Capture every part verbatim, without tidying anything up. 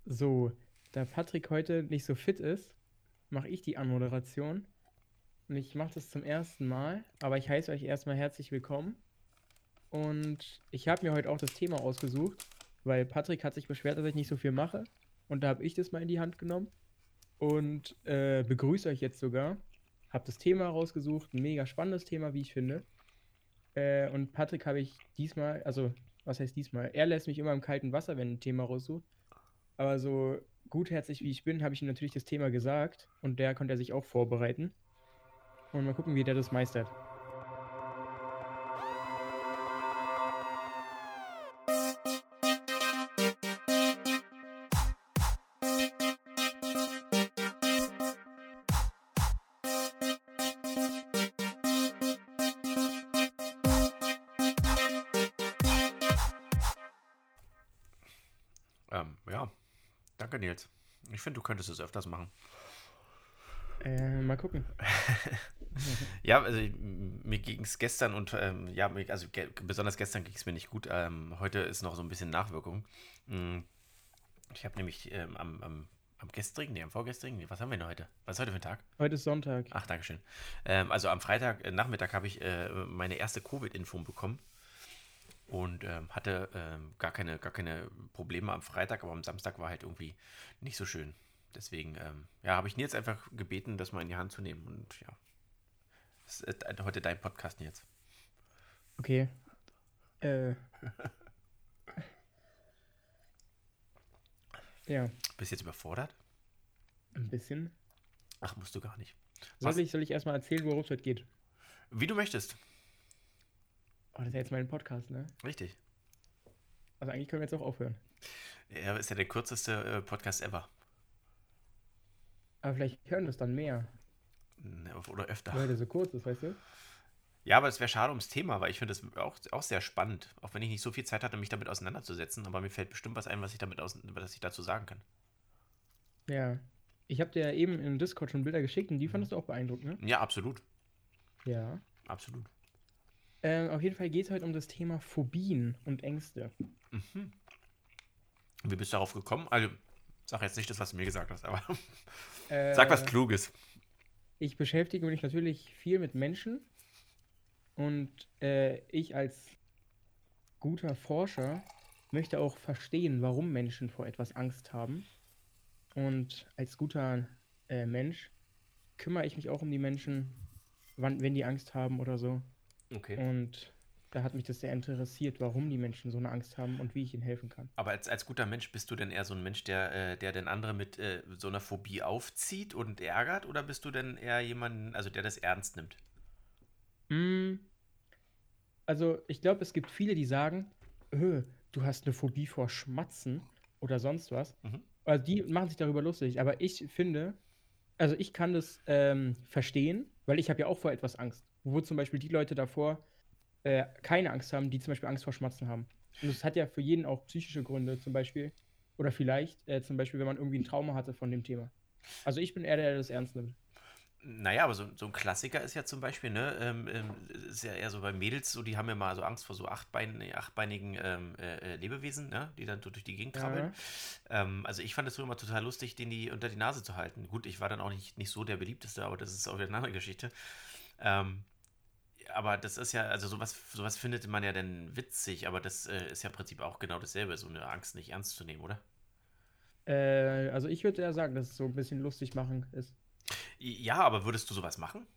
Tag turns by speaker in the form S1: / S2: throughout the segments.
S1: So, da Patrick heute nicht so fit ist, mache ich die Anmoderation. Und ich mache das zum ersten Mal, aber ich heiße euch erstmal herzlich willkommen. Und ich habe mir heute auch das Thema ausgesucht, weil Patrick hat sich beschwert, dass ich nicht so viel mache. Und da habe ich das mal in die Hand genommen und äh, begrüße euch jetzt sogar. Habe das Thema rausgesucht, ein mega spannendes Thema, wie ich finde. Äh, und Patrick habe ich diesmal, also was heißt diesmal? Er lässt mich immer im kalten Wasser, wenn ein Thema raussucht. Aber so gutherzig wie ich bin, habe ich ihm natürlich das Thema gesagt und der konnte er sich auch vorbereiten. Und mal gucken, wie der das meistert.
S2: Ähm, ja, danke Nils. Ich finde, du könntest es öfters machen.
S1: Äh, mal gucken.
S2: Ja, also ich- m- mir ging es gestern und ähm, ja, mir- also ge besonders gestern ging es mir nicht gut. Ähm, heute ist noch so ein bisschen Nachwirkung. Mm, Ich habe nämlich ähm, am, am, am gestrigen, nee, am vorgestrigen, nee, was haben wir denn heute? Was ist heute für ein Tag?
S1: Heute ist Sonntag.
S2: Ach, Dankeschön. Ähm, also am Freitag, äh, Nachmittag habe ich äh, meine erste Covid-Info bekommen und ähm, hatte ähm, gar keine, gar keine Probleme am Freitag, aber am Samstag war halt irgendwie nicht so schön. Deswegen, ähm, ja, habe ich Nils einfach gebeten, das mal in die Hand zu nehmen und ja, das ist äh, heute dein Podcast, Nils.
S1: Okay. Äh, ja,
S2: Bist du jetzt überfordert?
S1: ein bisschen.
S2: Ach, musst du gar nicht.
S1: Soll
S2: Was?
S1: ich, soll ich erstmal erzählen, worum es heute geht?
S2: Wie du möchtest.
S1: Oh, das ist ja jetzt mein Podcast, ne?
S2: Richtig.
S1: Also eigentlich können wir jetzt auch aufhören.
S2: Er ist ja der kürzeste äh, Podcast ever.
S1: Aber vielleicht hören das dann mehr,
S2: Ne, Oder öfter.
S1: weil der so kurz ist, weißt du?
S2: Ja, aber es wäre schade ums Thema, weil ich finde das auch, auch sehr spannend. Auch wenn ich nicht so viel Zeit hatte, mich damit auseinanderzusetzen. Aber mir fällt bestimmt was ein, was ich damit aus, was ich dazu sagen kann.
S1: Ja. Ich habe dir ja eben im Discord schon Bilder geschickt und die
S2: Mhm.
S1: fandest du auch beeindruckend, ne?
S2: Ja, absolut.
S1: Ja.
S2: Absolut.
S1: Ähm, auf jeden Fall geht es heute um das Thema Phobien und Ängste.
S2: Mhm. Wie bist du darauf gekommen? Also, sag jetzt nicht das, was du mir gesagt hast, aber sag was
S1: Äh,
S2: Kluges.
S1: Ich beschäftige mich natürlich viel mit Menschen und äh, ich als guter Forscher möchte auch verstehen, warum Menschen vor etwas Angst haben. Und als guter äh, Mensch kümmere ich mich auch um die Menschen, wann, wenn die Angst haben oder so.
S2: Okay.
S1: Und da hat mich das sehr interessiert, warum die Menschen so eine Angst haben und wie ich ihnen helfen kann.
S2: Aber als, als guter Mensch bist du denn eher so ein Mensch, der, äh, der den anderen mit äh, so einer Phobie aufzieht und ärgert? Oder bist du denn eher jemand, also der das ernst nimmt?
S1: Mm, also ich glaube, es gibt viele, die sagen, "Öh, du hast eine Phobie vor Schmatzen oder sonst was.
S2: Mhm.
S1: Also die machen sich darüber lustig. Aber ich finde, also ich kann das ähm, verstehen, weil ich habe ja auch vor etwas Angst. Wo zum Beispiel die Leute davor äh, keine Angst haben, die zum Beispiel Angst vor Schmatzen haben. Und es hat ja für jeden auch psychische Gründe, zum Beispiel. Oder vielleicht äh, zum Beispiel, wenn man irgendwie ein Trauma hatte von dem Thema. Also ich bin eher der, der das ernst nimmt.
S2: Naja, aber so, so ein Klassiker ist ja zum Beispiel, ne, ähm, ähm, ist ja eher so bei Mädels so, die haben ja mal so Angst vor so achtbein, achtbeinigen ähm, äh, äh, Lebewesen, ne, die dann so durch die Gegend krabbeln.
S1: Ja,
S2: Ähm, also ich fand es so immer total lustig, den die unter die Nase zu halten. Gut, ich war dann auch nicht, nicht so der beliebteste, aber das ist auch wieder eine andere Geschichte. Ähm, aber das ist ja, also sowas, sowas findet man ja dann witzig, aber das äh, ist ja im Prinzip auch genau dasselbe, so eine Angst nicht ernst zu nehmen, oder?
S1: äh, also ich würde ja sagen, dass es so ein bisschen lustig machen ist.
S2: Ja, aber würdest du sowas machen?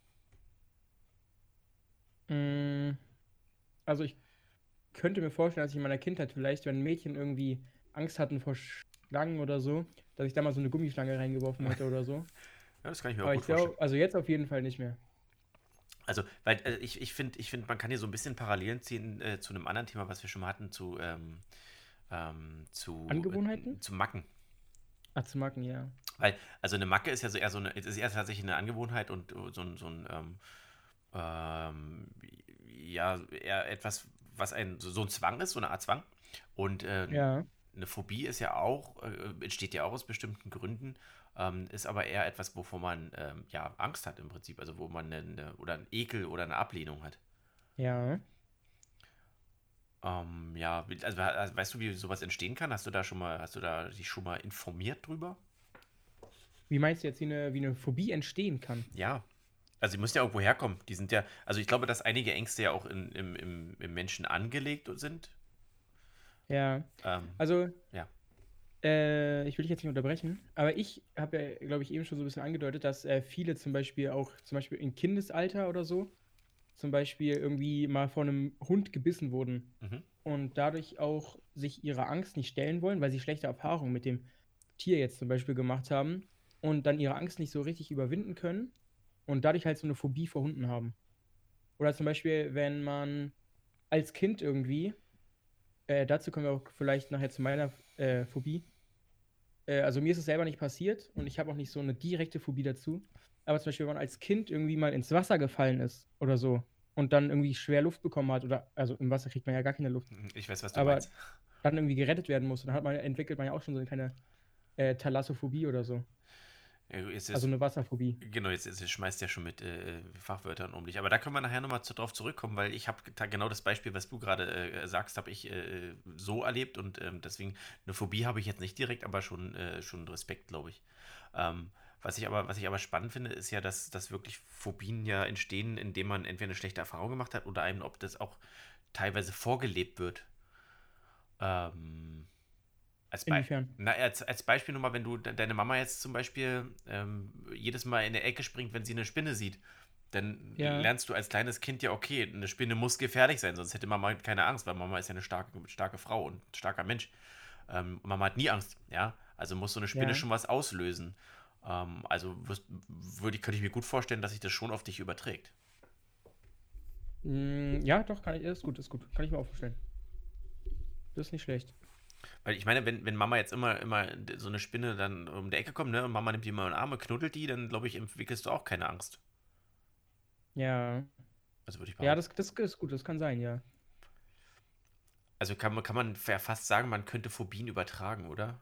S1: Mm, also ich könnte mir vorstellen, dass ich in meiner Kindheit vielleicht, wenn Mädchen irgendwie Angst hatten vor Schlangen oder so, dass ich da mal so eine Gummischlange reingeworfen hätte oder so.
S2: Ja, das kann ich mir auch
S1: Aber
S2: gut
S1: ich
S2: vorstellen.
S1: glaube, also jetzt auf jeden Fall nicht mehr.
S2: Also, weil äh, ich, ich finde, ich find, man kann hier so ein bisschen Parallelen ziehen äh, zu einem anderen Thema, was wir schon mal hatten, zu, ähm, ähm, zu, äh,
S1: Angewohnheiten?
S2: zu Macken.
S1: Ach, zu Macken, ja.
S2: Weil, also eine Macke ist ja so eher so eine, ist eher tatsächlich eine Angewohnheit und äh, so ein, so ein ähm, ähm, ja, eher etwas, was ein, so, so ein Zwang ist, so eine Art Zwang. Und äh,
S1: Ja.
S2: eine Phobie ist ja auch, äh, entsteht ja auch aus bestimmten Gründen, ähm, ist aber eher etwas, wovor man ähm, ja Angst hat im Prinzip, also wo man eine, oder einen Ekel oder eine Ablehnung hat.
S1: Ja.
S2: Ähm, ja, wie- also we- weißt du, wie sowas entstehen kann? Hast du da schon mal, hast du da dich schon mal informiert drüber?
S1: Wie meinst du jetzt, wie eine, wie eine Phobie entstehen kann?
S2: Ja. Also die müssen ja irgendwo herkommen. Die sind ja, also ich glaube, dass einige Ängste ja auch in, im, im, im Menschen angelegt sind.
S1: Ja.
S2: Ähm,
S1: Also,
S2: ja.
S1: äh, ich will dich jetzt nicht unterbrechen, aber ich habe ja, glaube ich, eben schon so ein bisschen angedeutet, dass äh, viele zum Beispiel auch, zum Beispiel im Kindesalter oder so, zum Beispiel irgendwie mal von einem Hund gebissen wurden
S2: Mhm.
S1: und dadurch auch sich ihrer Angst nicht stellen wollen, weil sie schlechte Erfahrungen mit dem Tier jetzt zum Beispiel gemacht haben und dann ihre Angst nicht so richtig überwinden können und dadurch halt so eine Phobie vor Hunden haben. Oder zum Beispiel, wenn man als Kind irgendwie, äh, dazu kommen wir auch vielleicht nachher zu meiner äh, Phobie. Äh, also mir ist es selber nicht passiert und ich habe auch nicht so eine direkte Phobie dazu. Aber zum Beispiel, wenn man als Kind irgendwie mal ins Wasser gefallen ist oder so und dann irgendwie schwer Luft bekommen hat, oder also im Wasser kriegt man ja gar keine Luft,
S2: Ich weiß, was du
S1: aber
S2: meinst.
S1: dann irgendwie gerettet werden muss, dann hat man, entwickelt man ja auch schon so eine kleine äh, Thalassophobie oder so.
S2: Ja, jetzt
S1: Also
S2: ist,
S1: eine Wasserphobie.
S2: genau, jetzt, jetzt schmeißt ja schon mit äh, Fachwörtern um dich. Aber da können wir nachher nochmal zu, drauf zurückkommen, weil ich habe genau das Beispiel, was du gerade äh, sagst, habe ich äh, so erlebt und ähm, deswegen eine Phobie habe ich jetzt nicht direkt, aber schon, äh, schon Respekt, glaube ich. Ähm, was ich aber, was ich aber spannend finde, ist ja, dass, dass wirklich Phobien ja entstehen, indem man entweder eine schlechte Erfahrung gemacht hat oder einem, ob das auch teilweise vorgelebt wird. Ähm, als, Be
S1: Inwiefern?
S2: Na, als, als Beispiel nur mal, wenn du de deine Mama jetzt zum Beispiel ähm, jedes Mal in der Ecke springt, wenn sie eine Spinne sieht, dann
S1: Ja,
S2: lernst du als kleines Kind ja, okay, eine Spinne muss gefährlich sein, sonst hätte Mama keine Angst, weil Mama ist ja eine starke, starke Frau und ein starker Mensch. Ähm, Mama hat nie Angst, ja. Also muss so eine Spinne
S1: ja.
S2: schon was auslösen. Ähm, also wirst- würde ich, könnte ich mir gut vorstellen, dass sich das schon auf dich überträgt.
S1: Mm, ja, doch, kann ich, ist gut, ist gut. Kann ich mir auch vorstellen. Das ist nicht schlecht.
S2: Weil ich meine, wenn, wenn Mama jetzt immer, immer so eine Spinne dann um die Ecke kommt, ne, und Mama nimmt die mal in den Arme, knuddelt die, dann glaube ich, entwickelst du auch keine Angst.
S1: Ja.
S2: Also würde ich
S1: Ja,
S2: behaupten.
S1: das, das ist gut, das kann sein, ja.
S2: Also kann man, kann man ja fast sagen, man könnte Phobien übertragen, oder?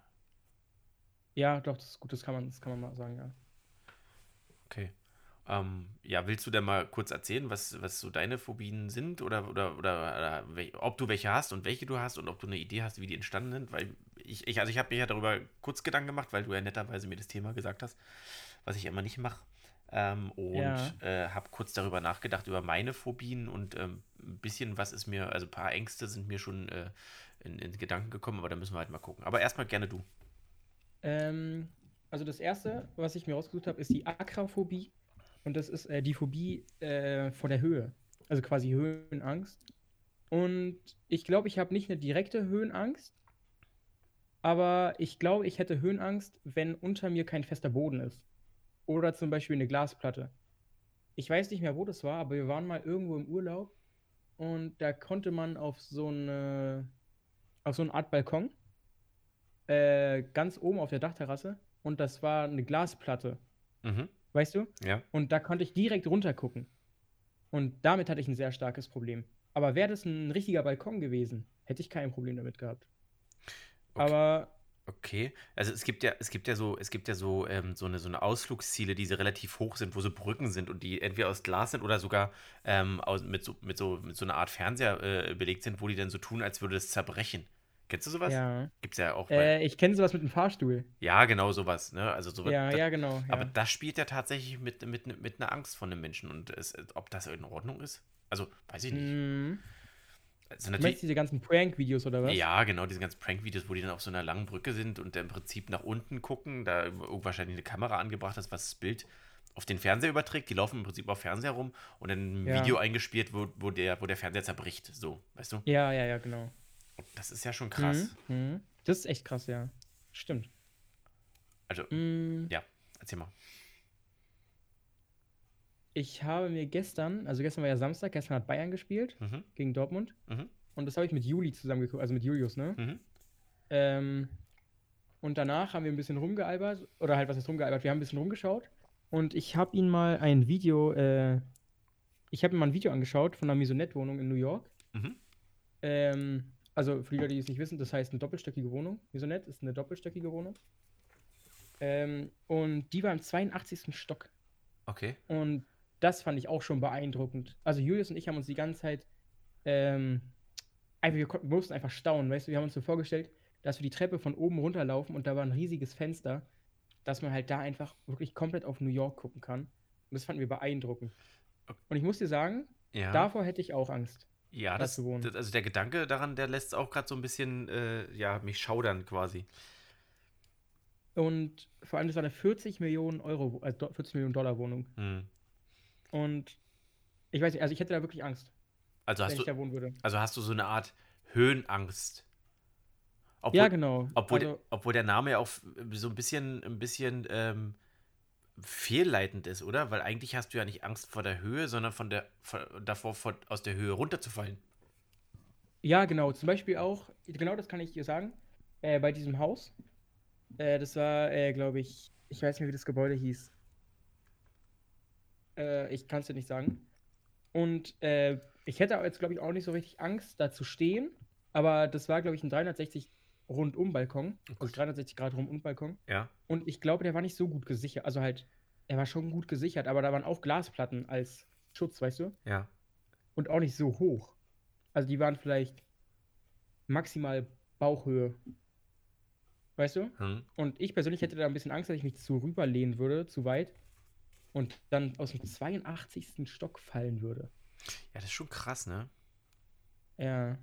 S1: Ja, doch, das ist gut, das kann man, das kann man mal sagen, ja.
S2: Okay. Ähm, ja, willst du denn mal kurz erzählen, was, was so deine Phobien sind oder, oder, oder, oder wel- ob du welche hast und welche du hast und ob du eine Idee hast, wie die entstanden sind? Weil ich, ich also ich habe mir ja darüber kurz Gedanken gemacht, weil du ja netterweise mir das Thema gesagt hast, was ich immer nicht mache. Ähm,
S1: Ja.
S2: und äh, habe kurz darüber nachgedacht, über meine Phobien und ähm, ein bisschen was ist mir, also ein paar Ängste sind mir schon äh, in, in Gedanken gekommen, aber da müssen wir halt mal gucken. Aber erstmal gerne du.
S1: Ähm, also das erste, was ich mir rausgesucht habe, ist die Akraphobie. Und das ist äh, die Phobie äh, vor der Höhe. Also quasi Höhenangst. Und ich glaube, ich habe nicht eine direkte Höhenangst, aber ich glaube, ich hätte Höhenangst, wenn unter mir kein fester Boden ist. Oder zum Beispiel eine Glasplatte. Ich weiß nicht mehr, wo das war, aber wir waren mal irgendwo im Urlaub und da konnte man auf so eine, auf so eine Art Balkon, äh, ganz oben auf der Dachterrasse, und das war eine Glasplatte,
S2: Mhm.
S1: weißt du?
S2: Ja.
S1: Und da konnte ich direkt runter gucken. Und damit hatte ich ein sehr starkes Problem. Aber wäre das ein richtiger Balkon gewesen, hätte ich kein Problem damit gehabt.
S2: Okay.
S1: Aber
S2: Okay, also es gibt ja, es gibt ja so, es gibt ja so, ähm, so eine, so eine Ausflugsziele, die so relativ hoch sind, wo so Brücken sind und die entweder aus Glas sind oder sogar ähm, aus, mit, so, mit, so, mit so einer Art Fernseher äh, belegt sind, wo die dann so tun, als würde es zerbrechen. Kennst du sowas?
S1: ja,
S2: Gibt's ja auch bei.
S1: äh, ich kenne sowas mit dem Fahrstuhl.
S2: Ja, genau sowas, ne? Also sowas.
S1: Ja,
S2: Das,
S1: ja, genau,
S2: aber
S1: ja.
S2: das spielt ja tatsächlich mit, mit, mit einer Angst von einem Menschen und es, ob das in Ordnung ist? Also, weiß ich nicht.
S1: Mhm.
S2: Also
S1: Du meinst
S2: natürlich,
S1: diese ganzen Prank-Videos oder was?
S2: ja, genau, diese ganzen Prank-Videos, wo die dann auf so einer langen Brücke sind und im Prinzip nach unten gucken, da irgendwo wahrscheinlich eine Kamera angebracht ist, was das Bild auf den Fernseher überträgt. Die laufen im Prinzip auf Fernseher rum und dann ein
S1: Ja.
S2: Video eingespielt, wo, wo, der, wo der Fernseher zerbricht. So, weißt du?
S1: Ja, ja, ja, genau.
S2: Das ist ja schon
S1: Mhm.
S2: krass.
S1: Mhm. Das ist echt krass, ja. Stimmt.
S2: Also,
S1: Mm,
S2: ja, erzähl mal.
S1: Ich habe mir gestern, also gestern war ja Samstag, gestern hat Bayern gespielt
S2: Mhm,
S1: gegen Dortmund.
S2: mhm,
S1: Und das habe ich mit Juli zusammen geguckt, also mit Julius, ne?
S2: mhm,
S1: Ähm, und danach haben wir ein bisschen rumgealbert, oder halt, was ist rumgealbert? Wir haben ein bisschen rumgeschaut. Und ich habe ihn mal ein Video, äh, ich habe mir mal ein Video angeschaut von einer Maisonette-Wohnung in New York.
S2: mhm.
S1: Ähm, also für die Leute, die es nicht wissen, das heißt eine doppelstöckige Wohnung. Maisonette ist eine doppelstöckige Wohnung. Ähm, und die war im zweiundachtzigsten Stock.
S2: Okay.
S1: Und das fand ich auch schon beeindruckend. Also Julius und ich haben uns die ganze Zeit ähm, einfach, wir konnten, mussten einfach staunen, weißt du, wir haben uns so vorgestellt, dass wir die Treppe von oben runterlaufen und da war ein riesiges Fenster, dass man halt da einfach wirklich komplett auf New York gucken kann. Und das fanden wir beeindruckend. Und ich muss dir sagen,
S2: Ja.
S1: davor hätte ich auch Angst,
S2: Ja,
S1: da
S2: das,
S1: zu wohnen.
S2: das, also der Gedanke daran, der lässt auch gerade so ein bisschen, äh, ja, mich schaudern quasi.
S1: Und vor allem, das war eine vierzig Millionen Euro, also Do- vierzig Millionen Dollar Wohnung.
S2: Hm.
S1: Und ich weiß nicht, also ich hätte da wirklich Angst,
S2: Also
S1: wenn
S2: hast
S1: ich
S2: du,
S1: da wohnen würde.
S2: also hast du so eine Art Höhenangst.
S1: Ja,
S2: Obwohl,
S1: genau.
S2: obwohl, der-
S1: Also,
S2: obwohl der Name ja auch so ein bisschen, ein bisschen ähm, fehlleitend ist, oder? Weil eigentlich hast du ja nicht Angst vor der Höhe, sondern von der, von, davor, von, aus der Höhe runterzufallen.
S1: ja, genau. Zum Beispiel auch, genau das kann ich dir sagen, äh, bei diesem Haus. Äh, das war, äh, glaube ich, ich weiß nicht mehr, wie das Gebäude hieß. Äh, ich kann es dir nicht sagen. Und äh, ich hätte jetzt, glaube ich, auch nicht so richtig Angst, da zu stehen. Aber das war, glaube ich, ein dreihundertsechzig Rundum-Balkon.
S2: Oh
S1: Also
S2: Gott.
S1: dreihundertsechzig Grad Rundum-Balkon.
S2: Ja,
S1: Und ich glaube, der war nicht so gut gesichert. Also halt, er war schon gut gesichert, aber da waren auch Glasplatten als Schutz, weißt du?
S2: ja.
S1: Und auch nicht so hoch. Also die waren vielleicht maximal Bauchhöhe, weißt du?
S2: Hm.
S1: Und ich persönlich hätte da ein bisschen Angst, dass ich mich zu rüberlehnen würde, zu weit. Und dann aus dem zweiundachtzigsten Stock fallen würde.
S2: Ja, das ist schon krass, ne?
S1: Ja.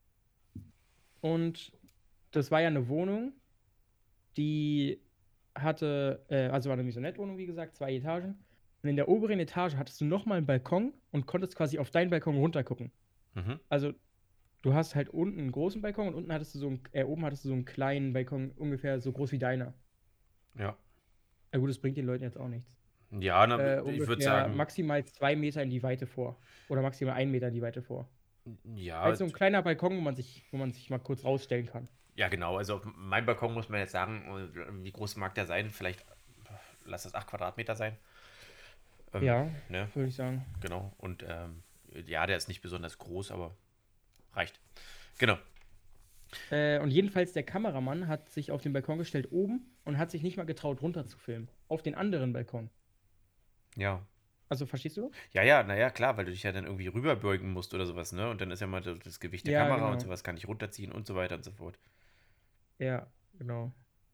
S1: Und das war ja eine Wohnung, die hatte, äh, also war eine Maisonette-Wohnung, wie gesagt, zwei Etagen. Und in der oberen Etage hattest du nochmal einen Balkon und konntest quasi auf deinen Balkon runtergucken.
S2: Mhm.
S1: Also du hast halt unten einen großen Balkon und unten hattest du so einen, äh, oben hattest du so einen kleinen Balkon, ungefähr so groß wie deiner.
S2: Ja.
S1: Na gut, das bringt den Leuten jetzt auch nichts.
S2: Ja, na,
S1: Äh,
S2: ich würde
S1: ungefähr
S2: sagen,
S1: maximal zwei Meter in die Weite vor. Oder maximal einen Meter in die Weite vor.
S2: ja,
S1: Halt so ein kleiner Balkon, wo man sich, wo man sich mal kurz rausstellen kann.
S2: ja, genau. Also auf meinem Balkon muss man jetzt sagen, äh, wie groß mag der sein? Vielleicht, lass das acht Quadratmeter sein. Ähm,
S1: Ja,
S2: ne?
S1: würde ich sagen.
S2: Genau. Und ähm, ja, der ist nicht besonders groß, aber reicht. Genau.
S1: Äh, und jedenfalls der Kameramann hat sich auf den Balkon gestellt oben und hat sich nicht mal getraut, runter zu filmen. Auf den anderen Balkon.
S2: Ja.
S1: Also, verstehst du?
S2: Ja, ja, naja, klar, weil du dich ja dann irgendwie rüberbeugen musst oder sowas, ne? Und dann ist ja mal das das Gewicht der
S1: Ja,
S2: Kamera und
S1: genau.
S2: sowas kann ich runterziehen und so weiter und so fort.
S1: Ja, genau.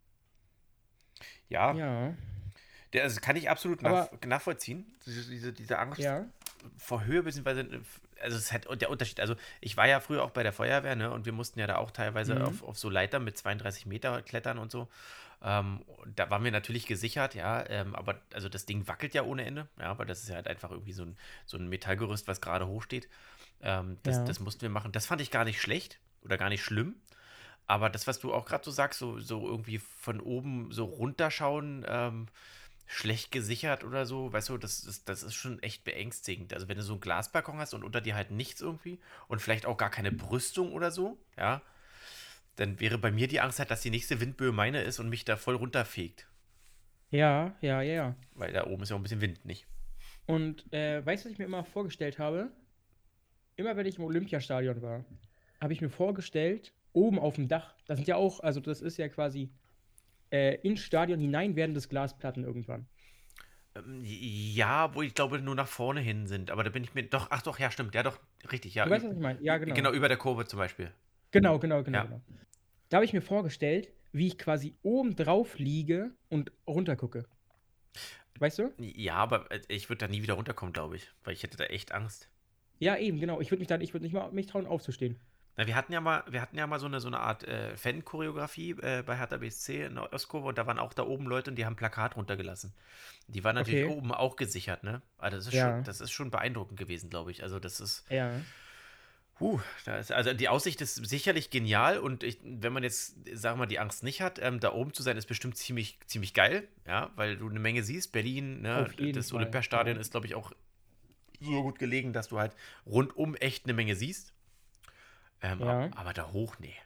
S2: Ja,
S1: Ja,
S2: der, also kann ich absolut nach,
S1: aber
S2: nachvollziehen, diese, diese, diese Angst
S1: ja,
S2: vor Höhe, beziehungsweise, also es ist halt der Unterschied. Also ich war ja früher auch bei der Feuerwehr, ne? Und wir mussten ja da auch teilweise
S1: mhm.
S2: auf, auf so Leitern mit zweiunddreißig Meter klettern und so. Ähm, und da waren wir natürlich gesichert, ja, ähm, aber also das Ding wackelt ja ohne Ende, ja, weil das ist ja halt einfach irgendwie so ein, so ein Metallgerüst, was gerade hochsteht. Ähm, das,
S1: Ja,
S2: das mussten wir machen. Das fand ich gar nicht schlecht oder gar nicht schlimm. Aber das, was du auch gerade so sagst, so, so irgendwie von oben so runterschauen, ähm, schlecht gesichert oder so, weißt du, das ist, das ist schon echt beängstigend. Also wenn du so einen Glasbalkon hast und unter dir halt nichts irgendwie und vielleicht auch gar keine Brüstung oder so, ja, dann wäre bei mir die Angst halt, dass die nächste Windböe meine ist und mich da voll runterfegt.
S1: ja, ja, ja, ja.
S2: Weil da oben ist ja auch ein bisschen Wind, nicht?
S1: Und äh, weißt du, was ich mir immer vorgestellt habe? Immer wenn ich im Olympiastadion war, habe ich mir vorgestellt, oben auf dem Dach, das sind ja auch, also das ist ja quasi äh, ins Stadion hinein werden das Glasplatten irgendwann.
S2: Ähm, ja, wo ich glaube nur nach vorne hin sind, aber da bin ich mir doch, ach doch, ja, stimmt, ja doch, richtig, ja.
S1: Du weißt, was ich meine? Ja, genau.
S2: Genau, über der Kurve zum Beispiel.
S1: Genau, genau, genau,
S2: Ja.
S1: genau. Da habe ich mir vorgestellt, wie ich quasi oben drauf liege und runtergucke. Weißt du?
S2: Ja, aber äh, ich würde da nie wieder runterkommen, glaube ich, weil ich hätte da echt Angst.
S1: Ja, eben, genau. Ich würde mich dann, ich würde nicht mal mich trauen, aufzustehen.
S2: Na, wir hatten ja mal, wir hatten ja mal so eine, so eine Art äh, Fan-Choreografie äh, bei Hertha B S C in der Ostkurve und da waren auch da oben Leute und die haben ein Plakat runtergelassen. Die waren natürlich
S1: Okay.
S2: oben auch gesichert, ne? Also das ist schon,
S1: Ja,
S2: das ist schon beeindruckend gewesen, glaube ich. Also das ist,
S1: ja,
S2: huh, da ist, also die Aussicht ist sicherlich genial und ich, wenn man jetzt, sagen wir mal, die Angst nicht hat, ähm, da oben zu sein, ist bestimmt ziemlich, ziemlich geil, ja, weil du eine Menge siehst. Berlin, ne,
S1: auf jeden
S2: das
S1: Fall.
S2: Olympiastadion
S1: Ja.
S2: ist, glaube ich, auch so gut gelegen, dass du halt rundum echt eine Menge siehst. Ähm, ab,
S1: Ja,
S2: aber da hoch, nee.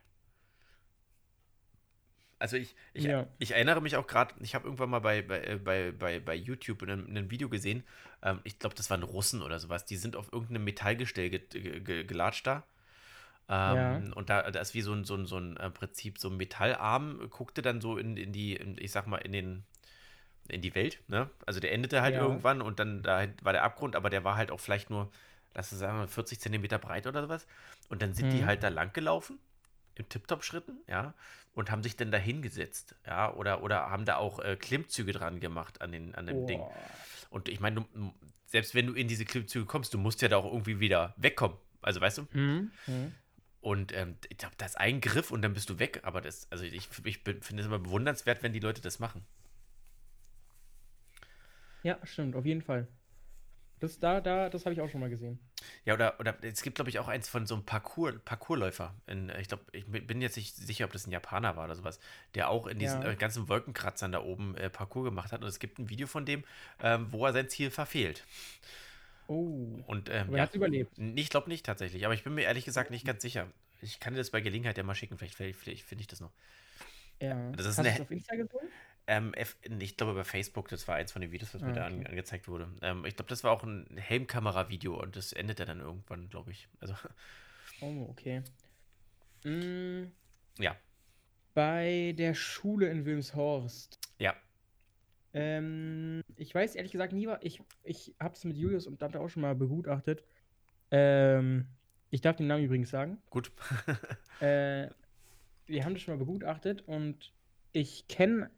S2: Also ich, ich,
S1: ja,
S2: ich erinnere mich auch gerade, ich habe irgendwann mal bei, bei, äh, bei, bei, bei YouTube in einem, in einem Video gesehen, ähm, ich glaube, das waren Russen oder sowas, die sind auf irgendeinem Metallgestell ge, ge, ge, gelatscht da.
S1: ja,
S2: Ähm, und da, da ist wie so ein, so ein, so ein äh, Prinzip, so ein Metallarm, guckte dann so in, in die, in, ich sag mal, in den, in die Welt, ne? Also der endete halt
S1: ja,
S2: irgendwann und dann da war der Abgrund, aber der war halt auch vielleicht nur lass uns sagen, vierzig Zentimeter breit oder sowas. Und dann sind die
S1: Mhm.
S2: halt da lang gelaufen, im Tip-Top-Schritten, ja, und haben sich dann da hingesetzt, ja, oder, oder haben da auch äh, Klimmzüge dran gemacht an, den, an dem Ding.
S1: Boah.
S2: Und ich meine, du- selbst wenn du in diese Klimmzüge kommst, du musst ja da auch irgendwie wieder wegkommen. Also, weißt du?
S1: Mhm. Mhm.
S2: Und ähm, ich glaube, da ist ein Griff und dann bist du weg. Aber das, also ich, ich bin- finde es immer bewundernswert, wenn die Leute das machen.
S1: Ja, stimmt, auf jeden Fall. Das da, da, das habe ich auch schon mal gesehen.
S2: Ja, oder, oder es gibt, glaube ich, auch eins von so einem Parkour, Parkourläufer. In, äh, ich glaube, ich bin jetzt nicht sicher, ob das ein Japaner war oder sowas, der auch in diesen
S1: Ja.
S2: äh, ganzen Wolkenkratzern da oben äh, Parkour gemacht hat. Und es gibt ein Video von dem, ähm, wo er sein Ziel verfehlt.
S1: Oh.
S2: Und ähm,
S1: Aber er
S2: ja,
S1: hat überlebt.
S2: ich glaube nicht tatsächlich, aber ich bin mir ehrlich gesagt nicht ganz sicher. Ich kann dir das bei Gelegenheit ja mal schicken, vielleicht, vielleicht, vielleicht finde ich das noch.
S1: Ja.
S2: Das ist
S1: Hast du es
S2: eine,
S1: auf Insta gesehen?
S2: ähm, F, ich glaube bei Facebook, das war eins von den Videos, was mir
S1: Ah,
S2: da an,
S1: okay.
S2: angezeigt wurde. Ähm, ich glaube, das war auch ein Helmkamera-Video und das endete dann irgendwann, glaube ich. Also,
S1: Oh, okay. Mm,
S2: ja,
S1: bei der Schule in Wilmshorst.
S2: ja,
S1: Ähm, ich weiß ehrlich gesagt nie, wa- ich, ich habe es mit Julius und Dante auch schon mal begutachtet. Ähm, ich darf den Namen übrigens sagen.
S2: gut.
S1: Äh, wir haben das schon mal begutachtet und ich kenne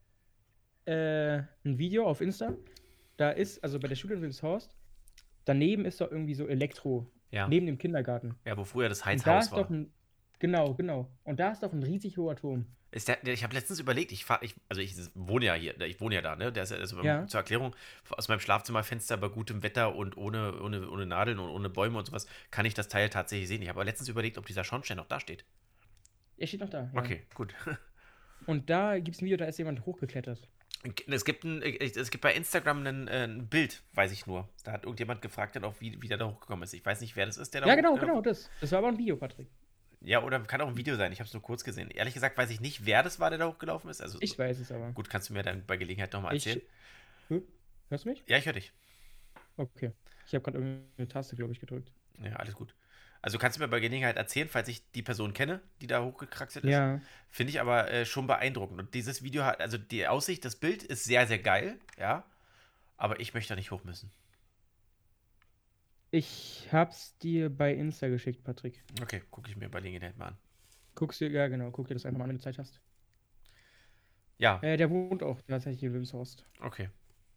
S1: äh, ein Video auf Insta. Da ist, also bei der Schule in Wilmshorst, daneben ist doch irgendwie so Elektro,
S2: Ja,
S1: neben dem Kindergarten.
S2: ja, wo früher das
S1: Und da
S2: Heizhaus
S1: ist doch
S2: war.
S1: ein, genau, genau. Und da ist doch ein riesig hoher Turm.
S2: Ist der, der, ich habe letztens überlegt, ich fahre, ich, also ich wohne ja hier, ich wohne ja da, ne? Der ist ja, also
S1: Ja.
S2: zur Erklärung, aus meinem Schlafzimmerfenster bei gutem Wetter und ohne, ohne, ohne Nadeln und ohne Bäume und sowas, kann ich das Teil tatsächlich sehen. Ich habe aber letztens überlegt, ob dieser Schornstein noch da steht.
S1: Er steht noch da, ja.
S2: Okay, gut.
S1: Und da gibt es ein Video, da ist jemand hochgeklettert.
S2: Es gibt, ein, es gibt bei Instagram ein, äh, ein Bild, weiß ich nur. Da hat irgendjemand gefragt, dann auch, wie, wie der da hochgekommen ist. Ich weiß nicht, wer das ist, der da
S1: Ja,
S2: hoch.
S1: genau,
S2: Der da
S1: genau, das. Das war aber ein Video, Patrick.
S2: ja, oder kann auch ein Video sein. Ich habe es nur kurz gesehen. Ehrlich gesagt weiß ich nicht, wer das war, der da hochgelaufen ist. Also
S1: Ich weiß es aber.
S2: gut, kannst du mir dann bei Gelegenheit nochmal erzählen.
S1: Ich. Hä? Hörst du mich?
S2: Ja, ich höre dich.
S1: Okay. Ich habe gerade irgendeine Taste, glaube ich, gedrückt.
S2: Ja, alles gut. Also kannst du mir bei Gelegenheit erzählen, falls ich die Person kenne, die da hochgekraxelt ist.
S1: Ja.
S2: Finde ich aber äh, schon beeindruckend. Und dieses Video hat, also die Aussicht, das Bild ist sehr, sehr geil, ja. Aber ich möchte da nicht hoch müssen.
S1: Ich hab's dir bei Insta geschickt, Patrick.
S2: Okay, gucke ich mir bei Gelegenheit mal an.
S1: Guckst dir, ja, genau, guck dir das einfach mal an, wenn du Zeit hast.
S2: Ja,
S1: Äh, der wohnt auch tatsächlich in Wilmshorst.
S2: okay.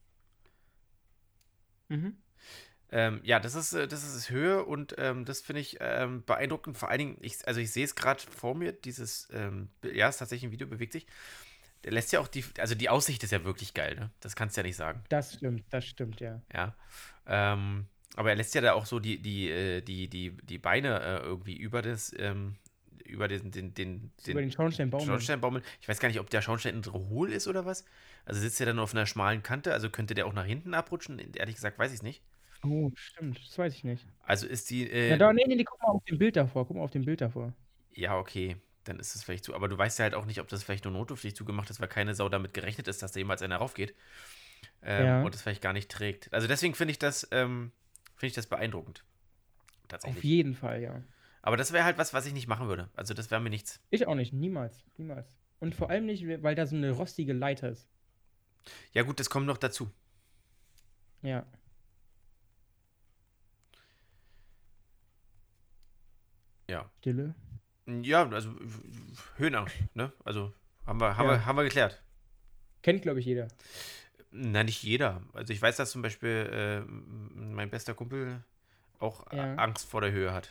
S1: Mhm.
S2: Ähm, ja, das ist, äh, das ist Höhe und ähm, das finde ich ähm, beeindruckend. Vor allen Dingen, ich, also ich sehe es gerade vor mir, dieses, ähm, ja, es ist tatsächlich ein Video, bewegt sich. Der lässt ja auch die, also die Aussicht ist ja wirklich geil, ne? Das kannst du ja nicht sagen.
S1: Das stimmt, das stimmt, ja.
S2: Ja. Ähm, aber er lässt ja da auch so die, die, äh, die, die, die Beine äh, irgendwie über das, ähm, über den, den, den,
S1: Über
S2: den
S1: den Schornstein baumeln.
S2: Schornstein baumeln. Ich weiß gar nicht, ob der Schornstein hohl ist oder was. Also sitzt er dann nur auf einer schmalen Kante, also könnte der auch nach hinten abrutschen? Ehrlich gesagt, weiß ich es nicht.
S1: Oh, stimmt, das weiß ich nicht.
S2: Also ist die,
S1: Ja,
S2: äh,
S1: da, nee, nee, nee, guck mal auf dem Bild davor, guck mal auf dem Bild davor.
S2: ja, okay, dann ist es vielleicht so. Aber du weißt ja halt auch nicht, ob das vielleicht nur notdürftig zugemacht ist, weil keine Sau damit gerechnet ist, dass da jemals einer raufgeht. Ähm,
S1: Ja,
S2: und das vielleicht gar nicht trägt. Also deswegen finde ich das, ähm, finde ich das beeindruckend.
S1: auf
S2: Tatsächlich.
S1: jeden Fall, ja.
S2: Aber das wäre halt was, was ich nicht machen würde. Also das wäre mir nichts.
S1: Ich auch nicht, niemals, niemals. Und vor allem nicht, weil da so eine rostige Leiter ist.
S2: Ja gut, das kommt noch dazu.
S1: Ja.
S2: Ja.
S1: Stille.
S2: Ja, also Höhenangst, ne? Also haben wir, haben
S1: Ja.
S2: wir, haben wir geklärt.
S1: Kennt, glaube ich, jeder.
S2: Na, nicht jeder. Also ich weiß, dass zum Beispiel äh, mein bester Kumpel auch
S1: Ja.
S2: Angst vor der Höhe hat.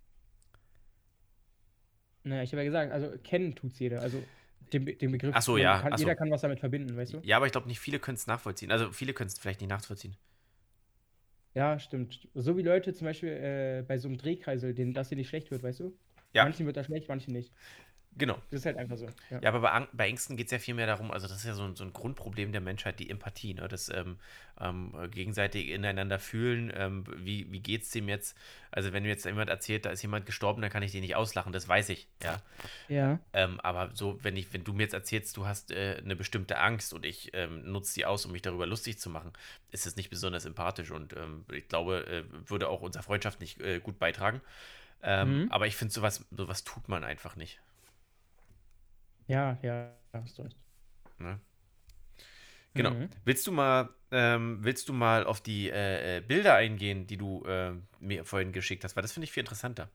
S1: Naja, ich habe ja gesagt, also kennen tut's jeder. Also den, Be- den Begriff.
S2: Ach so,
S1: man
S2: ja,
S1: Kann,
S2: ach so.
S1: jeder kann was damit verbinden, weißt du?
S2: Ja, aber ich glaube nicht viele können es nachvollziehen. Also viele können es vielleicht nicht nachvollziehen.
S1: Ja, stimmt. So wie Leute zum Beispiel äh, bei so einem Drehkreisel, denen, dass dir nicht schlecht wird, weißt du?
S2: Ja,
S1: Manchen wird da schlecht, manchen nicht.
S2: genau.
S1: Das ist halt einfach so. Ja.
S2: Ja, aber bei, Ang- bei Ängsten geht es ja viel mehr darum, also das ist ja so ein, so ein Grundproblem der Menschheit, die Empathie, ne? Das ähm, ähm, gegenseitig ineinander fühlen, ähm, wie, wie geht's dem jetzt? Also wenn mir jetzt jemand erzählt, da ist jemand gestorben, dann kann ich den nicht auslachen, das weiß ich, ja.
S1: Ja.
S2: Ähm, aber so, wenn ich, wenn du mir jetzt erzählst, du hast äh, eine bestimmte Angst und ich ähm, nutze die aus, um mich darüber lustig zu machen, ist es nicht besonders empathisch und ähm, ich glaube, äh, würde auch unserer Freundschaft nicht äh, gut beitragen. Ähm,
S1: Mhm.
S2: aber ich finde, sowas, sowas tut man einfach nicht.
S1: Ja, ja, hast du recht.
S2: Ne? Genau.
S1: Mhm.
S2: Willst du mal, ähm, willst du mal auf die äh, äh, Bilder eingehen, die du äh, mir vorhin geschickt hast? Weil das finde ich viel interessanter.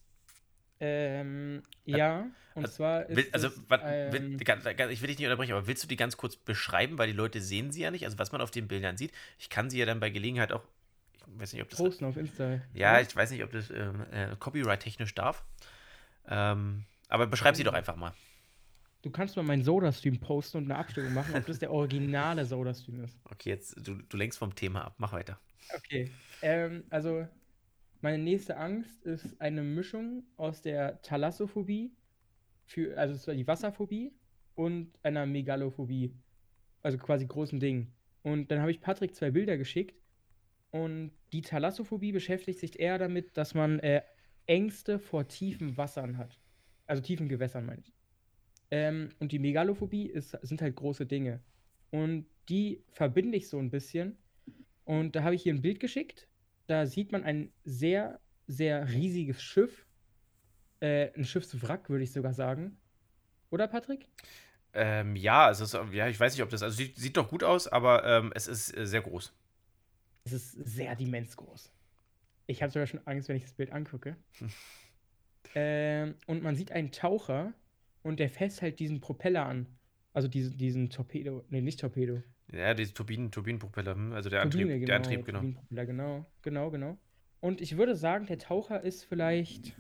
S1: Ähm,
S2: Äh,
S1: ja, und
S2: Also,
S1: zwar
S2: will,
S1: ist
S2: also
S1: es,
S2: wat, will,
S1: ähm,
S2: ganz- ganz- ich will dich nicht unterbrechen, aber willst du die ganz kurz beschreiben, weil die Leute sehen sie ja nicht, also was man auf den Bildern sieht. Ich kann sie ja dann bei Gelegenheit auch, ich weiß nicht, ob das,
S1: posten auf Insta,
S2: ja,
S1: oder?
S2: ich weiß nicht, ob das ähm, äh, copyright-technisch darf. Ähm, aber beschreib sie doch
S1: Oh.
S2: einfach mal.
S1: Du kannst mal meinen Soda-Stream posten und eine Abstimmung machen, ob das der originale Soda-Stream ist.
S2: Okay, jetzt, du, du lenkst vom Thema ab, mach weiter.
S1: Okay. Ähm, also, meine nächste Angst ist eine Mischung aus der Thalassophobie, für, also es war die Wasserphobie und einer Megalophobie, also quasi großen Dingen. Und dann habe ich Patrick zwei Bilder geschickt und die Thalassophobie beschäftigt sich eher damit, dass man äh, Ängste vor tiefen Wassern hat. Also tiefen Gewässern, meine ich. Ähm, und die Megalophobie ist, sind halt große Dinge. Und die verbinde ich so ein bisschen. Und da habe ich hier ein Bild geschickt. Da sieht man ein sehr, sehr riesiges Schiff. Äh, ein Schiffswrack, würde ich sogar sagen. Oder, Patrick?
S2: Ähm, ja, es ist, ja, ich weiß nicht, ob das, also sieht, sieht doch gut aus, aber ähm, es ist äh, sehr groß.
S1: Es ist sehr immens groß. Ich habe sogar schon Angst, wenn ich das Bild angucke. Ähm, und man sieht einen Taucher und der festhält diesen Propeller an. Also diesen, diesen Torpedo. Nee, nicht Torpedo.
S2: Ja, diese Turbinen, Turbinenpropeller, hm, also der
S1: Turbine,
S2: Antrieb, der
S1: genau.
S2: Antrieb, genau.
S1: Turbinenpropeller, genau. Genau, genau. Und ich würde sagen, der Taucher ist vielleicht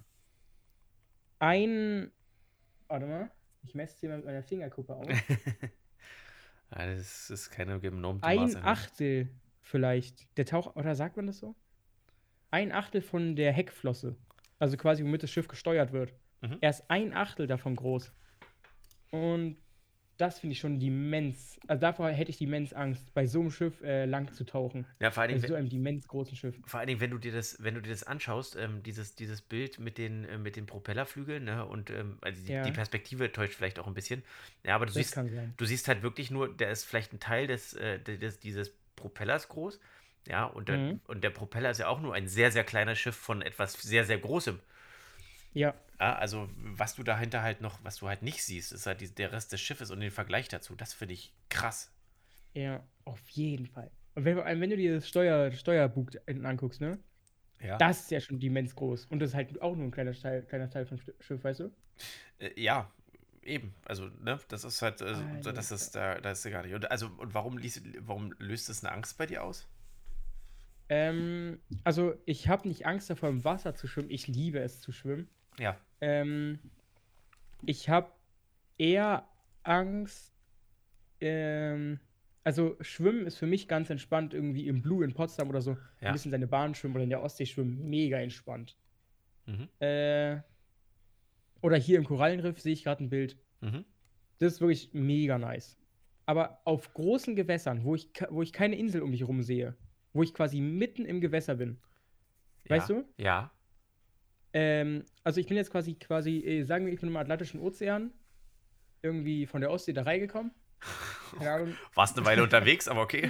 S1: ein. Warte mal. Ich messe es hier mal mit meiner Fingerkuppe aus.
S2: Ja, das ist keine genormte
S1: Ein
S2: Maßeinheit.
S1: Achtel vielleicht. Der Taucher. Oder sagt man das so? Ein Achtel von der Heckflosse. Also quasi, womit das Schiff gesteuert wird.
S2: Mhm.
S1: Er ist ein Achtel davon groß. Und das finde ich schon immens. Also davor hätte ich immens Angst, bei so einem Schiff äh, lang zu tauchen.
S2: Ja, vor allen
S1: Bei
S2: Dingen,
S1: so
S2: we-
S1: einem immens großen Schiff.
S2: vor allen Dingen, wenn du dir das, wenn du dir das anschaust, ähm, dieses, dieses Bild mit den, äh, mit den Propellerflügeln, ne, und ähm, also die, die
S1: Ja,
S2: Perspektive täuscht vielleicht auch ein bisschen. Ja, aber du
S1: das
S2: siehst,
S1: kann sein.
S2: du siehst halt wirklich nur, der ist vielleicht ein Teil des, äh, des, dieses Propellers groß. Ja, und der,
S1: Mhm.
S2: und der Propeller ist ja auch nur ein sehr, sehr kleines Schiff von etwas sehr, sehr Großem.
S1: Ja,
S2: Ja, also was du dahinter halt noch, was du halt nicht siehst, ist halt die, der Rest des Schiffes und den Vergleich dazu. Das finde ich krass.
S1: ja, auf jeden Fall. Und wenn, wenn du dir das Steuer, Steuerbuch hinten anguckst, ne?
S2: Ja.
S1: Das ist ja schon immens groß. Und das ist halt auch nur ein kleiner Teil, kleiner Teil vom Sti- Schiff, weißt du?
S2: Äh, ja, eben. Also, ne, das ist halt, äh, so- das
S1: Alter.
S2: ist da, das ist ja gar nicht. Und also, und warum, lies, warum löst das eine Angst bei dir aus?
S1: Ähm, also ich habe nicht Angst davor, im Wasser zu schwimmen. Ich liebe es zu schwimmen.
S2: Ja.
S1: Ähm, ich habe eher Angst. Ähm, also Schwimmen ist für mich ganz entspannt, irgendwie im Blue in Potsdam oder so. Ein
S2: Ja.
S1: bisschen seine Bahn schwimmen oder in der Ostsee schwimmen. Mega entspannt.
S2: Mhm.
S1: Äh, oder hier im Korallenriff sehe ich gerade ein Bild.
S2: Mhm.
S1: Das ist wirklich mega nice. Aber auf großen Gewässern, wo ich, ke- wo ich keine Insel um mich herum sehe, wo ich quasi mitten im Gewässer bin, weißt
S2: Ja.
S1: du?
S2: Ja.
S1: Ähm, also ich bin jetzt quasi, quasi, äh, sagen wir, ich bin im Atlantischen Ozean, irgendwie von der Ostsee da reingekommen. Keine Ahnung.
S2: Warst eine Weile unterwegs, aber okay.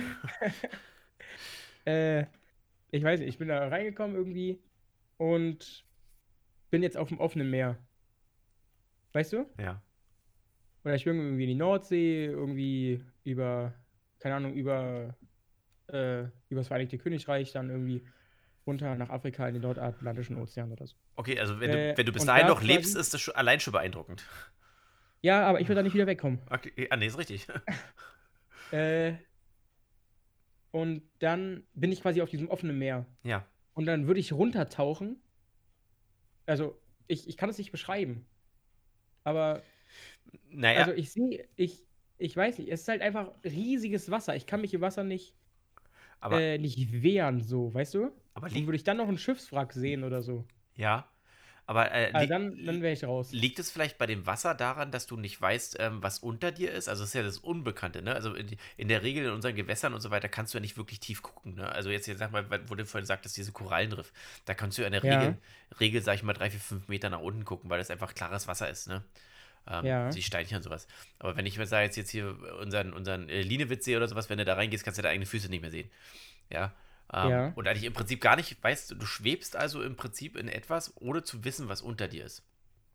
S1: Äh, ich weiß nicht, ich bin da reingekommen irgendwie und bin jetzt auf dem offenen Meer. Weißt du?
S2: Ja.
S1: Oder ich bin irgendwie in die Nordsee, irgendwie über, keine Ahnung, über, äh, über das Vereinigte Königreich, dann irgendwie runter nach Afrika in den Nordatlantischen Ozean oder so.
S2: Okay, also wenn du,
S1: Äh,
S2: wenn du bis
S1: und
S2: dahin
S1: da
S2: noch lebst,
S1: quasi,
S2: ist das schon, allein schon beeindruckend.
S1: ja, aber ich will da nicht wieder wegkommen.
S2: Okay, ah, nee, ist richtig.
S1: Äh, und dann bin ich quasi auf diesem offenen Meer.
S2: Ja.
S1: Und dann würde ich runtertauchen. Also, ich, ich kann es nicht beschreiben. Aber,
S2: Naja,
S1: also ich sehe, ich, ich weiß nicht, es ist halt einfach riesiges Wasser. Ich kann mich im Wasser nicht,
S2: aber,
S1: äh, nicht wehren, so, weißt du?
S2: aber
S1: Und
S2: liegt,
S1: würde ich dann noch ein Schiffswrack sehen oder so.
S2: ja, aber äh,
S1: Also
S2: li
S1: dann, dann wäre ich raus.
S2: liegt es vielleicht bei dem Wasser daran, dass du nicht weißt, ähm, was unter dir ist? Also es ist ja das Unbekannte, ne? Also in, in der Regel in unseren Gewässern und so weiter kannst du ja nicht wirklich tief gucken, ne? Also jetzt, jetzt sag mal, wo du vorhin sagtest, diese Korallenriff, da kannst du ja in der
S1: Ja,
S2: Regel, Regel, sag ich mal, drei, vier, fünf Meter nach unten gucken, weil das einfach klares Wasser ist, ne? Ähm,
S1: ja,
S2: die Steinchen und sowas. Aber wenn ich mir sage, jetzt, jetzt hier unseren, unseren äh, Linewitz sehe oder sowas, wenn du da reingehst, kannst du deine eigenen Füße nicht mehr sehen. Ja. Ähm,
S1: ja,
S2: und eigentlich im Prinzip gar nicht, weißt du, du schwebst also im Prinzip in etwas, ohne zu wissen, was unter dir ist.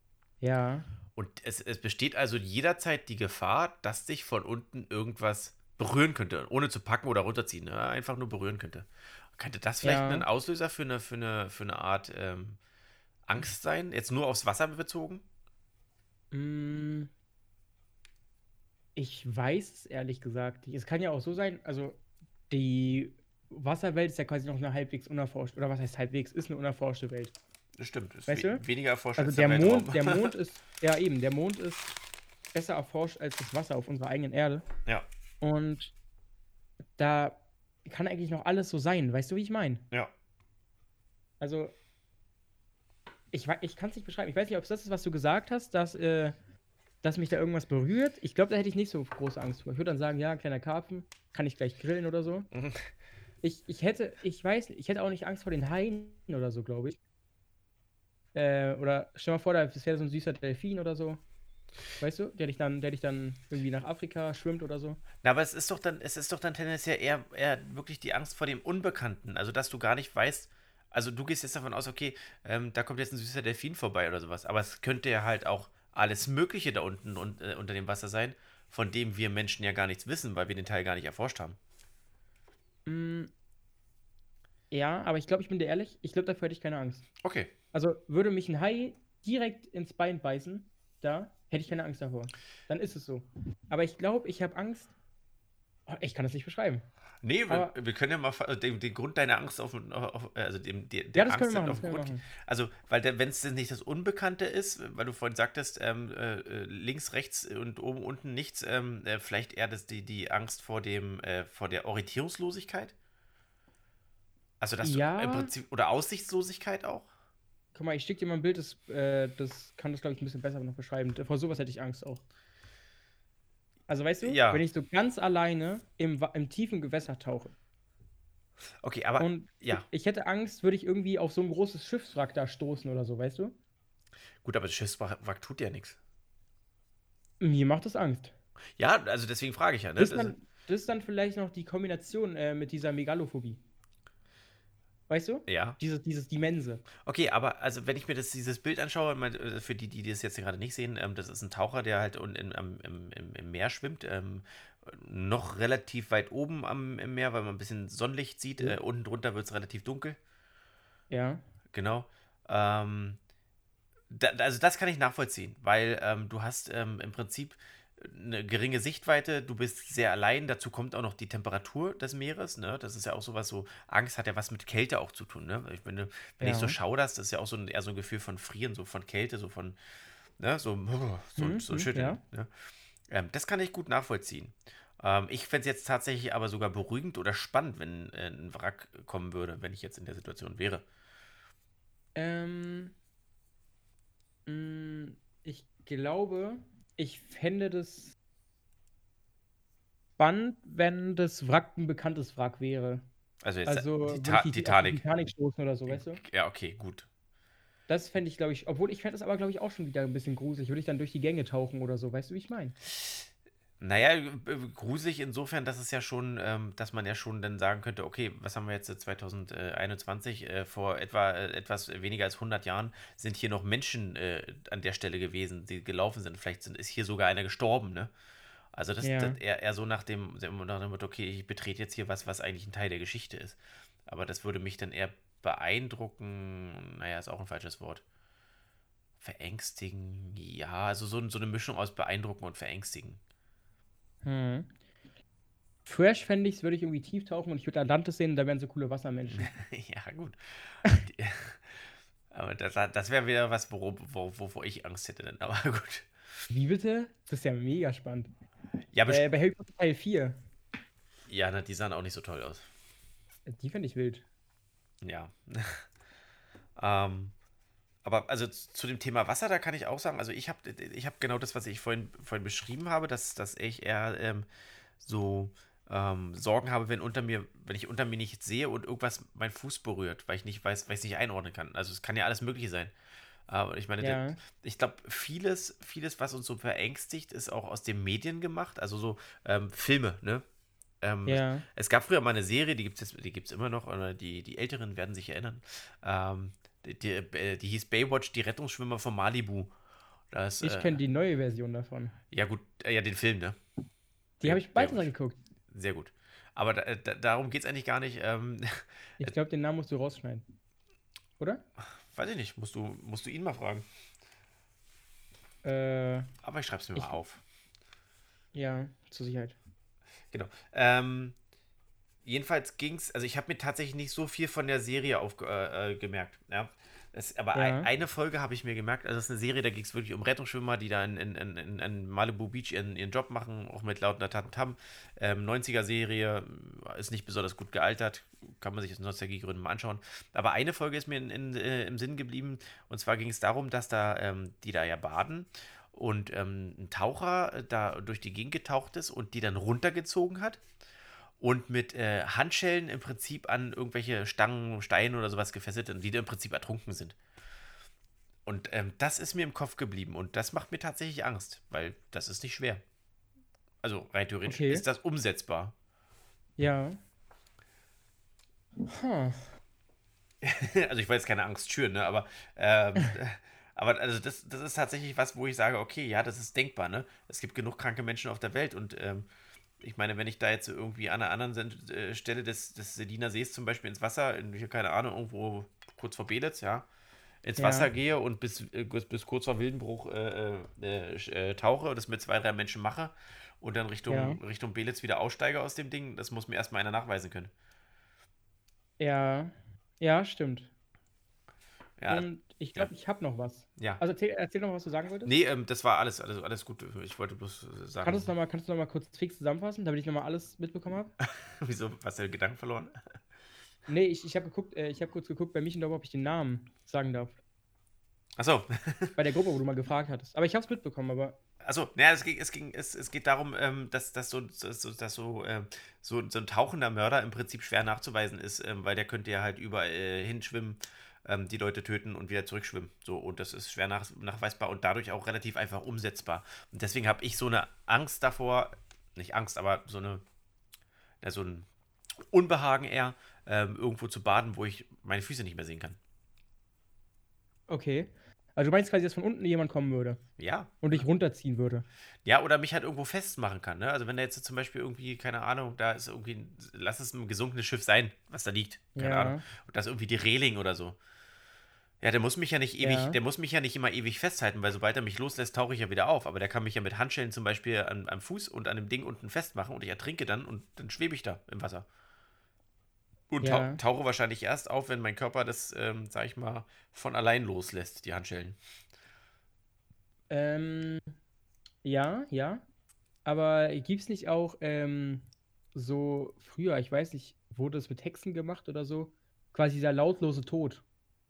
S1: ja,
S2: Und es, es besteht also jederzeit die Gefahr, dass dich von unten irgendwas berühren könnte, ohne zu packen oder runterziehen, ne? Einfach nur berühren könnte. Könnte das vielleicht
S1: Ja.
S2: ein Auslöser für eine, für eine, für eine Art ähm, Angst sein? Jetzt nur aufs Wasser bezogen?
S1: Mm, ich weiß es ehrlich gesagt nicht. Es kann ja auch so sein, also die Wasserwelt ist ja quasi noch eine halbwegs unerforschte, oder was heißt halbwegs, ist eine unerforschte Welt.
S2: Das stimmt. Ist
S1: Weißt
S2: we
S1: du?
S2: weniger erforscht
S1: Also
S2: als der
S1: der
S2: Weltraum.
S1: Mond, der Mond ist, ja eben, der Mond ist besser erforscht als das Wasser auf unserer eigenen Erde.
S2: Ja,
S1: Und da kann eigentlich noch alles so sein. Weißt du, wie ich meine?
S2: ja.
S1: Also, ich, wei- ich kann es nicht beschreiben. Ich weiß nicht, ob es das ist, was du gesagt hast, dass, äh, dass mich da irgendwas berührt. Ich glaube, da hätte ich nicht so große Angst vor. Ich würde dann sagen, ja, kleiner Karpfen, kann ich gleich grillen oder so.
S2: Mhm.
S1: Ich, ich hätte, ich weiß nicht, ich hätte auch nicht Angst vor den Haien oder so, glaube ich. Äh, oder stell mal vor, da- das wäre so ein süßer Delfin oder so. Weißt du, der dich dann, der dich dann irgendwie nach Afrika schwimmt oder so.
S2: Na, aber es ist doch dann, es ist doch dann tendenziell eher, eher wirklich die Angst vor dem Unbekannten. Also, dass du gar nicht weißt, also du gehst jetzt davon aus, okay, ähm, da kommt jetzt ein süßer Delfin vorbei oder sowas. Aber es könnte ja halt auch alles Mögliche da unten und, äh, unter dem Wasser sein, von dem wir Menschen ja gar nichts wissen, weil wir den Teil gar nicht erforscht haben.
S1: Mm, ja, aber ich glaube, ich bin dir ehrlich, ich glaube, dafür hätte ich keine Angst.
S2: Okay.
S1: Also würde mich ein Hai direkt ins Bein beißen, da hätte ich keine Angst davor. Dann ist es so. Aber ich glaube, ich habe Angst. Oh, ich kann das nicht beschreiben.
S2: Nee, wir,
S1: Aber
S2: wir können ja mal fa- den, den Grund deiner Angst auf, auf also dem, der,
S1: ja,
S2: der
S1: das können
S2: Angst
S1: wir machen,
S2: auf
S1: das
S2: den
S1: können wir
S2: Grund.
S1: machen.
S2: Also, weil wenn es nicht das Unbekannte ist, weil du vorhin sagtest, ähm, äh, äh, links, rechts und oben, unten nichts, ähm, äh, vielleicht eher das, die, die Angst vor dem, äh, vor der Orientierungslosigkeit. Also, dass du im
S1: Ja,
S2: Prinzip, oder Aussichtslosigkeit auch.
S1: guck mal, ich schicke dir mal ein Bild, das, äh, das kann das, glaube ich, ein bisschen besser noch beschreiben. Vor sowas hätte ich Angst auch. Also, weißt du, wenn
S2: Ja,
S1: ich so ganz alleine im, Wa- im tiefen Gewässer tauche
S2: okay, aber
S1: und
S2: ja,
S1: ich hätte Angst, würde ich irgendwie auf so ein großes Schiffswrack da stoßen oder so, weißt du?
S2: gut, aber das Schiffswrack tut ja nichts.
S1: Mir macht das Angst.
S2: Ja, also deswegen frage ich ja, ne?
S1: Das ist
S2: Das,
S1: dann, das ist dann vielleicht noch die Kombination äh, mit dieser Megalophobie. Weißt du?
S2: ja.
S1: Dieses, dieses Dimense.
S2: Okay, aber also wenn ich mir das, dieses Bild anschaue, mein, äh, für die, die das jetzt gerade nicht sehen, ähm, das ist ein Taucher, der halt un- in, am, im, im, im Meer schwimmt, ähm, noch relativ weit oben am, im Meer, weil man ein bisschen Sonnenlicht sieht.
S1: Ja.
S2: Äh, unten drunter wird es relativ dunkel,
S1: Ja.
S2: genau. Ähm, da, also das kann ich nachvollziehen, weil ähm, du hast ähm, im Prinzip eine geringe Sichtweite, du bist sehr allein, dazu kommt auch noch die Temperatur des Meeres, ne? Das ist ja auch sowas so, Angst hat ja was mit Kälte auch zu tun, ne? Ich meine, wenn ich so
S1: Ja.
S2: schauderst, das ist ja auch so ein, eher so ein Gefühl von Frieren, so von Kälte, so von, ne, so, so,
S1: Hm,
S2: so
S1: hm,
S2: schütteln,
S1: ja.
S2: ne? Ähm, das kann ich gut nachvollziehen. Ähm, ich fände es jetzt tatsächlich aber sogar beruhigend oder spannend, wenn äh, ein Wrack kommen würde, wenn ich jetzt in der Situation wäre.
S1: Ähm, mh, ich glaube, ich fände das spannend, wenn das Wrack ein bekanntes Wrack wäre.
S2: Also jetzt
S1: Also würde ich
S2: Tita
S1: die auf die
S2: Titanic.
S1: Titanic stoßen oder so, weißt du?
S2: Ja, okay, gut.
S1: Das fände ich, glaube ich, obwohl ich fände das aber, glaube ich, auch schon wieder ein bisschen gruselig. Würde ich dann durch die Gänge tauchen oder so, weißt du, wie ich meine?
S2: Naja, äh, gruselig insofern, dass es ja schon, ähm, dass man ja schon dann sagen könnte, okay, was haben wir jetzt äh, zwanzig einundzwanzig, äh, vor etwa äh, etwas weniger als hundert Jahren sind hier noch Menschen äh, an der Stelle gewesen, die gelaufen sind. Vielleicht sind, ist hier sogar einer gestorben, ne? Also das, das
S1: Ja.
S2: eher, eher so nach dem, nach dem Motto, okay, ich betrete jetzt hier was, was eigentlich ein Teil der Geschichte ist. Aber das würde mich dann eher beeindrucken, naja, ist auch ein falsches Wort. Verängstigen, ja, also so, so eine Mischung aus beeindrucken und verängstigen.
S1: Hm. Fresh fände ich würde ich irgendwie tief tauchen und ich würde Atlantis sehen, da wären so coole Wassermenschen.
S2: Ja, gut. Die, aber das, das wäre wieder was, wovor, wovor ich Angst hätte. Dann. Aber gut.
S1: Wie bitte? Das ist ja mega spannend.
S2: Ja,
S1: Äh,
S2: best-
S1: bei Harry Potter Teil vier,
S2: ja, na, die sahen auch nicht so toll aus.
S1: die fände ich wild.
S2: Ja. ähm, aber also z- zu dem Thema Wasser, da kann ich auch sagen, also ich habe ich hab genau das, was ich vorhin, vorhin beschrieben habe, dass, dass ich eher ähm, so ähm, Sorgen habe, wenn unter mir, wenn ich unter mir nichts sehe und irgendwas meinen Fuß berührt, weil ich nicht weiß, weil ich es nicht einordnen kann. Also es kann ja alles Mögliche sein. Aber ich meine, der-
S1: Ja,
S2: ich glaube, vieles, vieles, was uns so verängstigt, ist auch aus den Medien gemacht. Also so ähm, Filme, ne? Ähm, es,
S1: ja.
S2: es gab früher mal eine Serie, die gibt es die gibt's immer noch, oder die, die Älteren werden sich erinnern. Ähm, die, die, äh, die hieß Baywatch, die Rettungsschwimmer von Malibu. Das,
S1: Ich
S2: äh,
S1: kenne die neue Version davon.
S2: ja gut, äh, ja, den Film, ne?
S1: Die habe
S2: Bay,
S1: ich beides
S2: Baywatch.
S1: angeguckt.
S2: Sehr gut. Aber da, da, darum geht es eigentlich gar nicht. Ähm,
S1: Ich glaube, den Namen musst du rausschneiden. Oder?
S2: weiß ich nicht, musst du, musst du ihn mal fragen.
S1: Äh,
S2: Aber ich schreibe es mir mal
S1: ich,
S2: auf.
S1: ja, zur Sicherheit.
S2: Genau. Ähm, jedenfalls ging es, also ich habe mir tatsächlich nicht so viel von der Serie aufgemerkt. Äh, äh, gemerkt, ja. Das, aber ei-
S1: Ja,
S2: eine Folge habe ich mir gemerkt, also das ist eine Serie, da ging es wirklich um Rettungsschwimmer, die da in, in, in, in in Malibu Beach ihren, ihren Job machen, auch mit lauter Tatentam. Ähm, neunziger-Serie, ist nicht besonders gut gealtert, kann man sich aus Nostalgiegründen mal anschauen. Aber eine Folge ist mir in, in, äh, im Sinn geblieben, und zwar ging es darum, dass da, ähm, die da ja baden und ähm, ein Taucher äh, da durch die Gegend getaucht ist und die dann runtergezogen hat und mit äh, Handschellen im Prinzip an irgendwelche Stangen, Steine oder sowas gefesselt und die da im Prinzip ertrunken sind. Und ähm, das ist mir im Kopf geblieben und das macht mir tatsächlich Angst, weil das ist nicht schwer. Also rein theoretisch
S1: okay.
S2: ist das umsetzbar.
S1: Ja. Huh.
S2: Also ich will jetzt keine Angst schüren, ne? Aber, ähm, aber also das, das ist tatsächlich was, wo ich sage, okay, ja, das ist denkbar, ne? Es gibt genug kranke Menschen auf der Welt und ähm, ich meine, wenn ich da jetzt irgendwie an einer anderen Sen- äh, Stelle des, des Sediner Sees zum Beispiel ins Wasser, in, ich keine Ahnung, irgendwo kurz vor Belitz, ja, ins Wasser
S1: Ja,
S2: gehe und bis, äh, bis, bis kurz vor Wildenbruch äh, äh, äh, tauche, das mit zwei, drei Menschen mache und dann
S1: ja,
S2: Richtung, Richtung Belitz wieder aussteige aus dem Ding, das muss mir erstmal einer nachweisen können.
S1: ja. Ja, stimmt.
S2: Ja,
S1: Und ich
S2: ja,
S1: glaube, ich habe noch was.
S2: ja.
S1: Also erzähl, erzähl noch, was du sagen wolltest.
S2: Nee, ähm, das war alles, alles, alles gut. Ich wollte bloß äh,
S1: Kannst du
S2: sagen,
S1: noch mal, kannst du noch mal kurz fix zusammenfassen, damit ich noch mal alles mitbekommen habe?
S2: wieso, hast du den Gedanken verloren?
S1: Nee, ich, ich habe geguckt, äh, ich habe kurz geguckt bei mich und ob ich den Namen sagen darf.
S2: Achso,
S1: Bei der Gruppe, wo du mal gefragt hattest. Aber ich habe es mitbekommen, aber
S2: achso, naja, es ging, es ging, es, es geht darum, ähm, dass, dass, so, dass, so- dass so, ähm, so, so ein tauchender Mörder im Prinzip schwer nachzuweisen ist, ähm, weil der könnte ja halt überall äh, hinschwimmen, ähm, die Leute töten und wieder zurückschwimmen. So, und das ist schwer nach, nachweisbar und dadurch auch relativ einfach umsetzbar. Und deswegen habe ich so eine Angst davor, nicht Angst, aber so eine, ja, so ein Unbehagen eher, ähm, irgendwo zu baden, wo ich meine Füße nicht mehr sehen kann.
S1: okay. Also du meinst quasi, dass von unten jemand kommen würde
S2: Ja,
S1: und dich runterziehen würde.
S2: ja, oder mich halt irgendwo festmachen kann, ne? Also wenn da jetzt zum Beispiel irgendwie, keine Ahnung, da ist irgendwie, ein, lass es ein gesunkenes Schiff sein, was da liegt, keine Ahnung.
S1: Ja,
S2: Und da ist irgendwie die Reling oder so. Ja, der muss mich ja nicht ewig,
S1: ja,
S2: der muss mich ja nicht immer ewig festhalten, weil sobald er mich loslässt, tauche ich ja wieder auf. Aber der kann mich ja mit Handschellen zum Beispiel an, am Fuß und an dem Ding unten festmachen und ich ertrinke dann und dann schwebe ich da im Wasser. Und tau
S1: ja.
S2: tauche wahrscheinlich erst auf, wenn mein Körper das, ähm, sag ich mal, von allein loslässt, die Handschellen.
S1: Ähm, ja, ja. Aber gibt es nicht auch ähm, so früher, ich weiß nicht, wurde es mit Hexen gemacht oder so? Quasi dieser lautlose Tod.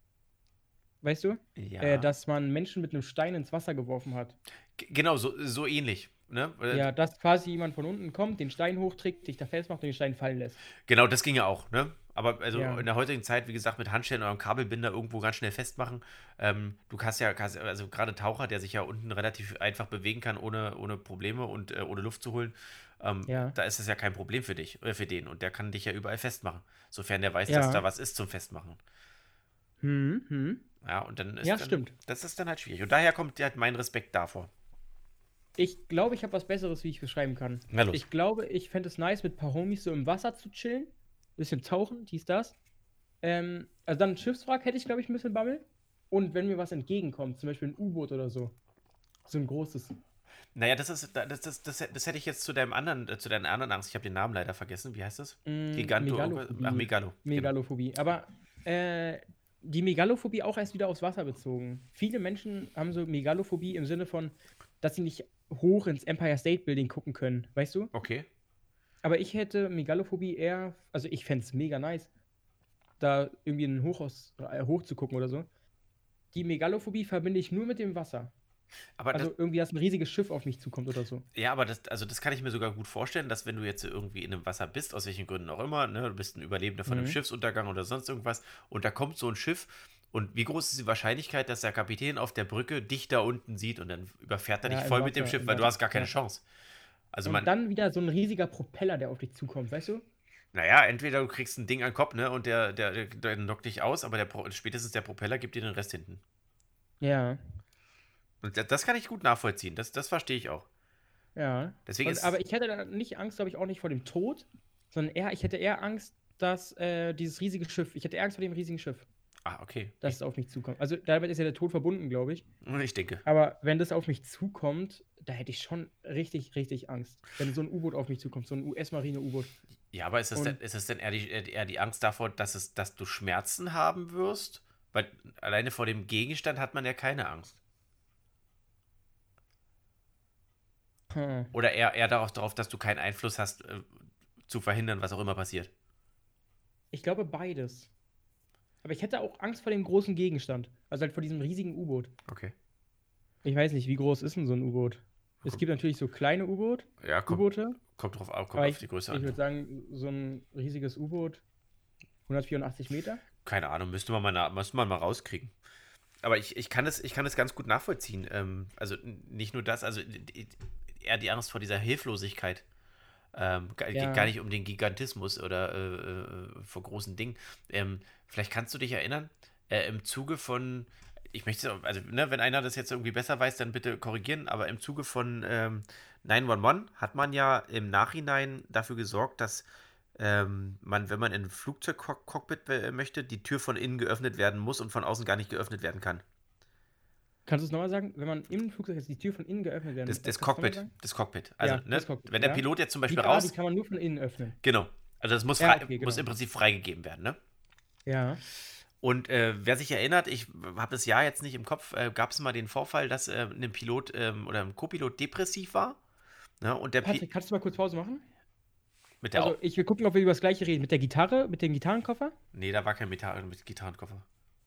S1: Weißt du? Äh,
S2: Ja.
S1: dass man Menschen mit einem Stein ins Wasser geworfen hat.
S2: G genau, so, so ähnlich. Ne? Äh,
S1: Ja, dass quasi jemand von unten kommt, den Stein hochträgt, dich da festmacht und den Stein fallen lässt.
S2: Genau, das ginge auch, ne? Aber also
S1: Ja,
S2: in der heutigen Zeit, wie gesagt, mit Handschellen oder einem Kabelbinder irgendwo ganz schnell festmachen. Ähm, du kannst ja, kannst, also gerade Taucher, der sich ja unten relativ einfach bewegen kann, ohne, ohne Probleme und äh, ohne Luft zu holen, ähm,
S1: ja,
S2: da ist das ja kein Problem für dich, äh, für den. Und der kann dich ja überall festmachen, sofern der weiß, dass
S1: ja.
S2: da was ist zum Festmachen.
S1: Hm, hm.
S2: Ja, und dann
S1: Ja,
S2: ist dann,
S1: stimmt.
S2: das ist dann halt schwierig. Und daher kommt halt mein Respekt davor.
S1: Ich glaube, ich habe was Besseres, wie ich beschreiben kann.
S2: Na los.
S1: Ich glaube, ich fände es nice, mit ein paar Homies so im Wasser zu chillen. Bisschen tauchen, dies, das. Ähm, also dann ein Schiffswrack hätte ich, glaube ich, ein bisschen Bammel. Und wenn mir was entgegenkommt, zum Beispiel ein U-Boot oder so. So ein großes.
S2: Naja, das ist, das, das, das, das hätte ich jetzt zu deinem anderen, äh, zu deiner anderen Angst. Ich habe den Namen leider vergessen. Wie heißt das?
S1: Mm,
S2: Giganto, irgendwas? Ach,
S1: Megalophobie.
S2: Megalo, genau.
S1: Megalophobie. Aber äh, die Megalophobie auch erst wieder aufs Wasser bezogen. Viele Menschen haben so Megalophobie im Sinne von, dass sie nicht hoch ins Empire State Building gucken können. Weißt du?
S2: Okay.
S1: Aber ich hätte Megalophobie eher, also ich fände es mega nice, da irgendwie in ein Hochhaus äh, hochzugucken oder so. Die Megalophobie verbinde ich nur mit dem Wasser.
S2: Aber das,
S1: Also irgendwie, dass ein riesiges Schiff auf mich zukommt oder so.
S2: ja, aber das, also das kann ich mir sogar gut vorstellen, dass wenn du jetzt irgendwie in einem Wasser bist, aus welchen Gründen auch immer, ne, du bist ein Überlebender von einem
S1: Mhm.
S2: Schiffsuntergang oder sonst irgendwas, und da kommt so ein Schiff, und wie groß ist die Wahrscheinlichkeit, dass der Kapitän auf der Brücke dich da unten sieht und dann überfährt er dich
S1: Ja, im
S2: voll mit dem
S1: Wasser,
S2: Schiff,
S1: im
S2: weil du
S1: Wasser.
S2: hast gar keine
S1: Ja.
S2: Chance. Also
S1: Und
S2: man,
S1: dann wieder so ein riesiger Propeller, der auf dich zukommt, weißt du?
S2: naja, entweder du kriegst ein Ding an den Kopf, ne, und der, der, der, der knockt dich aus, aber der, Pro- spätestens der Propeller gibt dir den Rest hinten.
S1: Ja.
S2: Und das, das kann ich gut nachvollziehen, das, das verstehe ich auch.
S1: Ja.
S2: Deswegen
S1: Und,
S2: ist,
S1: aber ich hätte da nicht Angst, glaube ich, auch nicht vor dem Tod, sondern eher, ich hätte eher Angst, dass äh, dieses riesige Schiff, ich hätte eher Angst vor dem riesigen Schiff,
S2: ah, okay.
S1: dass
S2: Ich,
S1: es auf mich zukommt. Also damit ist ja der Tod verbunden, glaube ich.
S2: ich denke.
S1: Aber wenn das auf mich zukommt, da hätte ich schon richtig, richtig Angst. Wenn so ein U-Boot auf mich zukommt, so ein U S-Marine-U-Boot.
S2: Ja, aber ist es denn,
S1: Und
S2: ist es denn eher die, eher die Angst davor, dass, es, dass du Schmerzen haben wirst? Weil alleine vor dem Gegenstand hat man ja keine Angst.
S1: hm,
S2: Oder eher, eher darauf, darauf, dass du keinen Einfluss hast, äh, zu verhindern, was auch immer passiert.
S1: ich glaube beides. Aber ich hätte auch Angst vor dem großen Gegenstand. Also halt vor diesem riesigen U-Boot.
S2: Okay.
S1: Ich weiß nicht, wie groß ist denn so ein U-Boot? Es gibt natürlich so kleine U-Boot,
S2: Ja, kommt,
S1: U-Boote,
S2: kommt drauf an, kommt
S1: aber
S2: auf
S1: ich,
S2: die Größe
S1: ich
S2: an.
S1: würde sagen, so ein riesiges U-Boot, hundertvierundachtzig Meter.
S2: Keine Ahnung, müsste man mal, na- müsste man mal rauskriegen. Aber ich, ich, kann es, ich kann es ganz gut nachvollziehen. Ähm, also n- nicht nur das, also die- eher die Angst vor dieser Hilflosigkeit. Ähm, ga- geht gar
S1: Ja,
S2: nicht um den Gigantismus oder äh, äh, vor großen Dingen. Ähm, vielleicht kannst du dich erinnern, äh, im Zuge von, ich möchte, also ne, wenn einer das jetzt irgendwie besser weiß, dann bitte korrigieren, aber im Zuge von ähm, neun eins eins hat man ja im Nachhinein dafür gesorgt, dass ähm, man, wenn man in ein Flugzeugcockpit äh, möchte, die Tür von innen geöffnet werden muss und von außen gar nicht geöffnet werden kann.
S1: kannst du es nochmal sagen? Wenn man im Flugzeug jetzt die Tür von innen geöffnet werden
S2: Das,
S1: muss,
S2: das
S1: kannst du es nochmal
S2: Cockpit,
S1: sagen?
S2: das Cockpit. Also,
S1: Ja,
S2: ne,
S1: das Cockpit,
S2: wenn der
S1: ja.
S2: Pilot jetzt zum
S1: Die,
S2: Beispiel
S1: ah, die
S2: raus,
S1: kann man nur von innen öffnen.
S2: genau, also das muss,
S1: Ja,
S2: frei,
S1: okay,
S2: muss
S1: genau.
S2: im Prinzip freigegeben werden, ne?
S1: Ja.
S2: Und äh, wer sich erinnert, ich habe das Jahr jetzt nicht im Kopf, äh, gab es mal den Vorfall, dass äh, ein Pilot ähm, oder ein Co-Pilot depressiv war. Ne? Und der Pi
S1: Patrick, kannst du mal kurz Pause machen?
S2: mit der
S1: Also,
S2: Au
S1: ich will gucken, ob wir über das Gleiche reden. Mit der Gitarre, mit dem Gitarrenkoffer?
S2: Nee, da war kein Meta mit Gitarrenkoffer.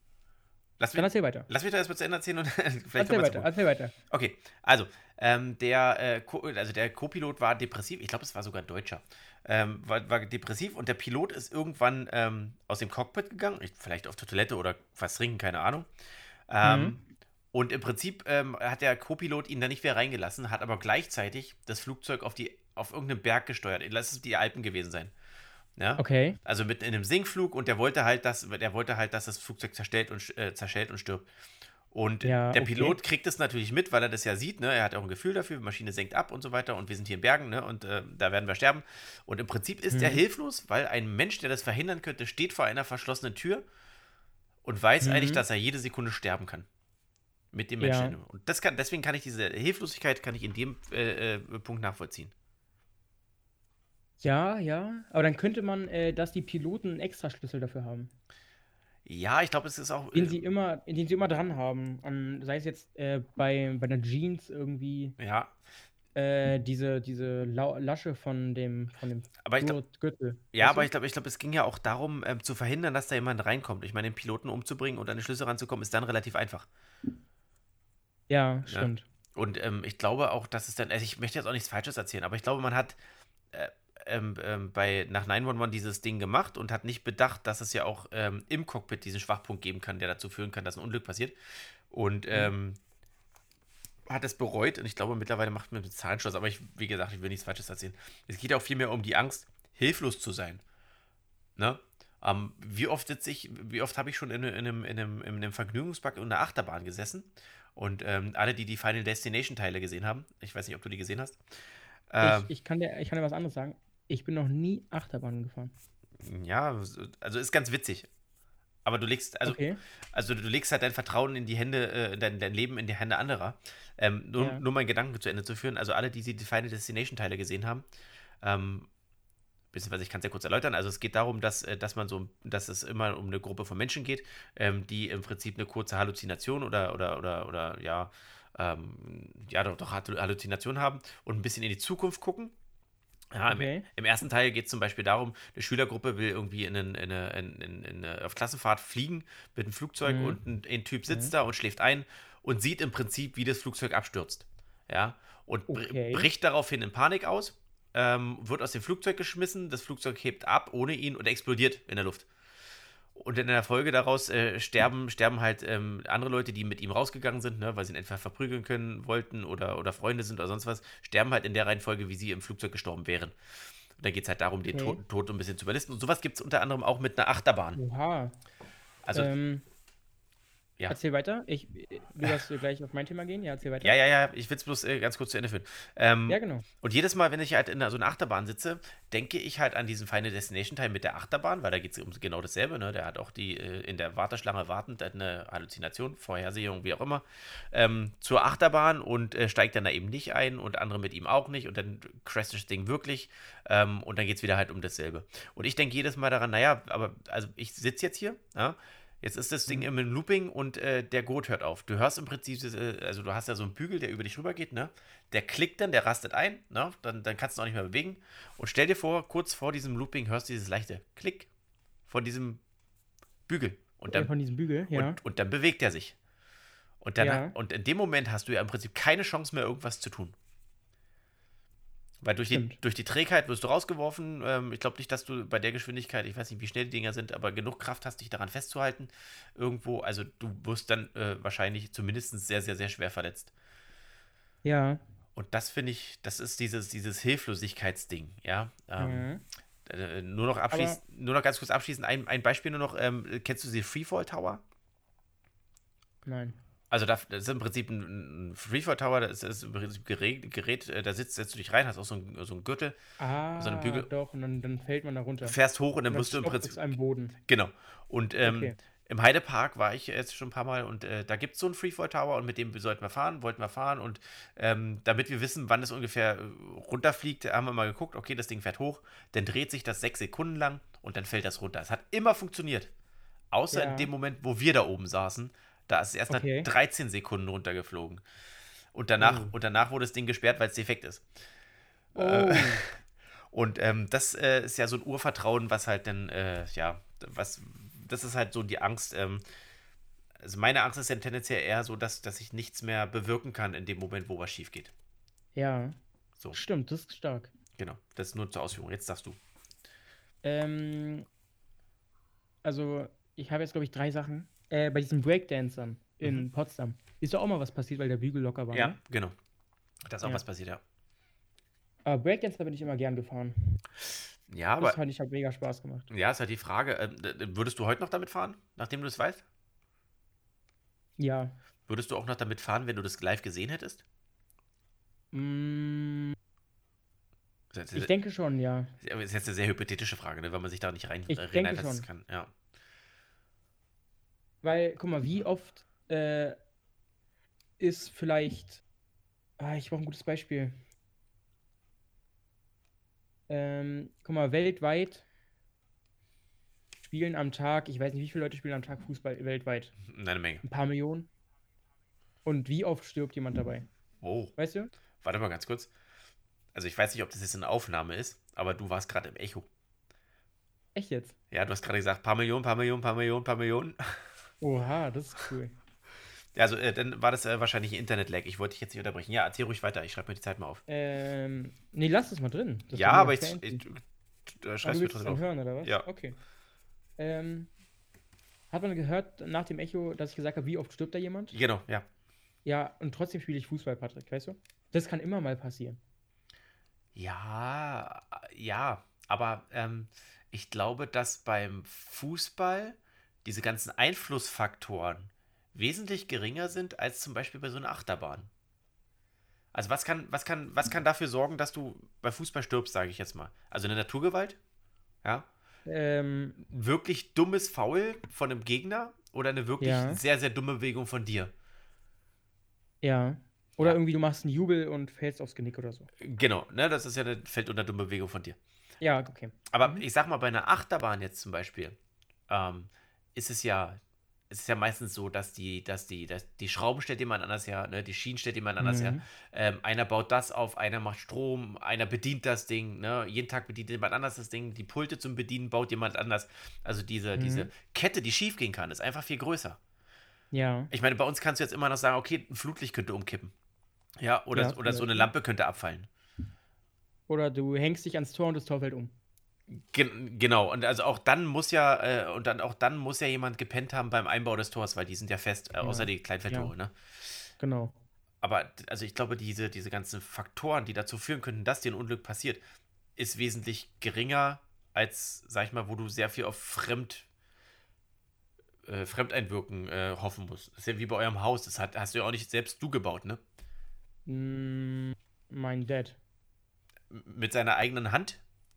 S2: Lass
S1: Dann
S2: mich,
S1: erzähl weiter.
S2: lass mich da erst mal zu Ende erzählen und vielleicht
S1: Erzähl
S2: kommen wir
S1: weiter,
S2: zu.
S1: erzähl weiter.
S2: Okay, also, ähm, der, äh, Co also der Co-Pilot war depressiv, ich glaube, es war sogar ein Deutscher, ähm, war, war depressiv und der Pilot ist irgendwann ähm, aus dem Cockpit gegangen, ich, vielleicht auf die Toilette oder was trinken, keine Ahnung.
S1: Mhm.
S2: Ähm, und im Prinzip ähm, hat der Co-Pilot ihn da nicht mehr reingelassen, hat aber gleichzeitig das Flugzeug auf, die, auf irgendeinen Berg gesteuert. Lass es die Alpen gewesen sein. Ja?
S1: Okay.
S2: Also mitten in einem Sinkflug und der wollte halt, dass, der wollte halt, dass das Flugzeug zerstellt und, äh, zerschellt und stirbt. Und
S1: Ja,
S2: der
S1: okay.
S2: Pilot kriegt es natürlich mit, weil er das ja sieht, ne? Er hat auch ein Gefühl dafür, die Maschine senkt ab und so weiter und wir sind hier in Bergen, ne? Und äh, da werden wir sterben. Und im Prinzip ist er
S1: Mhm.
S2: hilflos, weil ein Mensch, der das verhindern könnte, steht vor einer verschlossenen Tür und weiß eigentlich,
S1: Mhm.
S2: dass er jede Sekunde sterben kann. Mit dem
S1: Ja.
S2: Menschen. Und das kann, deswegen kann ich diese Hilflosigkeit kann ich in dem äh, äh, Punkt nachvollziehen.
S1: Ja, ja. Aber dann könnte man, äh, dass die Piloten einen Extraschlüssel dafür haben.
S2: Ja, ich glaube, es ist auch.
S1: Den
S2: Äh,
S1: sie immer, den sie immer dran haben. An, sei es jetzt äh, bei, bei einer Jeans irgendwie,
S2: ja,
S1: äh, diese, diese Lau Lasche von dem, von dem
S2: aber ich glaube,
S1: Gurt- Gürtel.
S2: ja,
S1: Weißt
S2: aber
S1: du?
S2: ich glaube, ich glaube, es ging ja auch darum, ähm, zu verhindern, dass da jemand reinkommt. Ich meine, den Piloten umzubringen und an den Schlüssel ranzukommen, ist dann relativ einfach.
S1: Ja,
S2: Ne?
S1: stimmt.
S2: Und ähm, ich glaube auch, dass es dann, also ich möchte jetzt auch nichts Falsches erzählen, aber ich glaube, man hat äh, ähm, ähm, bei nach neun eins eins dieses Ding gemacht und hat nicht bedacht, dass es ja auch ähm, im Cockpit diesen Schwachpunkt geben kann, der dazu führen kann, dass ein Unglück passiert. Und
S1: Mhm.
S2: ähm, hat es bereut und ich glaube, mittlerweile macht man mit Zahlenschluss, aber ich, wie gesagt, ich will nichts Falsches erzählen. Es geht auch vielmehr um die Angst, hilflos zu sein. Ne? Ähm, wie oft sitze ich, wie oft habe ich schon in, in, einem, in, einem, in einem Vergnügungspark in einer Achterbahn gesessen und ähm, alle, die die Final Destination Teile gesehen haben, ich weiß nicht, ob du die gesehen hast,
S1: Ich,
S2: ähm,
S1: ich kann dir, ich kann dir was anderes sagen. Ich bin noch nie Achterbahn gefahren.
S2: ja, also ist ganz witzig. Aber du legst, also,
S1: Okay.
S2: also du legst halt dein Vertrauen in die Hände, äh, dein, dein Leben in die Hände anderer. Ähm, nur,
S1: Ja.
S2: nur meinen Gedanken zu Ende zu führen, also alle, die die Final Destination Teile gesehen haben, ähm, beziehungsweise ich kann es ja kurz erläutern. Also es geht darum, dass, äh, dass man so, dass es immer um eine Gruppe von Menschen geht, ähm, die im Prinzip eine kurze Halluzination oder oder oder oder ja, ähm, ja doch, doch Halluzination haben und ein bisschen in die Zukunft gucken. Ja, im,
S1: Okay.
S2: im ersten Teil geht es zum Beispiel darum, eine Schülergruppe will irgendwie in, einen- in, eine, in, in, in eine, auf Klassenfahrt fliegen mit einem Flugzeug
S1: Mhm.
S2: und ein, ein Typ sitzt
S1: Mhm.
S2: da und schläft ein und sieht im Prinzip, wie das Flugzeug abstürzt. Ja, und br-
S1: Okay.
S2: bricht daraufhin in Panik aus, ähm, wird aus dem Flugzeug geschmissen, das Flugzeug hebt ab ohne ihn und explodiert in der Luft. Und in der Folge daraus äh, sterben, sterben halt ähm, andere Leute, die mit ihm rausgegangen sind, ne, weil sie ihn entweder verprügeln können wollten oder, oder Freunde sind oder sonst was, sterben halt in der Reihenfolge, wie sie im Flugzeug gestorben wären. Und dann geht es halt darum, den
S1: Okay.
S2: Tod, Tod ein bisschen zu überlisten. Und sowas gibt es unter anderem auch mit einer Achterbahn.
S1: Oha.
S2: Also,
S1: Ähm,
S2: Ja.
S1: Erzähl weiter. Ich, äh, du darfst gleich auf mein Thema gehen. Ja, erzähl
S2: Ja,
S1: weiter.
S2: ja, ja, ich will es bloß äh, ganz kurz zu Ende führen. Ähm,
S1: Ja, genau.
S2: und jedes Mal, wenn ich halt in so einer Achterbahn sitze, denke ich halt an diesen Final Destination Teil mit der Achterbahn, weil da geht es um genau dasselbe. Ne? Der hat auch die äh, in der Warteschlange wartend, der hat eine Halluzination, Vorhersehung, wie auch immer, ähm, zur Achterbahn und äh, steigt dann da eben nicht ein und andere mit ihm auch nicht und dann crasht das Ding wirklich ähm, und dann geht es wieder halt um dasselbe. Und ich denke jedes Mal daran, naja, aber also ich sitze jetzt hier, ja, jetzt ist das Ding
S1: Mhm.
S2: im Looping und äh, der Gurt hört auf. Du hörst im Prinzip, äh, also du hast ja so einen Bügel, der über dich rüber geht, ne? Der klickt dann, der rastet ein, ne? Dann, dann kannst du auch nicht mehr bewegen. Und stell dir vor, kurz vor diesem Looping hörst du dieses leichte Klick von diesem Bügel. Und
S1: Äh,
S2: dann,
S1: Von diesem Bügel, ja.
S2: und, und dann bewegt er sich. Und, dann,
S1: Ja,
S2: und in dem Moment hast du ja im Prinzip keine Chance mehr, irgendwas zu tun. Weil durch die,
S1: stimmt.
S2: durch die Trägheit wirst du rausgeworfen. Ähm, ich glaube nicht, dass du bei der Geschwindigkeit, ich weiß nicht, wie schnell die Dinger sind, aber genug Kraft hast, dich daran festzuhalten. Irgendwo, also du wirst dann äh, wahrscheinlich zumindest sehr, sehr, sehr schwer verletzt.
S1: Ja.
S2: Und das finde ich, das ist dieses, dieses Hilflosigkeitsding, ja. Ähm,
S1: Mhm.
S2: äh, nur noch
S1: Aber
S2: abschließend, nur noch ganz kurz abschließend, ein, ein Beispiel nur noch, ähm, kennst du die Freefall Tower?
S1: nein.
S2: Also das ist im Prinzip ein, ein Freefall Tower, das ist im Prinzip Gerät, Gerät, äh, da sitzt, setzt du dich rein, hast auch so einen, so einen Gürtel, so einen
S1: Ah,
S2: Bügel,
S1: doch, und dann, dann fällt man da runter.
S2: fährst hoch und
S1: Und
S2: dann
S1: dann
S2: wirst du im
S1: stoppt es
S2: Prinzip,
S1: am Boden.
S2: genau. Und ähm,
S1: Okay.
S2: im Heidepark war ich jetzt schon ein paar Mal und äh, da gibt es so einen Freefall Tower und mit dem sollten wir fahren, wollten wir fahren und ähm, damit wir wissen, wann es ungefähr äh, runterfliegt, haben wir mal geguckt, okay, das Ding fährt hoch, dann dreht sich das sechs Sekunden lang und dann fällt das runter. Es hat immer funktioniert. Außer in dem
S1: Ja,
S2: Moment, wo wir da oben saßen, da ist es erst nach
S1: okay.
S2: dreizehn Sekunden runtergeflogen. Und danach,
S1: Oh.
S2: und danach wurde das Ding gesperrt, weil es defekt ist. Äh,
S1: Oh.
S2: und ähm, das äh, ist ja so ein Urvertrauen, was halt dann, äh, ja, was, das ist halt so die Angst. Ähm, also meine Angst ist ja tendenziell eher so, dass, dass ich nichts mehr bewirken kann in dem Moment, wo was schief geht.
S1: Ja,
S2: So,
S1: stimmt, das ist stark.
S2: genau. Das ist nur zur Ausführung. Jetzt sagst du.
S1: Ähm, also, ich habe jetzt, glaube ich, drei Sachen. Äh, bei diesen Breakdancern
S2: Mhm.
S1: in Potsdam ist doch auch mal was passiert, weil der Bügel locker war,
S2: Ja,
S1: ne?
S2: genau. Da ist auch
S1: Ja.
S2: was passiert, ja.
S1: Aber Breakdancer bin ich immer gern gefahren.
S2: Ja,
S1: Das
S2: aber
S1: fand ich, hat mega Spaß gemacht.
S2: ja, ist halt die Frage, ähm, d- d- würdest du heute noch damit fahren, nachdem du es weißt?
S1: Ja.
S2: Würdest du auch noch damit fahren, wenn du das live gesehen hättest?
S1: Mm,
S2: Das ist
S1: ich
S2: jetzt,
S1: denke schon, ja.
S2: das ist jetzt eine sehr hypothetische Frage, ne, weil man sich da nicht rein,
S1: Ich denke
S2: reinversetzen
S1: schon.
S2: kann. Ja.
S1: Weil, guck mal, wie oft äh, ist vielleicht. Ah, ich brauche ein gutes Beispiel. Ähm, guck mal, weltweit spielen am Tag, ich weiß nicht, wie viele Leute spielen am Tag Fußball weltweit?
S2: Eine Menge.
S1: Ein paar Millionen? Und wie oft stirbt jemand dabei?
S2: Oh,
S1: Weißt du?
S2: warte mal ganz kurz. Also ich weiß nicht, ob das jetzt eine Aufnahme ist, aber du warst gerade im Echo.
S1: Echt jetzt?
S2: Ja, du hast gerade gesagt, paar Millionen, paar Millionen, paar Millionen, paar Millionen.
S1: Oha, das ist cool.
S2: Ja, also äh, dann war das äh, wahrscheinlich ein Internet-Lag. Ich wollte dich jetzt nicht unterbrechen. Ja, erzähl ruhig weiter. Ich schreibe mir die Zeit mal auf.
S1: Ähm, nee, lass es mal drin. Das
S2: Ja,
S1: war mega
S2: aber ich, ich,
S1: fancy.
S2: du äh,
S1: Ah, du
S2: schreibst mir
S1: willst es
S2: trotzdem
S1: dann
S2: auf.
S1: hören, oder was?
S2: Ja.
S1: Okay. Ähm, hat man gehört nach dem Echo, dass ich gesagt habe, wie oft stirbt da jemand?
S2: Genau, ja.
S1: Ja, und trotzdem spiele ich Fußball, Patrick, weißt du? Das kann immer mal passieren.
S2: Ja, ja, aber ähm, ich glaube, dass beim Fußball diese ganzen Einflussfaktoren wesentlich geringer sind als zum Beispiel bei so einer Achterbahn. Also was kann, was kann, was kann dafür sorgen, dass du bei Fußball stirbst, sage ich jetzt mal. Also eine Naturgewalt, ja,
S1: Ähm,
S2: ein wirklich dummes Foul von einem Gegner oder eine wirklich
S1: ja,
S2: sehr, sehr dumme Bewegung von dir.
S1: ja. Oder
S2: Ja,
S1: irgendwie du machst einen Jubel und fällst aufs Genick oder so.
S2: genau, ne, das ist ja eine, fällt unter dumme Bewegung von dir.
S1: Ja, okay.
S2: Aber
S1: Mhm.
S2: ich sag mal, bei einer Achterbahn jetzt zum Beispiel, ähm, ist es ja, ist es ja meistens so, dass die, dass die, dass die Schrauben stellt jemand anders her, ne, die Schienen stellt jemand anders her.
S1: Mhm.
S2: Ähm, einer baut das auf, einer macht Strom, einer bedient das Ding, ne, jeden Tag bedient jemand anders das Ding, die Pulte zum Bedienen baut jemand anders. Also diese, diese
S1: Mhm.
S2: Kette, die schief gehen kann, ist einfach viel größer.
S1: Ja,
S2: Ich meine, bei uns kannst du jetzt immer noch sagen, okay, ein Flutlicht könnte umkippen. Ja, oder,
S1: ja, zum
S2: oder so eine
S1: Beispiel.
S2: Lampe könnte abfallen.
S1: Oder du hängst dich ans Tor und das Tor fällt um.
S2: Gen genau, und also auch dann muss ja, äh, und dann auch dann muss ja jemand gepennt haben beim Einbau des Tors, weil die sind ja fest, äh, außer
S1: Ja,
S2: die
S1: ja,
S2: Kleinfeldtore, ne?
S1: genau.
S2: Aber d- also ich glaube, diese, diese ganzen Faktoren, die dazu führen könnten, dass dir ein Unglück passiert, ist wesentlich geringer als, sag ich mal, wo du sehr viel auf Fremd, äh, Fremdeinwirken äh, hoffen musst. Das ist ja wie bei eurem Haus. Das hat, hast du ja auch nicht selbst du gebaut, ne?
S1: Mm, mein Dad.
S2: M- Mit seiner eigenen Hand.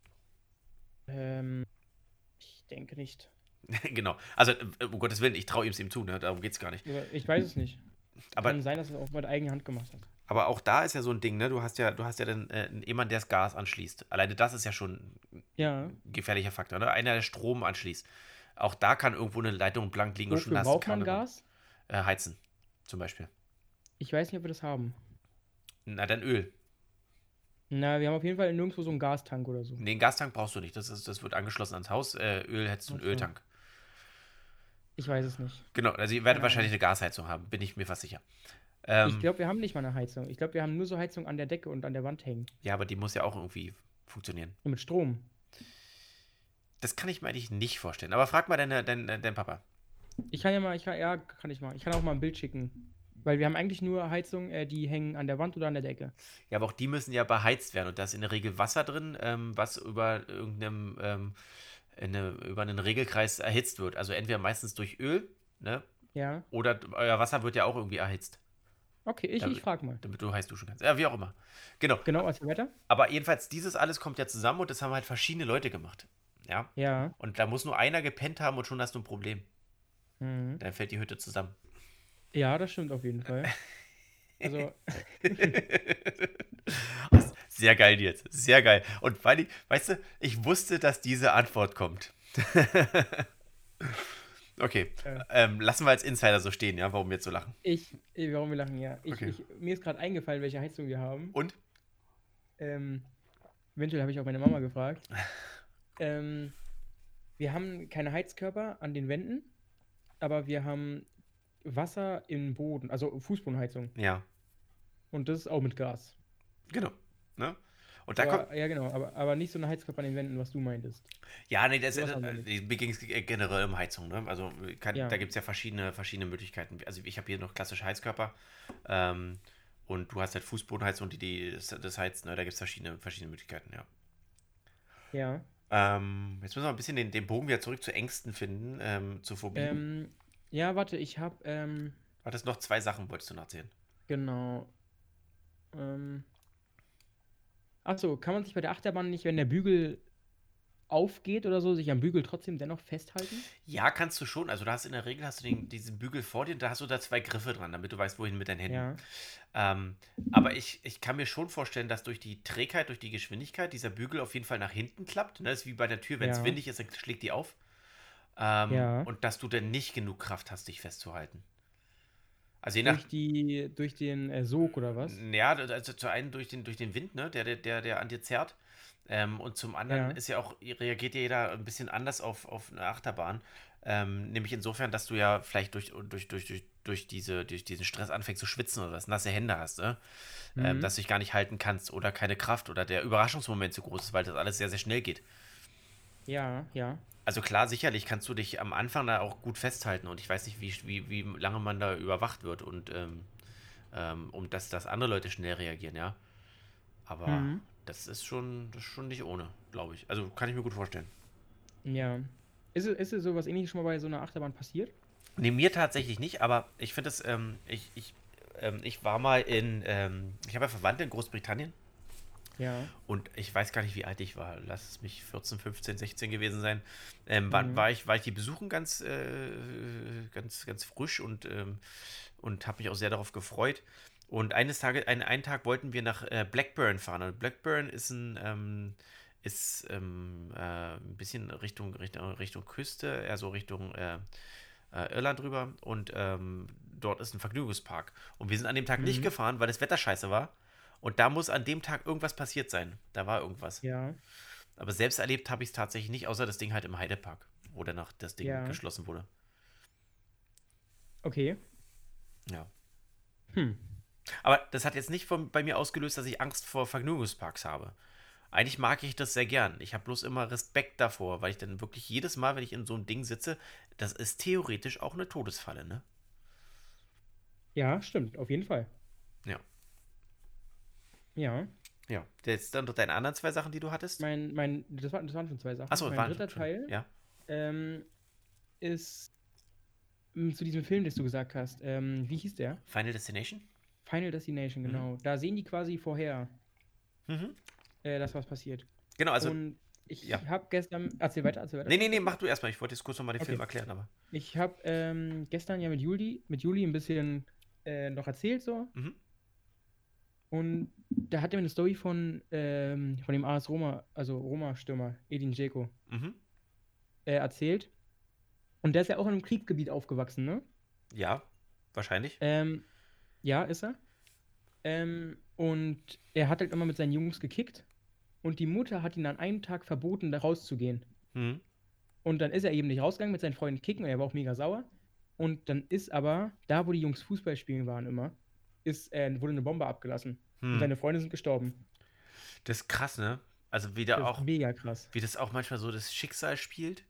S1: Ähm, ich denke nicht.
S2: Genau. Also, äh, um Gottes Willen, ich traue ihm es ihm zu, ne? Darum geht's gar nicht.
S1: Aber ich weiß es nicht.
S2: Aber,
S1: Kann sein, dass er es auch mit eigener Hand gemacht hat.
S2: aber auch da ist ja so ein Ding, ne? Du hast ja, du hast ja dann äh, jemanden, der das Gas anschließt. Alleine das ist ja schon
S1: Ja.
S2: ein gefährlicher Faktor, ne? Einer, der Strom anschließt. Auch da kann irgendwo eine Leitung blank liegen und schon
S1: Wofür
S2: hast du
S1: braucht man
S2: Kabel.
S1: Gas?
S2: Äh, heizen, zum Beispiel.
S1: Ich weiß nicht, ob wir das haben.
S2: Na, dann Öl.
S1: Na, wir haben auf jeden Fall nirgendwo so einen Gastank oder so.
S2: Nee, einen Gastank brauchst du nicht. Das, ist, das wird angeschlossen ans Haus. Äh, Öl hättest du einen
S1: Ach so.
S2: Öltank.
S1: Ich weiß es nicht.
S2: Genau, also ihr werdet
S1: Keine
S2: wahrscheinlich
S1: Ahnung.
S2: eine Gasheizung haben, bin ich mir fast sicher.
S1: Ich
S2: Ähm,
S1: glaube, wir haben nicht mal eine Heizung. Ich glaube, wir haben nur so Heizung an der Decke und an der Wand hängen.
S2: ja, aber die muss ja auch irgendwie funktionieren.
S1: Nur mit Strom.
S2: Das kann ich mir eigentlich nicht vorstellen. Aber frag mal deine, deinen, deinen Papa.
S1: Ich kann ja mal, ich kann, ja, kann ich mal. Ich kann auch mal ein Bild schicken. Weil wir haben eigentlich nur Heizung, äh, die hängen an der Wand oder an der Decke.
S2: Ja, aber auch die müssen ja beheizt werden und da ist in der Regel Wasser drin, ähm, was über irgendeinem, ähm, eine, über einen Regelkreis erhitzt wird. Also entweder meistens durch Öl, ne?
S1: Ja.
S2: Oder euer Wasser wird ja auch irgendwie erhitzt,
S1: Okay, ich, ich
S2: damit,
S1: frag mal.
S2: damit du heiß duschen kannst. Ja, wie auch immer. Genau.
S1: Genau, als weiter?
S2: Aber jedenfalls, dieses alles kommt ja zusammen und das haben halt verschiedene Leute gemacht. Ja.
S1: Ja.
S2: Und da muss nur einer gepennt haben und schon hast du ein Problem.
S1: Mhm.
S2: Dann fällt die Hütte zusammen.
S1: Ja, das stimmt auf jeden Fall. Also,
S2: Sehr geil jetzt. Sehr geil. Und vor allem, weißt du, ich wusste, dass diese Antwort kommt. Okay.
S1: äh,
S2: Ähm, lassen wir als Insider so stehen, ja, warum wir jetzt so lachen.
S1: ich, eh, warum wir lachen, ja. Ich,
S2: Okay.
S1: ich, mir ist gerade eingefallen, welche Heizung wir haben.
S2: Und?
S1: Ähm, eventuell habe ich auch meine Mama gefragt. Ähm, wir haben keine Heizkörper an den Wänden, aber wir haben Wasser im Boden, also Fußbodenheizung.
S2: Ja,
S1: Und das ist auch mit Gas.
S2: genau. Ne? Und da kommt.
S1: Aber, ja, genau, aber, aber nicht so eine Heizkörper an den Wänden, was du meintest.
S2: Ja, nee, das,
S1: Sowas
S2: äh,
S1: haben wir nicht.
S2: mir ging es generell um Heizung, ne? Also kann,
S1: Ja,
S2: da gibt es ja verschiedene, verschiedene Möglichkeiten. Also ich habe hier noch klassische Heizkörper. Ähm, und du hast halt Fußbodenheizung, die, die das, das heizt, ne? Da gibt es verschiedene, verschiedene Möglichkeiten, ja.
S1: ja.
S2: Ähm, jetzt müssen wir ein bisschen den, den Bogen wieder zurück zu Ängsten finden, ähm, zu Phobien.
S1: Ähm, ja, warte, ich habe, ähm,
S2: Hattest noch zwei Sachen, wolltest du noch erzählen?
S1: genau. Ähm, achso, kann man sich bei der Achterbahn nicht, wenn der Bügel aufgeht oder so, sich am Bügel trotzdem dennoch festhalten?
S2: Ja, kannst du schon. Also, da hast in der Regel hast du den, diesen Bügel vor dir, da hast du da zwei Griffe dran, damit du weißt, wohin mit deinen Händen.
S1: Ja.
S2: Ähm, aber ich, ich kann mir schon vorstellen, dass durch die Trägheit, durch die Geschwindigkeit dieser Bügel auf jeden Fall nach hinten klappt. Ne? Das ist wie bei der Tür, wenn es
S1: Ja.
S2: windig ist, dann schlägt die auf. Ähm,
S1: Ja.
S2: und dass du dann nicht genug Kraft hast, dich festzuhalten. Also je nach.
S1: Durch die, durch den äh, Sog oder was?
S2: Ja, also zu einen durch den, durch den Wind, ne, der, der, der, der an dir zerrt. Ähm, und zum anderen
S1: Ja.
S2: ist ja auch, reagiert ja jeder ein bisschen anders auf, auf eine Achterbahn. Ähm, nämlich insofern, dass du ja vielleicht durch, durch, durch, durch, durch, diese, durch diesen Stress anfängst zu schwitzen oder dass nasse Hände hast, ne? Ähm,
S1: Mhm.
S2: dass du dich gar nicht halten kannst oder keine Kraft oder der Überraschungsmoment zu groß ist, weil das alles sehr, sehr schnell geht.
S1: Ja, ja.
S2: Also klar, sicherlich kannst du dich am Anfang da auch gut festhalten und ich weiß nicht, wie, wie, wie lange man da überwacht wird und ähm, ähm, um dass, dass andere Leute schnell reagieren, ja. Aber
S1: Mhm.
S2: das ist schon, das ist schon nicht ohne, glaube ich. Also kann ich mir gut vorstellen.
S1: Ja. Ist es, ist es sowas ähnliches schon mal bei so einer Achterbahn passiert?
S2: Nee, mir tatsächlich nicht, aber ich finde es, ähm, ich, ich, ähm, ich war mal in, ähm, ich habe ja Verwandte in Großbritannien
S1: Ja.
S2: und ich weiß gar nicht, wie alt ich war. Lass es mich vierzehn, fünfzehn, sechzehn gewesen sein. Ähm, war,
S1: Mhm.
S2: war, ich, war ich die besuchen ganz, äh, ganz, ganz frisch und, ähm, und habe mich auch sehr darauf gefreut. Und eines Tages, einen, einen Tag wollten wir nach äh, Blackburn fahren. Und Blackburn ist ein, ähm, ist ähm, äh, ein bisschen Richtung, Richtung, Richtung Küste, eher so Richtung äh, äh, Irland rüber. Und ähm, dort ist ein Vergnügungspark. Und wir sind an dem Tag nicht
S1: Mhm.
S2: gefahren, weil das Wetter scheiße war. Und da muss an dem Tag irgendwas passiert sein. Da war irgendwas.
S1: Ja.
S2: Aber selbst erlebt habe ich es tatsächlich nicht, außer das Ding halt im Heidepark, wo danach das Ding
S1: Ja.
S2: geschlossen wurde.
S1: Okay.
S2: Ja.
S1: Hm.
S2: Aber das hat jetzt nicht von, bei mir ausgelöst, dass ich Angst vor Vergnügungsparks habe. Eigentlich mag ich das sehr gern. Ich habe bloß immer Respekt davor, weil ich dann wirklich jedes Mal, wenn ich in so einem Ding sitze, das ist theoretisch auch eine Todesfalle, ne?
S1: Ja, stimmt, auf jeden Fall.
S2: Ja.
S1: Ja.
S2: Ja. Jetzt dann noch deine anderen zwei Sachen, die du hattest?
S1: Mein, mein, das, war, das waren schon zwei Sachen.
S2: Achso,
S1: Mein
S2: waren
S1: dritter
S2: schon.
S1: Teil
S2: Ja.
S1: ähm, ist m, zu diesem Film, den du gesagt hast, ähm, wie hieß der?
S2: Final Destination?
S1: Final Destination,
S2: Mhm.
S1: genau. Da sehen die quasi vorher,
S2: Mhm.
S1: äh, dass was passiert.
S2: Genau, also,
S1: Und
S2: ja.
S1: ich habe gestern, erzähl weiter, erzähl weiter.
S2: Nee,
S1: was
S2: nee, nee,
S1: passiert?
S2: mach du erstmal. Ich wollte jetzt kurz nochmal den
S1: Okay.
S2: Film erklären, aber.
S1: Ich habe ähm, gestern ja mit Juli, mit Juli ein bisschen äh, noch erzählt so.
S2: Mhm.
S1: Und da hat er mir eine Story von, ähm, von dem A S Roma, also Roma-Stürmer, Edin Dzeko,
S2: Mhm.
S1: äh, erzählt. Und der ist ja auch in einem Kriegsgebiet aufgewachsen, ne?
S2: Ja, wahrscheinlich.
S1: Ähm, ja, ist er. Ähm, und er hat halt immer mit seinen Jungs gekickt. Und die Mutter hat ihn an einem Tag verboten, da rauszugehen.
S2: Mhm.
S1: Und dann ist er eben nicht rausgegangen mit seinen Freunden kicken und er war auch mega sauer. Und dann ist aber, da wo die Jungs Fußball spielen waren immer, ist, äh, wurde eine Bombe abgelassen. Und
S2: Mhm.
S1: seine Freunde sind gestorben.
S2: Das ist krass, ne? Also wie da
S1: Das ist
S2: auch,
S1: mega krass.
S2: wie das auch manchmal so das Schicksal spielt.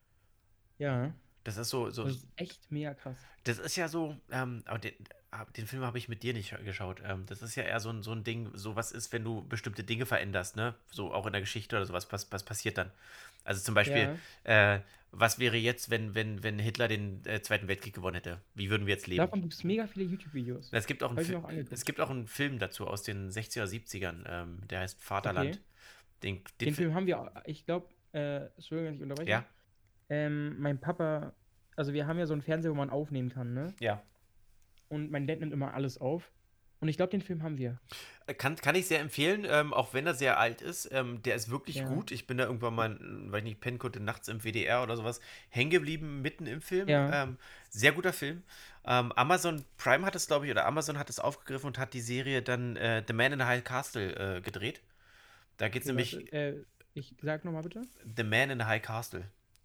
S1: Ja,
S2: Das ist so, so,
S1: das ist echt mega krass.
S2: das ist ja so, ähm, aber den, ah, den Film habe ich mit dir nicht geschaut. Ähm, das ist ja eher so ein, so ein Ding, so was ist, wenn du bestimmte Dinge veränderst, ne? So auch in der Geschichte oder sowas, was, was passiert dann? Also zum Beispiel,
S1: Ja,
S2: äh, was wäre jetzt, wenn, wenn, wenn Hitler den äh, Zweiten Weltkrieg gewonnen hätte? Wie würden wir jetzt leben?
S1: davon gibt es mega viele YouTube-Videos.
S2: Es gibt auch einen,
S1: Habe ich mir
S2: Fi-
S1: auch
S2: es
S1: angeguckt.
S2: gibt auch einen Film dazu aus den sechziger, siebzigern, ähm, der heißt
S1: Okay.
S2: Vaterland. Den, den,
S1: Den
S2: Fi-
S1: Film haben wir, ich glaube, äh, Entschuldigung, dass ich unterbreche.
S2: ja,
S1: Ähm, mein Papa, also wir haben ja so einen Fernseher, wo man aufnehmen kann, ne?
S2: ja.
S1: Und mein Dad nimmt immer alles auf. Und ich glaube, den Film haben wir.
S2: Kann, kann ich sehr empfehlen, ähm, auch wenn er sehr alt ist. Ähm, der ist wirklich
S1: Ja.
S2: gut. Ich bin da irgendwann mal, äh, weil ich nicht pennen konnte, nachts im W D R oder sowas, hängen geblieben mitten im Film.
S1: Ja,
S2: Ähm, sehr guter Film. Ähm, Amazon Prime hat es, glaube ich, oder Amazon hat es aufgegriffen und hat die Serie dann äh, The Man in the High Castle äh, gedreht. Da geht es
S1: okay, warte.
S2: nämlich
S1: Äh, ich sag nochmal bitte.
S2: The Man in the High Castle.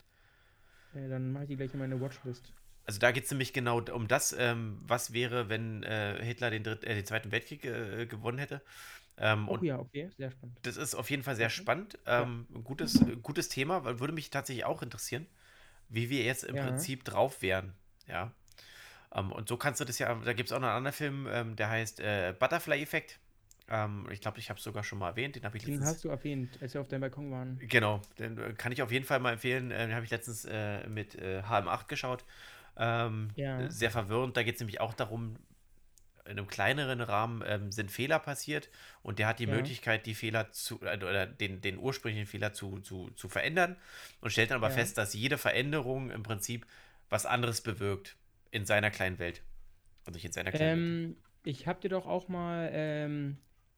S1: Äh, dann mache ich die gleich in meine Watchlist.
S2: Also da geht es nämlich genau um das, ähm, was wäre, wenn äh, Hitler den, Dritt, äh, den Zweiten Weltkrieg äh, gewonnen hätte. Ähm,
S1: Oh
S2: und
S1: ja, okay, sehr spannend.
S2: das ist auf jeden Fall sehr
S1: Okay.
S2: spannend.
S1: Ja,
S2: Ähm, ein gutes, gutes Thema, weil würde mich tatsächlich auch interessieren, wie wir jetzt im
S1: ja,
S2: Prinzip drauf wären. Ja. Ähm, und so kannst du das ja, da gibt es auch noch einen anderen Film, ähm, der heißt äh, Butterfly Effect. Ähm, ich glaube, ich habe es sogar schon mal erwähnt, den habe ich
S1: den
S2: letztens.
S1: hast du erwähnt, als wir auf deinem Balkon waren.
S2: Genau, den äh, kann ich auf jeden Fall mal empfehlen. Äh, den habe ich letztens äh, mit äh, H M acht geschaut. Ähm,
S1: Ja,
S2: sehr verwirrend. Da geht es nämlich auch darum, in einem kleineren Rahmen ähm, sind Fehler passiert und der hat die
S1: ja,
S2: Möglichkeit, die Fehler zu, äh, oder den, den ursprünglichen Fehler zu, zu, zu verändern und stellt dann aber
S1: ja.
S2: fest, dass jede Veränderung im Prinzip was anderes bewirkt in seiner kleinen Welt. Also nicht in seiner kleinen Welt.
S1: Ähm, ich habe dir doch auch mal ähm,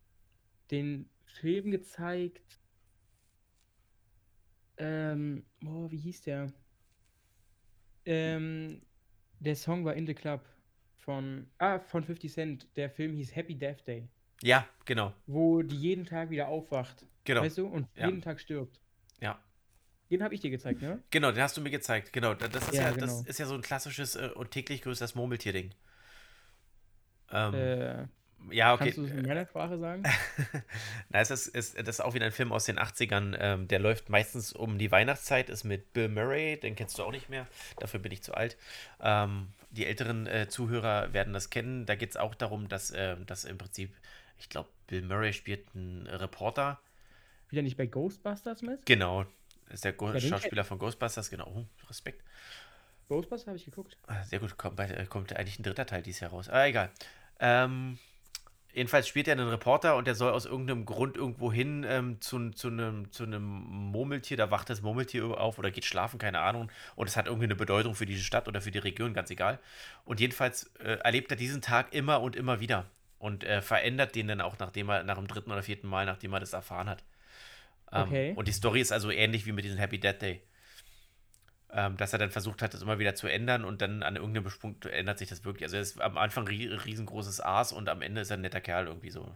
S1: den Film gezeigt. Ähm, oh, wie hieß der? Ähm, der Song war In the Club von, ah, von fifty Cent. Der Film hieß Happy Death Day,
S2: Ja, genau,
S1: wo die jeden Tag wieder aufwacht.
S2: genau.
S1: Weißt du? Und
S2: Ja,
S1: jeden Tag stirbt.
S2: ja.
S1: Den habe ich dir gezeigt, ne?
S2: Genau, den hast du mir gezeigt. Genau, da- das ist
S1: Ja,
S2: ja, das
S1: genau.
S2: ist ja so ein klassisches äh, und täglich grüßt Murmeltier-Ding. Ähm,
S1: Äh,
S2: ja,
S1: kannst
S2: okay.
S1: du es in meiner Sprache sagen?
S2: Na, es ist, ist, das ist auch wieder ein Film aus den achtzigern. Ähm, der läuft meistens um die Weihnachtszeit, ist mit Bill Murray, den kennst du auch nicht mehr. Dafür bin ich zu alt. Ähm, die älteren äh, Zuhörer werden das kennen. Da geht es auch darum, dass, äh, dass im Prinzip, ich glaube, Bill Murray spielt einen Reporter.
S1: Wieder nicht bei Ghostbusters mit?
S2: Genau, ist der Go
S1: Ja, den kenn
S2: Schauspieler von Ghostbusters. Genau, oh, Respekt.
S1: Ghostbusters habe ich geguckt.
S2: Ah, sehr gut, kommt, bald, äh, kommt eigentlich ein dritter Teil dieses Jahr raus. Aber egal. Ähm, Jedenfalls spielt er einen Reporter und der soll aus irgendeinem Grund irgendwo hin ähm, zu, zu, einem, zu einem Murmeltier, da wacht das Murmeltier auf oder geht schlafen, keine Ahnung. Und es hat irgendwie eine Bedeutung für diese Stadt oder für die Region, ganz egal. Und jedenfalls äh, erlebt er diesen Tag immer und immer wieder. Und äh, verändert den dann auch, nachdem er, nach dem dritten oder vierten Mal, nachdem er das erfahren hat. Ähm,
S1: Okay.
S2: und die Story ist also ähnlich wie mit diesem Happy Death Day. Ähm, dass er dann versucht hat, das immer wieder zu ändern und dann an irgendeinem Punkt ändert sich das wirklich. Also er ist am Anfang rie riesengroßes Aas und am Ende ist er ein netter Kerl irgendwie so.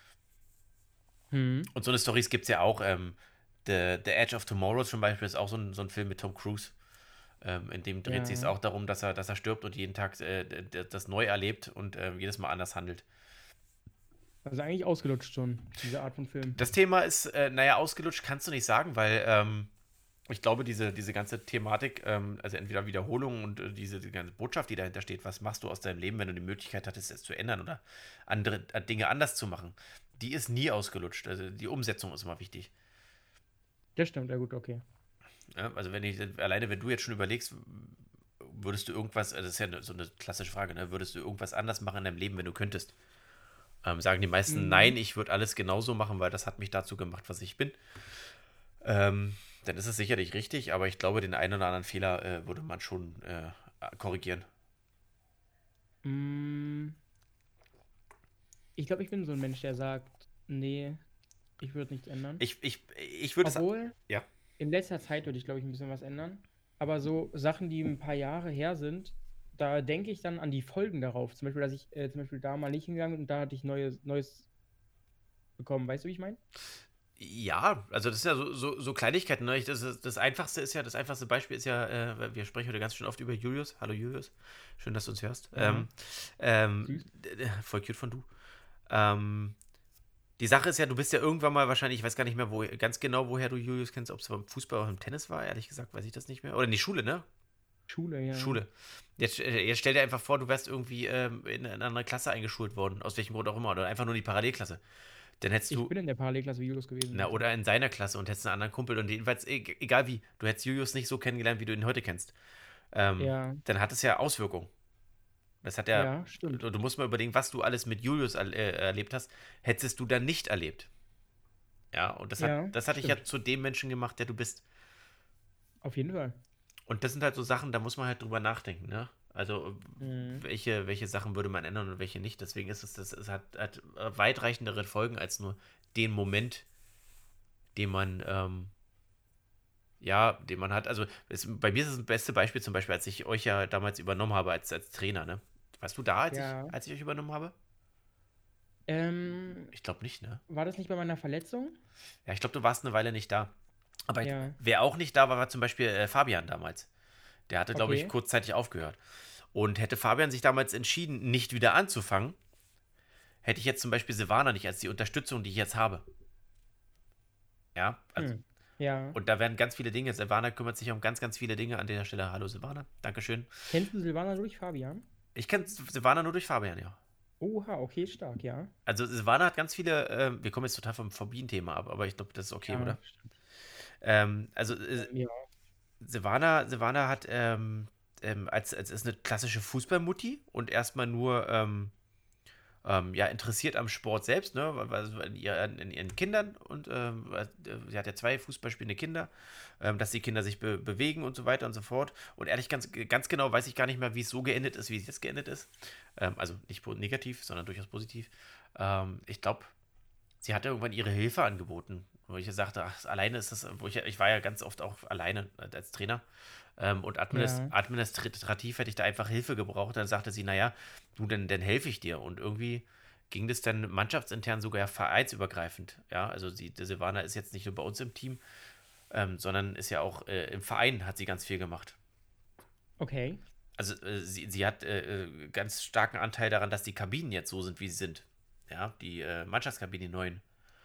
S1: Hm.
S2: Und so eine Storys gibt es ja auch. Ähm, The, The Edge of Tomorrow zum Beispiel ist auch so ein, so ein Film mit Tom Cruise. Ähm, in dem dreht sich es
S1: Ja.
S2: auch darum, dass er, dass er stirbt und jeden Tag äh, d- das neu erlebt und äh, jedes Mal anders handelt.
S1: Also eigentlich ausgelutscht schon, diese Art von Film.
S2: Das Thema ist, äh, naja, ausgelutscht kannst du nicht sagen, weil ähm, ich glaube, diese, diese ganze Thematik, ähm, also entweder Wiederholung und äh, diese die ganze Botschaft, die dahinter steht, was machst du aus deinem Leben, wenn du die Möglichkeit hattest, es zu ändern oder andere äh, Dinge anders zu machen, die ist nie ausgelutscht. Also die Umsetzung ist immer wichtig.
S1: Das stimmt, ja gut, okay.
S2: Ja, also wenn ich, alleine wenn du jetzt schon überlegst, würdest du irgendwas, das ist ja so eine klassische Frage, ne? Würdest du irgendwas anders machen in deinem Leben, wenn du könntest? Ähm, sagen die meisten,
S1: Mhm.
S2: nein, ich würde alles genauso machen, weil das hat mich dazu gemacht, was ich bin. Ähm, Dann ist es sicherlich richtig, aber ich glaube, den einen oder anderen Fehler äh, würde man schon äh, korrigieren.
S1: Mm, Ich glaube, ich bin so ein Mensch, der sagt, nee, ich würde nichts ändern.
S2: Ich, ich, ich würde es.
S1: Obwohl,
S2: Ja.
S1: in letzter Zeit würde ich, glaube ich, ein bisschen was ändern. Aber so Sachen, die ein paar Jahre her sind, da denke ich dann an die Folgen darauf. Zum Beispiel, dass ich äh, zum Beispiel da mal nicht hingegangen bin und da hatte ich Neues, Neues bekommen. Weißt du, wie ich meine?
S2: Ja, also das ist ja so, so, so Kleinigkeiten. Ne? Ich, das, ist, das einfachste ist ja, das einfachste Beispiel ist ja, äh, wir sprechen heute ganz schön oft über Julius. Hallo Julius, schön, dass du uns hörst.
S1: Ja,
S2: Ähm, ähm,
S1: süß.
S2: d- d- voll cute von du. Ähm, die Sache ist ja, du bist ja irgendwann mal wahrscheinlich, ich weiß gar nicht mehr, wo, ganz genau, woher du Julius kennst, ob es beim Fußball oder im Tennis war, ehrlich gesagt, weiß ich das nicht mehr. Oder in die Schule, ne?
S1: Schule, ja, ja.
S2: Schule. Jetzt, äh, jetzt stell dir einfach vor, du wärst irgendwie ähm, in eine andere Klasse eingeschult worden, aus welchem Grund auch immer, oder einfach nur in die Parallelklasse. Dann hättest
S1: Ich
S2: du,
S1: bin in der Parallelklasse wie Julius gewesen.
S2: na,
S1: Also.
S2: oder in seiner Klasse und hättest einen anderen Kumpel und jedenfalls, e- egal wie, du hättest Julius nicht so kennengelernt, wie du ihn heute kennst. Ähm,
S1: Ja,
S2: dann hat es ja Auswirkungen. Das hat ja,
S1: ja, stimmt.
S2: du, du musst mal überlegen, was du alles mit Julius er, äh, erlebt hast, hättest du dann nicht erlebt. Ja, und das hat,
S1: Ja,
S2: das hat dich ja
S1: stimmt.
S2: zu dem Menschen gemacht, der du bist.
S1: Auf jeden Fall.
S2: Und das sind halt so Sachen, da muss man halt drüber nachdenken, ne? Also,
S1: Mhm.
S2: welche, welche Sachen würde man ändern und welche nicht. Deswegen ist es, das, es hat, hat weitreichendere Folgen als nur den Moment, den man, ähm, ja, den man hat. Also, es, bei mir ist es das beste Beispiel zum Beispiel, als ich euch ja damals übernommen habe als, als Trainer, ne? Warst du da, als ich,
S1: Ja.
S2: als ich euch übernommen habe?
S1: Ähm,
S2: Ich glaube nicht, ne?
S1: war das nicht bei meiner Verletzung?
S2: Ja, ich glaube, du warst eine Weile nicht da. Aber ich,
S1: Ja.
S2: wer auch nicht da war, war zum Beispiel äh, Fabian damals. Der hatte, glaube ich,
S1: Okay.
S2: kurzzeitig aufgehört. Und hätte Fabian sich damals entschieden, nicht wieder anzufangen, hätte ich jetzt zum Beispiel Silvana nicht als die Unterstützung, die ich jetzt habe. Ja, also,
S1: Hm. Ja.
S2: und da werden ganz viele Dinge. Silvana kümmert sich um ganz, ganz viele Dinge an der Stelle. Hallo Silvana, Dankeschön.
S1: Kennst du Silvana durch Fabian?
S2: Ich kenne Silvana nur durch Fabian, ja.
S1: Oha, okay, stark, ja.
S2: Also Silvana hat ganz viele, ähm, wir kommen jetzt total vom Phobien-Thema ab, aber ich glaube, das ist okay,
S1: Ja,
S2: oder?
S1: stimmt.
S2: Ähm, also äh,
S1: Bei mir
S2: Silvana, Silvana hat ähm, ähm, als, als ist eine klassische Fußballmutti und erstmal nur ähm, ähm, ja, interessiert am Sport selbst, ne? Also in, ihren, in ihren Kindern und ähm, äh, sie hat ja zwei Fußballspielende Kinder, ähm, dass die Kinder sich be bewegen und so weiter und so fort. Und ehrlich, ganz, ganz genau weiß ich gar nicht mehr, wie es so geendet ist, wie es jetzt geendet ist. Ähm, also nicht negativ, sondern durchaus positiv. Ähm, ich glaube, sie hatte irgendwann ihre Hilfe angeboten, wo ich sagte, ach, alleine ist das, wo ich, ich war ja ganz oft auch alleine als Trainer. Ähm, und administ
S1: ja.
S2: administrativ hätte ich da einfach Hilfe gebraucht. Dann sagte sie, naja, du, dann, dann helfe ich dir. Und irgendwie ging das dann mannschaftsintern sogar ja vereinsübergreifend. Ja, also sie, die Silvana ist jetzt nicht nur bei uns im Team, ähm, sondern ist ja auch äh, im Verein hat sie ganz viel gemacht.
S1: Okay.
S2: Also äh, sie, sie hat äh, äh, ganz starken Anteil daran, dass die Kabinen jetzt so sind, wie sie sind. Ja, die äh, Mannschaftskabinen, die neuen.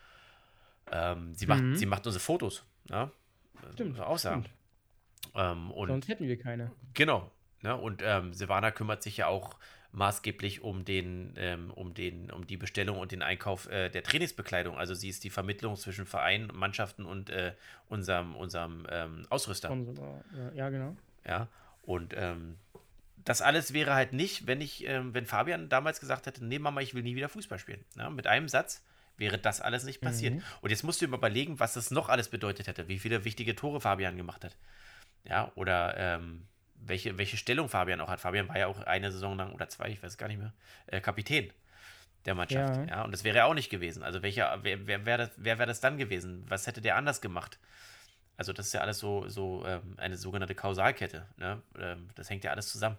S2: Ähm, sie macht, sie
S1: Mhm.
S2: macht unsere Fotos, ja, das muss
S1: Stimmt,
S2: man auch sagen.
S1: stimmt.
S2: Ähm, und
S1: Sonst hätten wir keine.
S2: genau, ne? Und ähm, Silvana kümmert sich ja auch maßgeblich um den, ähm, um den, um die Bestellung und den Einkauf äh, der Trainingsbekleidung. Also sie ist die Vermittlung zwischen Verein, Mannschaften und äh, unserem, unserem ähm, Ausrüster.
S1: Sponsor. Ja, ja, genau.
S2: Ja. Und ähm, das alles wäre halt nicht, wenn ich, ähm, wenn Fabian damals gesagt hätte, nee, Mama, ich will nie wieder Fußball spielen. Ja, mit einem Satz wäre das alles nicht passiert.
S1: Mhm.
S2: Und jetzt musst du dir mal überlegen, was das noch alles bedeutet hätte, wie viele wichtige Tore Fabian gemacht hat. Ja, oder ähm, welche, welche Stellung Fabian auch hat. Fabian war ja auch eine Saison lang oder zwei, ich weiß gar nicht mehr, äh, Kapitän der Mannschaft.
S1: Ja.
S2: Ja, und das wäre er auch nicht gewesen. Also welcher, wer, wer wäre das, wer wär das dann gewesen? Was hätte der anders gemacht? Also das ist ja alles so, so ähm, eine sogenannte Kausalkette. Ne? Ähm, das hängt ja alles zusammen.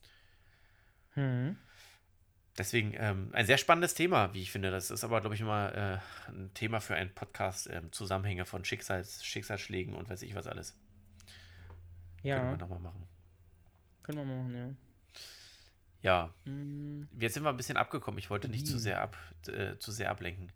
S1: Mhm.
S2: Deswegen ähm, ein sehr spannendes Thema, wie ich finde. Das ist aber, glaube ich, immer äh, ein Thema für einen Podcast, ähm, Zusammenhänge von Schicksals, Schicksalsschlägen und weiß ich was alles. Könnte man
S1: Ja,
S2: nochmal machen.
S1: können wir mal machen, ja.
S2: Ja,
S1: Mhm.
S2: jetzt sind wir ein bisschen abgekommen. Ich wollte nicht zu
S1: Phobien.
S2: sehr ab, äh, zu sehr ablenken.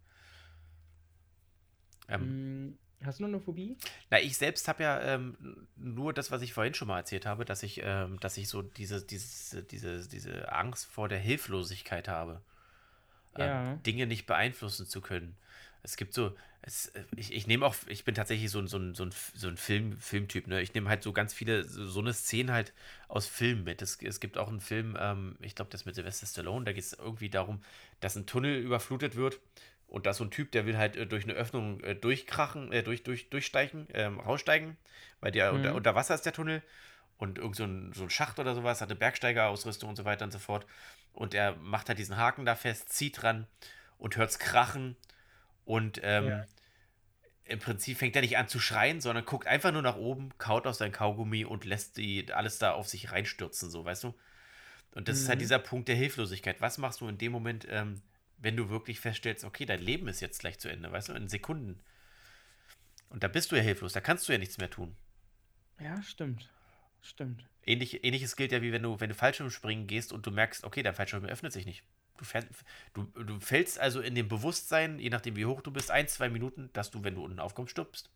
S2: Ähm,
S1: Mhm. Hast du noch eine Phobie?
S2: na, ich selbst habe ja ähm, nur das, was ich vorhin schon mal erzählt habe, dass ich, ähm, dass ich so diese, diese, diese, diese Angst vor der Hilflosigkeit habe, ähm,
S1: Ja.
S2: Dinge nicht beeinflussen zu können. Es gibt so, es, ich, ich nehme auch, ich bin tatsächlich so ein, so ein, so ein, so ein Film, Filmtyp, ne? Ich nehme halt so ganz viele, so, so eine Szene halt aus Filmen mit. Es, es gibt auch einen Film, ähm, ich glaube, das mit Sylvester Stallone, da geht es irgendwie darum, dass ein Tunnel überflutet wird und da ist so ein Typ, der will halt äh, durch eine Öffnung äh, durchkrachen, äh, durch, durch, durchsteigen, ähm, raussteigen, weil der unter,
S1: Mhm.
S2: unter Wasser ist der Tunnel und irgend so ein, so ein Schacht oder sowas, hat eine Bergsteigerausrüstung und so weiter und so fort. Und er macht halt diesen Haken da fest, zieht dran und hört's krachen und
S1: Ja.
S2: ähm, im Prinzip fängt er nicht an zu schreien, sondern guckt einfach nur nach oben, kaut auf sein Kaugummi und lässt die alles da auf sich reinstürzen, so, weißt du? Und das ist halt
S1: Mhm.
S2: dieser Punkt der Hilflosigkeit. Was machst du in dem Moment, ähm, wenn du wirklich feststellst, okay, dein Leben ist jetzt gleich zu Ende, weißt du, in Sekunden. Und da bist du ja hilflos, da kannst du ja nichts mehr tun.
S1: Ja, stimmt. Stimmt.
S2: Ähnlich, ähnliches gilt ja wie wenn du, wenn du Fallschirmspringen gehst und du merkst, okay, dein Fallschirm öffnet sich nicht. Du, fähr, du, du fällst also in dem Bewusstsein, je nachdem wie hoch du bist, ein, zwei Minuten, dass du, wenn du unten aufkommst, stirbst.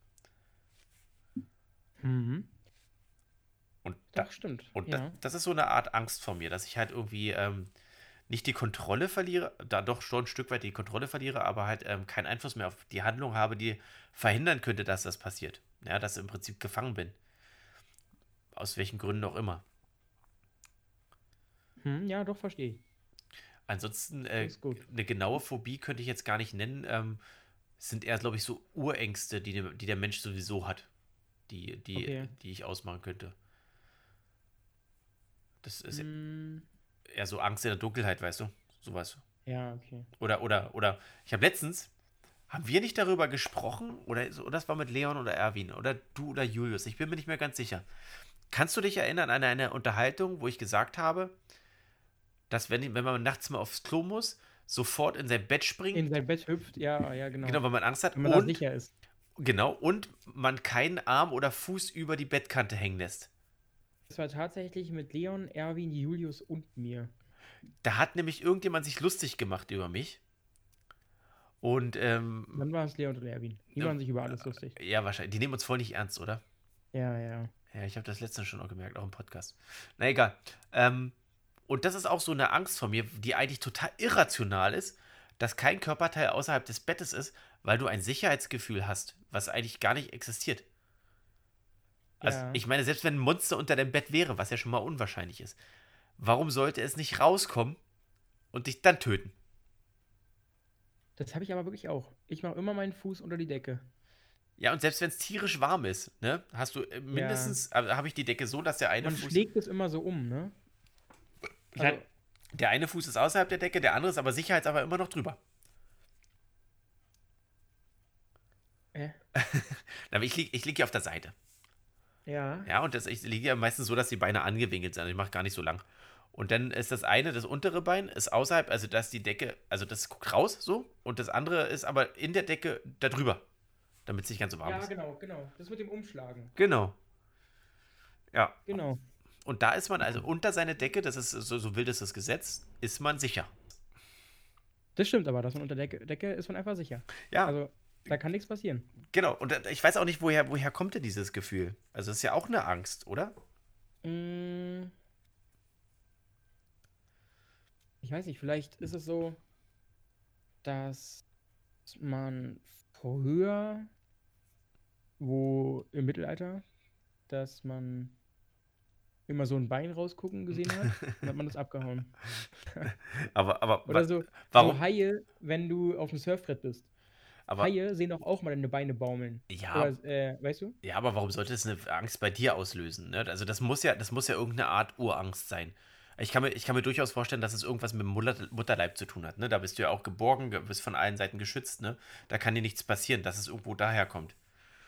S1: Mhm.
S2: Und, da,
S1: Doch, stimmt.
S2: und das,
S1: Ja.
S2: das ist so eine Art Angst vor mir, dass ich halt irgendwie ähm, nicht die Kontrolle verliere, da doch schon ein Stück weit die Kontrolle verliere, aber halt ähm, keinen Einfluss mehr auf die Handlung habe, die verhindern könnte, dass das passiert. Ja, dass ich im Prinzip gefangen bin. Aus welchen Gründen auch immer.
S1: Hm, ja, doch, verstehe ich.
S2: Ansonsten,
S1: Das
S2: äh,
S1: ist gut.
S2: eine genaue Phobie könnte ich jetzt gar nicht nennen. Ähm, es sind eher, glaube ich, so Urängste, die, der- die der Mensch sowieso hat, die, die,
S1: Okay.
S2: die ich ausmachen könnte. Das ist
S1: Hm,
S2: eher so Angst in der Dunkelheit, weißt du? Sowas.
S1: ja, okay.
S2: Oder, oder, oder, ich habe letztens, haben wir nicht darüber gesprochen? Oder, so- oder das war mit Leon oder Erwin? Oder du oder Julius? Ich bin mir nicht mehr ganz sicher. Kannst du dich erinnern an eine Unterhaltung, wo ich gesagt habe, dass wenn, wenn man nachts mal aufs Klo muss, sofort in sein Bett springen,
S1: In sein Bett hüpft, ja, ja,
S2: genau,
S1: genau.
S2: weil man Angst hat
S1: Wenn man da
S2: und,
S1: sicher ist.
S2: genau, und man keinen Arm oder Fuß über die Bettkante hängen lässt.
S1: Das war tatsächlich mit Leon, Erwin, Julius und mir.
S2: Da hat nämlich irgendjemand sich lustig gemacht über mich. Und, ähm,
S1: Dann war es Leon und Erwin. Die
S2: äh,
S1: machen sich über alles lustig.
S2: ja, wahrscheinlich, die nehmen uns voll nicht ernst, oder?
S1: Ja, ja.
S2: Ja, ich habe das letztens schon auch gemerkt, auch im Podcast. Na egal. Ähm, und das ist auch so eine Angst von mir, die eigentlich total irrational ist, dass kein Körperteil außerhalb des Bettes ist, weil du ein Sicherheitsgefühl hast, was eigentlich gar nicht existiert. Also,
S1: Ja.
S2: ich meine, selbst wenn ein Monster unter deinem Bett wäre, was ja schon mal unwahrscheinlich ist, warum sollte es nicht rauskommen und dich dann töten?
S1: Das habe ich aber wirklich auch. Ich mache immer meinen Fuß unter die Decke.
S2: Ja, und selbst wenn es tierisch warm ist, ne, hast du äh,
S1: Ja.
S2: mindestens, äh, habe ich die Decke so, dass der eine
S1: Man
S2: Fuß,
S1: schlägt es immer so um, ne?
S2: ja,
S1: Also,
S2: der eine Fuß ist außerhalb der Decke, der andere ist aber sicherheits aber immer noch drüber.
S1: äh,
S2: Aber ich liege ich lieg ja auf der Seite.
S1: ja.
S2: Ja, und das, ich liege ja meistens so, dass die Beine angewinkelt sind. Ich mache gar nicht so lang. Und dann ist das eine, das untere Bein, ist außerhalb, also dass die Decke, also das guckt raus so, und das andere ist aber in der Decke da drüber, damit es nicht ganz so warm
S1: Ja,
S2: ist.
S1: genau, genau. Das mit dem Umschlagen.
S2: Genau. Ja.
S1: Genau.
S2: Und da ist man also unter seine Decke, das ist so, so wild ist das Gesetz, ist man sicher.
S1: Das stimmt aber, dass man unter der Decke, Decke ist man einfach sicher.
S2: Ja,
S1: Also, da kann nichts passieren.
S2: genau. Und äh, ich weiß auch nicht, woher, woher kommt denn dieses Gefühl? Also, das ist ja auch eine Angst, oder?
S1: Mm, ich weiß nicht, vielleicht ist es so, dass man früher, wo im Mittelalter, dass man immer so ein Bein rausgucken gesehen hat, dann hat man das abgehauen.
S2: Aber, aber,
S1: Oder
S2: wa-
S1: so, so
S2: warum?
S1: Haie, wenn du auf dem Surfbrett bist.
S2: Aber,
S1: Haie sehen doch auch mal deine Beine baumeln.
S2: ja,
S1: Oder, äh, weißt du?
S2: ja, aber warum sollte es eine Angst bei dir auslösen? Ne? Also das muss ja, das muss ja irgendeine Art Urangst sein. Ich kann mir, ich kann mir durchaus vorstellen, dass es irgendwas mit dem Mutter, Mutterleib zu tun hat. Ne? Da bist du ja auch geborgen, ge- bist von allen Seiten geschützt. Ne? Da kann dir nichts passieren, dass es irgendwo daher kommt.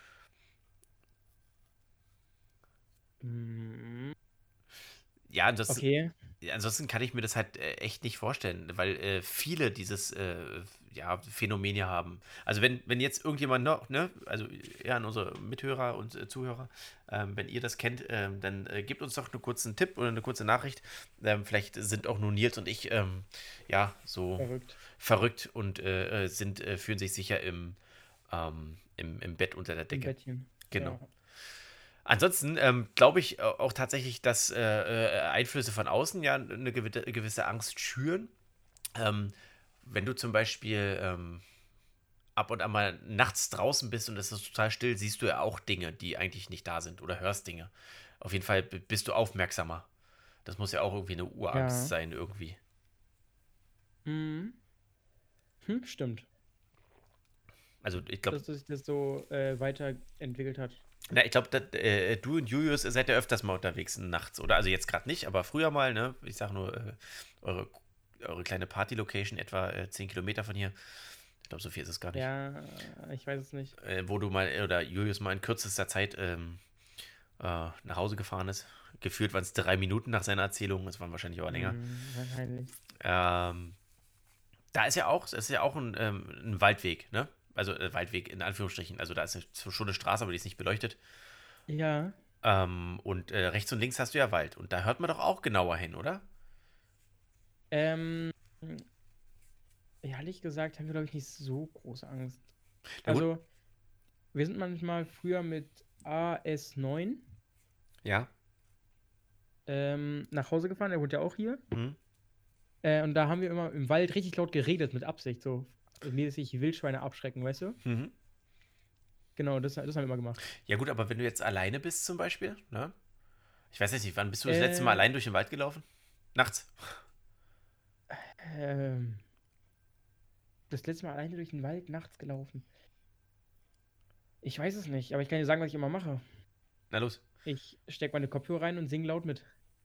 S1: Mm,
S2: Ja, das,
S1: okay.
S2: ja, ansonsten kann ich mir das halt äh, echt nicht vorstellen, weil äh, viele dieses äh, ja, Phänomen hier haben. Also wenn, wenn jetzt irgendjemand noch, ne, also ja, an unsere Mithörer und äh, Zuhörer, ähm, wenn ihr das kennt, ähm, dann äh, gebt uns doch einen kurzen Tipp oder eine kurze Nachricht. Ähm, vielleicht sind auch nur Nils und ich ähm, ja so
S1: Verrückt.
S2: verrückt und äh, äh, sind, äh, fühlen sich sicher im, ähm, im, im Bett unter der
S1: Im
S2: Decke.
S1: Bettchen.
S2: Genau.
S1: Ja.
S2: Ansonsten ähm, glaube ich äh, auch tatsächlich, dass äh, äh, Einflüsse von außen ja eine gewisse, gewisse Angst schüren. Ähm, wenn du zum Beispiel ähm, ab und an mal nachts draußen bist und es ist total still, siehst du ja auch Dinge, die eigentlich nicht da sind oder hörst Dinge. Auf jeden Fall b- bist du aufmerksamer. Das muss ja auch irgendwie eine Urangst
S1: Ja.
S2: sein, irgendwie.
S1: Mhm. Hm, stimmt.
S2: Also ich glaube,
S1: Dass sich das so äh, weiterentwickelt hat.
S2: na, ich glaube, äh, du und Julius ihr seid ja öfters mal unterwegs nachts, oder? Also jetzt gerade nicht, aber früher mal, ne? Ich sag nur, äh, eure, eure kleine Party-Location etwa äh, zehn Kilometer von hier. Ich glaube, so viel ist es gar nicht.
S1: Ja, ich weiß es nicht.
S2: Äh, wo du mal, oder Julius mal in kürzester Zeit ähm, äh, nach Hause gefahren ist. Gefühlt waren es drei Minuten nach seiner Erzählung, es waren wahrscheinlich aber länger.
S1: Hm, wahrscheinlich.
S2: Ähm, da ist ja auch, es ist ja auch ein, ähm, ein Waldweg, ne? Also äh, Waldweg in Anführungsstrichen. Also da ist eine- schon eine Straße, aber die ist nicht beleuchtet.
S1: Ja.
S2: Ähm, und äh, rechts und links hast du ja Wald. Und da hört man doch auch genauer hin, oder?
S1: Ähm, ehrlich gesagt haben wir, glaube ich, nicht so große Angst.
S2: Na gut.
S1: Also, wir sind manchmal früher mit A S neun
S2: Ja.
S1: ähm, nach Hause gefahren, er wohnt ja auch hier.
S2: Mhm.
S1: Äh, und da haben wir immer im Wald richtig laut geredet, mit Absicht, so mäßig Wildschweine abschrecken, weißt du?
S2: Mhm.
S1: Genau, das, das haben wir immer gemacht.
S2: Ja gut, aber wenn du jetzt alleine bist zum Beispiel, ne? Ich weiß jetzt nicht, wann bist du das letzte Mal
S1: Äh,
S2: allein durch den Wald gelaufen? Nachts.
S1: ähm, das letzte Mal alleine durch den Wald nachts gelaufen. Ich weiß es nicht, aber ich kann dir sagen, was ich immer mache.
S2: Na los.
S1: Ich stecke meine Kopfhörer rein und singe laut mit.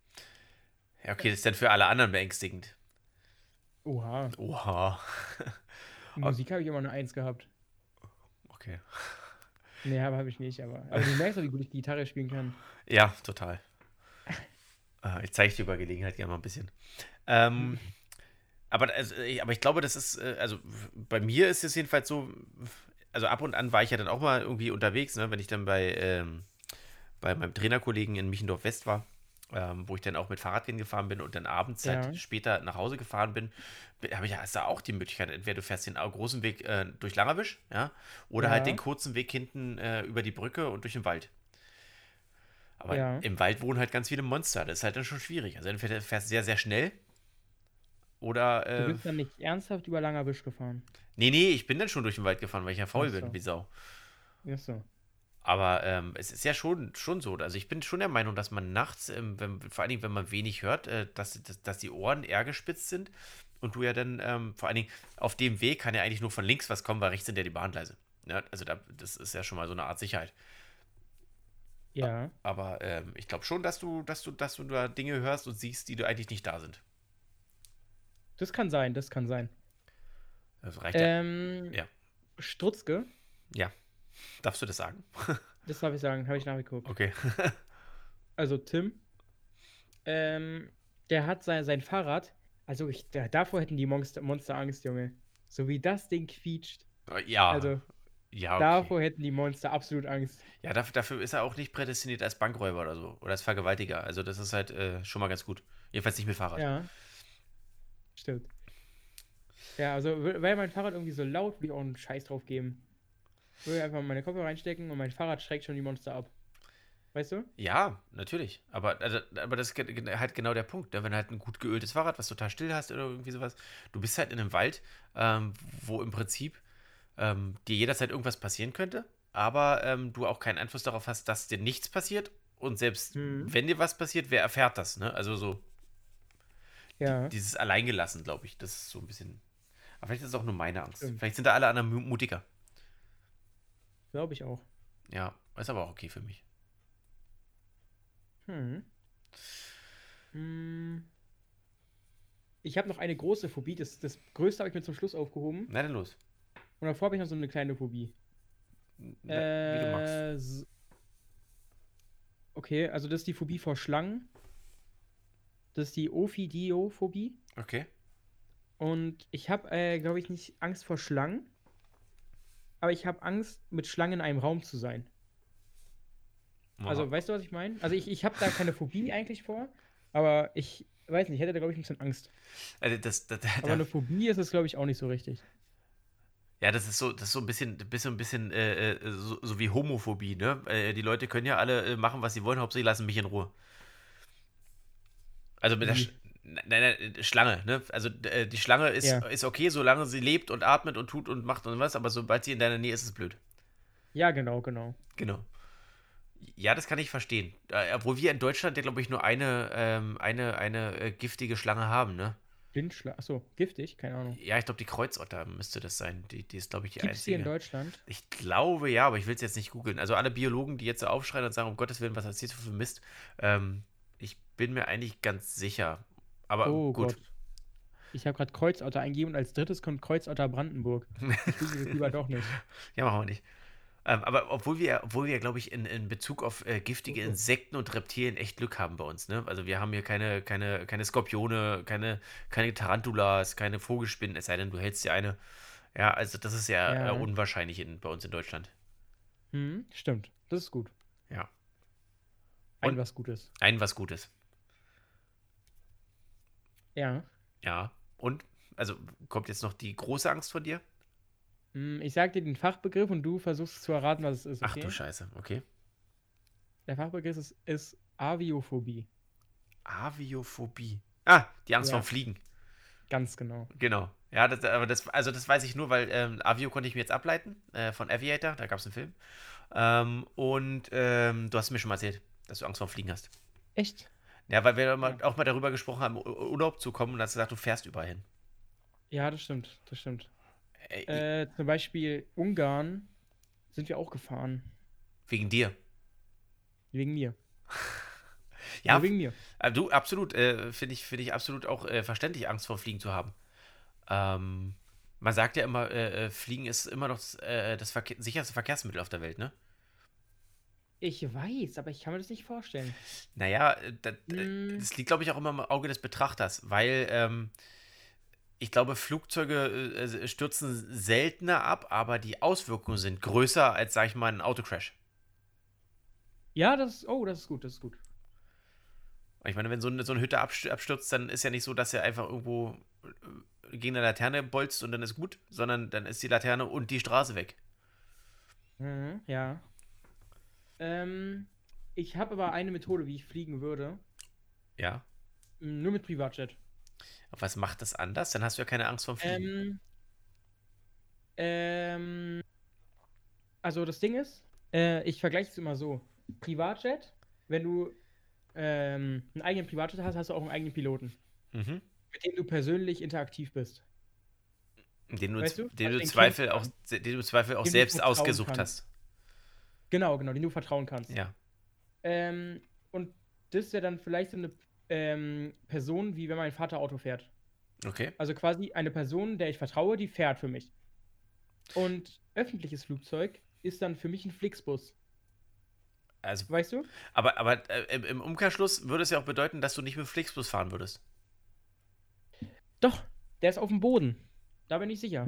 S2: Ja, okay, das ist dann für alle anderen beängstigend.
S1: Oha.
S2: Oha.
S1: Musik habe ich immer eine Eins gehabt.
S2: Okay.
S1: Nee, habe hab ich nicht, aber. Aber du merkst doch, wie gut ich Gitarre spielen kann.
S2: Ja, total. Äh, Ich zeige dir bei Gelegenheit gerne mal ein bisschen. Ähm, aber, also, ich- aber ich glaube, das ist, äh, also bei mir ist es jedenfalls so, also ab und an war ich ja dann auch mal irgendwie unterwegs, ne, wenn ich dann bei, ähm, bei meinem Trainerkollegen in Michendorf West war, ähm, wo ich dann auch mit Fahrradfahren gefahren bin und dann abends halt
S1: Ja,
S2: später nach Hause gefahren bin, habe ich ja hast du auch die Möglichkeit, entweder du fährst den großen Weg äh, durch Langerwisch, ja, oder halt den
S1: ja,
S2: kurzen Weg hinten äh, über die Brücke und durch den Wald. Aber
S1: ja.
S2: im Wald wohnen halt ganz viele Monster. Das ist halt dann schon schwierig. Also entweder du fährst sehr, sehr schnell oder
S1: Du
S2: äh,
S1: bist dann nicht ernsthaft über Langerwisch gefahren.
S2: nee, nee, ich bin dann schon durch den Wald gefahren, weil ich ja
S1: Ach
S2: faul bin,
S1: so.
S2: wie Sau.
S1: Ach so.
S2: Aber ähm, es ist ja schon, schon so. Also ich bin schon der Meinung, dass man nachts, ähm, wenn, vor allen Dingen, wenn man wenig hört, äh, dass, dass, dass die Ohren eher gespitzt sind. Und du ja dann, ähm, vor allen Dingen, auf dem Weg kann ja eigentlich nur von links was kommen, weil rechts sind ja die Bahngleise. Ja, also da, das ist ja schon mal so eine Art Sicherheit.
S1: Ja,
S2: Aber ähm, ich glaube schon, dass du, dass du, dass du da Dinge hörst und siehst, die du eigentlich nicht da sind.
S1: das kann sein, das kann sein.
S2: Das reicht ja.
S1: Ähm,
S2: Ja.
S1: Strutzke,
S2: Ja. Darfst du das sagen?
S1: das darf ich sagen, habe ich nachgeguckt.
S2: Okay.
S1: Also Tim, ähm, der hat sein, sein Fahrrad, also ich, da, davor hätten die Monster, Monster Angst, Junge. So wie das Ding quietscht.
S2: Ja.
S1: Also
S2: Ja, okay.
S1: davor hätten die Monster absolut Angst.
S2: Ja, dafür, dafür ist er auch nicht prädestiniert als Bankräuber oder so. Oder als Vergewaltiger. Also das ist halt äh, schon mal ganz gut. Jedenfalls nicht mit Fahrrad.
S1: Ja, stimmt. Ja, also wäre mein Fahrrad irgendwie so laut, würde ich auch einen Scheiß drauf geben. Würde einfach meine Kopfhörer reinstecken und mein Fahrrad schreckt schon die Monster ab. Weißt du?
S2: Ja, natürlich. Aber, also, aber das ist ge- ge- halt genau der Punkt. Ne? Wenn du halt ein gut geöltes Fahrrad, was total still hast oder irgendwie sowas, du bist halt in einem Wald, ähm, wo im Prinzip ähm, dir jederzeit irgendwas passieren könnte, aber ähm, du auch keinen Einfluss darauf hast, dass dir nichts passiert. Und selbst
S1: Mhm.
S2: wenn dir was passiert, wer erfährt das? Ne? Also so die,
S1: Ja,
S2: dieses Alleingelassen, glaube ich, das ist so ein bisschen. Aber vielleicht ist es auch nur meine Angst.
S1: stimmt.
S2: Vielleicht sind da alle anderen mu- mutiger.
S1: Glaube ich auch.
S2: Ja, ist aber auch okay für mich.
S1: Hm. Hm. Ich habe noch eine große Phobie. Das, das größte habe ich mir zum Schluss aufgehoben.
S2: Na dann los.
S1: Und davor habe ich noch so eine kleine Phobie.
S2: Na, wie du magst.
S1: Äh, s- okay, also das ist die Phobie vor Schlangen. Das ist die Ophidiophobie.
S2: Okay.
S1: Und ich habe, äh, glaube ich, nicht Angst vor Schlangen. Aber ich habe Angst, mit Schlangen in einem Raum zu sein.
S2: Aha.
S1: Also, weißt du, was ich meine? Also, ich, ich habe da keine Phobie eigentlich vor. Aber ich weiß nicht, ich hätte da, glaube ich, ein bisschen Angst.
S2: Also das, das,
S1: Aber
S2: da,
S1: eine Phobie ist es, glaube ich, auch nicht so richtig.
S2: ja, das ist so, das ist so ein bisschen, bisschen, bisschen äh, äh, so, so wie Homophobie, ne? Äh, die Leute können ja alle äh, machen, was sie wollen, Hauptsache sie lassen mich in Ruhe. Also mit der, Sch-
S1: Wie?
S2: Nein, nein, Schlange, ne? Also äh, die Schlange ist,
S1: Ja.
S2: ist okay, solange sie lebt und atmet und tut und macht und was, aber sobald sie in deiner Nähe ist, ist es blöd.
S1: Ja, genau, genau.
S2: Genau. Ja, das kann ich verstehen. Äh, obwohl wir in Deutschland ja, glaube ich, nur eine, ähm, eine, eine äh, giftige Schlange haben, ne?
S1: Blindschlag. Achso, giftig? Keine Ahnung.
S2: Ja, ich glaube, die Kreuzotter müsste das sein. Die, die ist, glaube ich, die
S1: Gibt's hier in
S2: einzige.
S1: Deutschland?
S2: Ich glaube ja, aber ich will es jetzt nicht googeln. Also alle Biologen, die jetzt so aufschreien und sagen, um Gottes Willen, was erzählst du für Mist? Ähm, ich bin mir eigentlich ganz sicher. Aber
S1: Oh
S2: gut.
S1: Gott. Ich habe gerade Kreuzotter eingegeben und als drittes kommt Kreuzotter Brandenburg. Ich google das lieber doch nicht.
S2: Ja, machen wir nicht. Ähm, aber obwohl wir, obwohl wir, glaube ich, in, in Bezug auf äh, giftige
S1: Oh.
S2: Insekten und Reptilien echt Glück haben bei uns, ne? Also wir haben hier keine, keine, keine Skorpione, keine, keine Tarantulas, keine Vogelspinnen, es sei denn, du hältst dir eine. Ja, also das ist ja äh,
S1: Ja.
S2: unwahrscheinlich in, bei uns in Deutschland.
S1: Hm, stimmt. Das ist gut.
S2: Ja.
S1: Ein
S2: Und
S1: was Gutes.
S2: ein was Gutes.
S1: Ja.
S2: Ja. Und? Also kommt jetzt noch die große Angst von dir?
S1: Hm, ich sag dir den Fachbegriff und du versuchst zu erraten, was es ist,
S2: Ach du
S1: okay?
S2: Scheiße, okay.
S1: Der Fachbegriff ist, ist Aviophobie.
S2: Aviophobie. Ah, die Angst vorm
S1: Ja,
S2: Fliegen.
S1: ganz genau.
S2: Genau. Ja, das, aber das, also das weiß ich nur, weil ähm, Avio konnte ich mir jetzt ableiten äh, von Aviator, da gab es einen Film. Ähm, und ähm, du hast mir schon mal erzählt, dass du Angst vorm Fliegen hast.
S1: Echt?
S2: Ja, weil wir mal,
S1: Ja.
S2: auch mal darüber gesprochen haben, Ur- Urlaub zu kommen und hast gesagt, du fährst überall hin.
S1: Ja, das stimmt. Das stimmt.
S2: Äh,
S1: Äh, zum Beispiel Ungarn sind wir auch gefahren.
S2: wegen dir.
S1: Wegen mir. Nur
S2: Ja,
S1: wegen mir.
S2: äh, du, absolut, äh, finde ich, finde ich absolut auch äh, verständlich, Angst vor Fliegen zu haben. Ähm, man sagt ja immer, äh, äh, Fliegen ist immer noch das, äh, das Verke sicherste Verkehrsmittel auf der Welt, ne?
S1: Ich weiß, aber ich kann mir das nicht vorstellen.
S2: Naja, äh, das, äh,
S1: Hm,
S2: das liegt, glaube ich, auch immer im Auge des Betrachters, weil ähm, ich glaube, Flugzeuge äh, stürzen seltener ab, aber die Auswirkungen sind größer als, sag ich mal, ein Autocrash.
S1: ja, das. Oh, das ist gut, das ist gut.
S2: Ich meine, wenn so eine, so eine Hütte abstür- abstürzt, dann ist ja nicht so, dass er einfach irgendwo äh, gegen eine Laterne bolzt und dann ist gut, sondern dann ist die Laterne und die Straße weg.
S1: Mhm, ja. Ähm, ich habe aber eine Methode, wie ich fliegen würde.
S2: Ja.
S1: Hm, Nur mit Privatjet.
S2: Aber was macht das anders? Dann hast du ja keine Angst vorm Fliegen.
S1: Ähm, ähm, also das Ding ist, äh, ich vergleiche es immer so. Privatjet, wenn du ähm, einen eigenen Privatjet hast, hast du auch einen eigenen Piloten,
S2: Mhm.
S1: mit dem du persönlich interaktiv bist.
S2: Den du,
S1: Weißt du?
S2: den
S1: Also
S2: du
S1: den kennst
S2: Zweifel
S1: du
S2: auch,
S1: dann,
S2: den du Zweifel auch
S1: dem du
S2: selbst
S1: vertrauen
S2: ausgesucht
S1: kannst.
S2: hast.
S1: Genau, genau, dem du vertrauen kannst.
S2: Ja.
S1: Ähm, und das wäre dann vielleicht so eine ähm, Person, wie wenn mein Vater Auto fährt.
S2: Okay.
S1: Also quasi eine Person, der ich vertraue, die fährt für mich. Und öffentliches Flugzeug ist dann für mich ein Flixbus.
S2: Also,
S1: Weißt du?
S2: aber, aber äh, im, im Umkehrschluss würde es ja auch bedeuten, dass du nicht mit Flixbus fahren würdest.
S1: Doch, der ist auf dem Boden. Da bin ich sicher.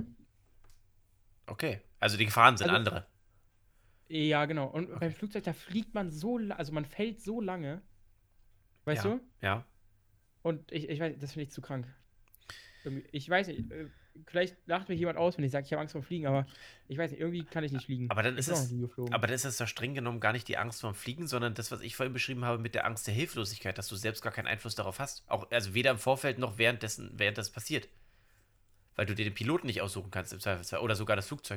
S2: Okay. Also die Gefahren sind
S1: Also,
S2: andere.
S1: ja, genau. Und beim
S2: Okay.
S1: Flugzeug, da fliegt man so, la- also man fällt so lange. Weißt
S2: Ja.
S1: du?
S2: Ja.
S1: Und ich, ich weiß, das finde ich zu krank. Irgendwie, ich weiß nicht, äh, vielleicht lacht mich jemand aus, wenn ich sage, ich habe Angst vor Fliegen, aber ich weiß nicht, irgendwie kann ich nicht fliegen.
S2: Aber dann
S1: Ich
S2: ist
S1: bin auch noch
S2: es,
S1: nie geflogen.
S2: aber dann ist es doch streng genommen gar nicht die Angst vorm Fliegen, sondern das, was ich vorhin beschrieben habe mit der Angst der Hilflosigkeit, dass du selbst gar keinen Einfluss darauf hast. Auch, also weder im Vorfeld noch währenddessen, während das passiert. Weil du dir den Piloten nicht aussuchen kannst im Zweifelsfall. Oder sogar das Flugzeug.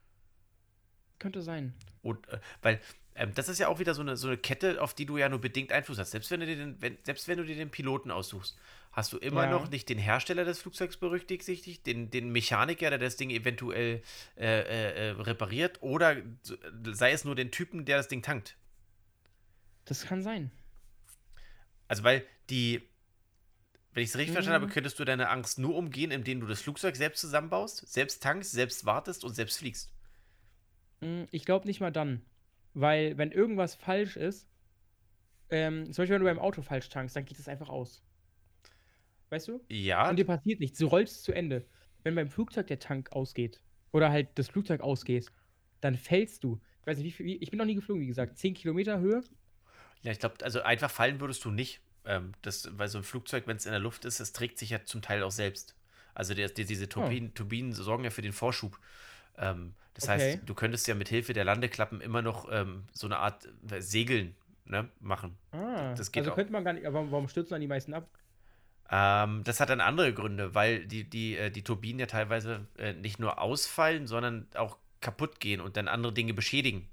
S1: Könnte sein.
S2: Und, äh, weil ähm, das ist ja auch wieder so eine, so eine Kette, auf die du ja nur bedingt Einfluss hast. Selbst wenn du dir den, wenn, selbst wenn du dir den Piloten aussuchst, hast du immer noch
S1: Ja.
S2: nicht den Hersteller des Flugzeugs berücksichtigt, den, den Mechaniker, der das Ding eventuell äh, äh, äh, repariert, oder so- sei es nur den Typen, der das Ding tankt.
S1: Das kann sein.
S2: Also weil die, wenn ich es richtig verstanden habe,
S1: Mhm.
S2: könntest du deine Angst nur umgehen, indem du das Flugzeug selbst zusammenbaust, selbst tankst, selbst wartest und selbst fliegst.
S1: Mm, Ich glaube nicht mal dann. Weil, wenn irgendwas falsch ist, ähm, zum Beispiel, wenn du beim Auto falsch tankst, dann geht es einfach aus. Weißt du?
S2: Ja,
S1: Und dir passiert nichts. Du rollst zu Ende. Wenn beim Flugzeug der Tank ausgeht, oder halt das Flugzeug ausgeht, dann fällst du. Ich weiß nicht, wie viel, wie, ich bin noch nie geflogen, wie gesagt. zehn Kilometer Höhe?
S2: ja, ich glaube, also einfach fallen würdest du nicht. Ähm, das, weil so ein Flugzeug, wenn es in der Luft ist, das trägt sich ja zum Teil auch selbst. Also der, der, diese
S1: Oh,
S2: Turbinen, Turbinen sorgen ja für den Vorschub. Ähm, das heißt,
S1: okay.
S2: du könntest ja mit Hilfe der Landeklappen immer noch ähm, so eine Art äh, Segeln, ne, machen.
S1: Ah,
S2: Das geht
S1: also
S2: auch.
S1: könnte man gar nicht, aber warum stürzen dann die meisten ab?
S2: Ähm, das hat dann andere Gründe, weil die, die, äh, die Turbinen ja teilweise äh, nicht nur ausfallen, sondern auch kaputt gehen und dann andere Dinge beschädigen.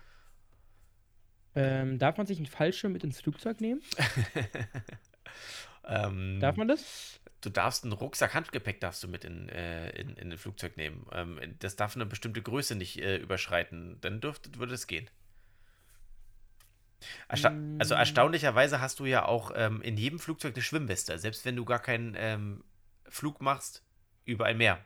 S1: Ähm, darf man sich einen Fallschirm mit ins Flugzeug nehmen? Darf
S2: Ähm,
S1: man das?
S2: Du darfst einen Rucksack, Handgepäck darfst du mit in, äh, in, in ein Flugzeug nehmen. Ähm, das darf eine bestimmte Größe nicht äh, überschreiten. Dann dürfte, würde es gehen. Ersta also
S1: Mm,
S2: erstaunlicherweise hast du ja auch ähm, in jedem Flugzeug eine Schwimmweste, selbst wenn du gar keinen ähm, Flug machst über ein Meer.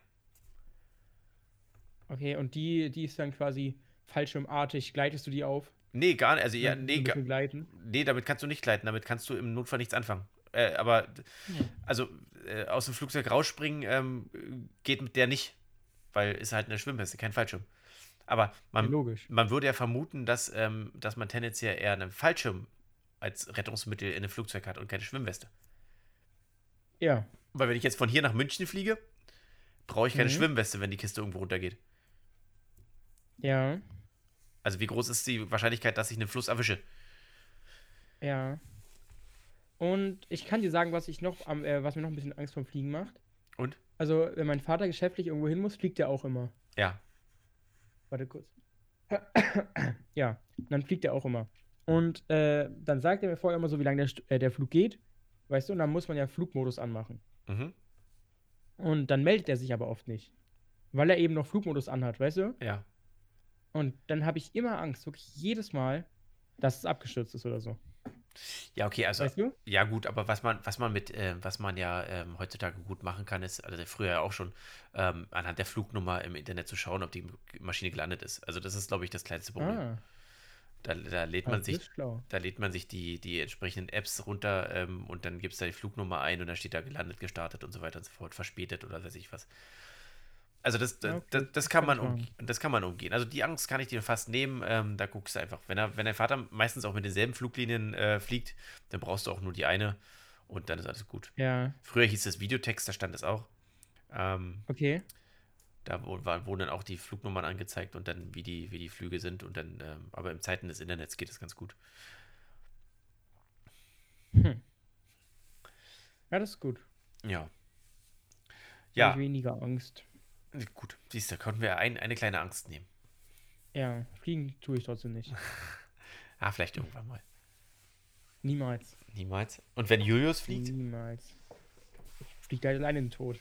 S1: okay, und die, die ist dann quasi fallschirmartig. Gleitest du die auf?
S2: Nee, gar nicht. Also,
S1: Und
S2: ja,
S1: dann kannst du
S2: nee,
S1: ein
S2: ga-
S1: bisschen gleiten.
S2: nee, damit kannst du nicht gleiten. Damit kannst du im Notfall nichts anfangen. Äh, aber,
S1: Hm.
S2: also, äh, aus dem Flugzeug rausspringen ähm, geht mit der nicht. Weil ist halt eine Schwimmweste, kein Fallschirm. Aber
S1: Ja,
S2: man,
S1: logisch.
S2: man würde ja vermuten, dass, ähm, dass man tendenziell eher einen Fallschirm als Rettungsmittel in einem Flugzeug hat und keine Schwimmweste.
S1: Ja.
S2: Weil wenn ich jetzt von hier nach München fliege, brauche ich keine
S1: Mhm.
S2: Schwimmweste, wenn die Kiste irgendwo runtergeht.
S1: Ja.
S2: Also wie groß ist die Wahrscheinlichkeit, dass ich einen Fluss erwische?
S1: Ja. Und ich kann dir sagen, was ich noch am, äh, was mir noch ein bisschen Angst vom Fliegen macht.
S2: Und?
S1: Also, wenn mein Vater geschäftlich irgendwo hin muss, fliegt er auch immer.
S2: Ja.
S1: Warte kurz. Ja, dann fliegt er auch immer. Und äh, dann sagt er mir vorher immer so, wie lange der, St- äh, der Flug geht. Weißt du, und dann muss man ja Flugmodus anmachen.
S2: Mhm.
S1: Und dann meldet er sich aber oft nicht. Weil er eben noch Flugmodus anhat, weißt du?
S2: Ja.
S1: Und dann habe ich immer Angst, wirklich jedes Mal, dass es abgestürzt ist oder so.
S2: Ja, okay, also,
S1: Weißt du?
S2: ja gut, aber was man, was man mit, äh, was man ja ähm, heutzutage gut machen kann, ist, also früher ja auch schon, ähm, anhand der Flugnummer im Internet zu schauen, ob die Maschine gelandet ist. Also das ist, glaube ich, das kleinste Problem.
S1: Ah,
S2: Da, da lädt
S1: ah,
S2: man
S1: das
S2: sich,
S1: ist schlau.
S2: da lädt man sich die, die entsprechenden Apps runter ähm, und dann gibt es da die Flugnummer ein und dann steht da gelandet, gestartet und so weiter und so fort, verspätet oder weiß ich was. Also das,
S1: Ja,
S2: das,
S1: okay, das,
S2: das
S1: das
S2: kann
S1: kann
S2: man
S1: ich
S2: um,
S1: machen.
S2: das kann man umgehen. Also die Angst kann ich dir fast nehmen. Ähm, da guckst du einfach. Wenn er, wenn dein Vater meistens auch mit denselben Fluglinien äh, fliegt, dann brauchst du auch nur die eine und dann ist alles gut.
S1: Ja,
S2: Früher hieß es Videotext, da stand es auch. Ähm,
S1: okay.
S2: Da wo- war- wurden dann auch die Flugnummern angezeigt und dann wie die, wie die Flüge sind und dann, ähm, aber im Zeiten des Internets geht es ganz gut.
S1: Hm. Ja, das ist gut.
S2: Ja.
S1: Habe ich
S2: Ja,
S1: weniger Angst.
S2: gut. Siehst du, konnten wir ein, eine kleine Angst nehmen.
S1: Ja, fliegen tue ich trotzdem nicht.
S2: Ah, vielleicht irgendwann mal.
S1: Niemals.
S2: Niemals. Und wenn Julius fliegt?
S1: Niemals. Ich fliege gleich alleine in den Tod.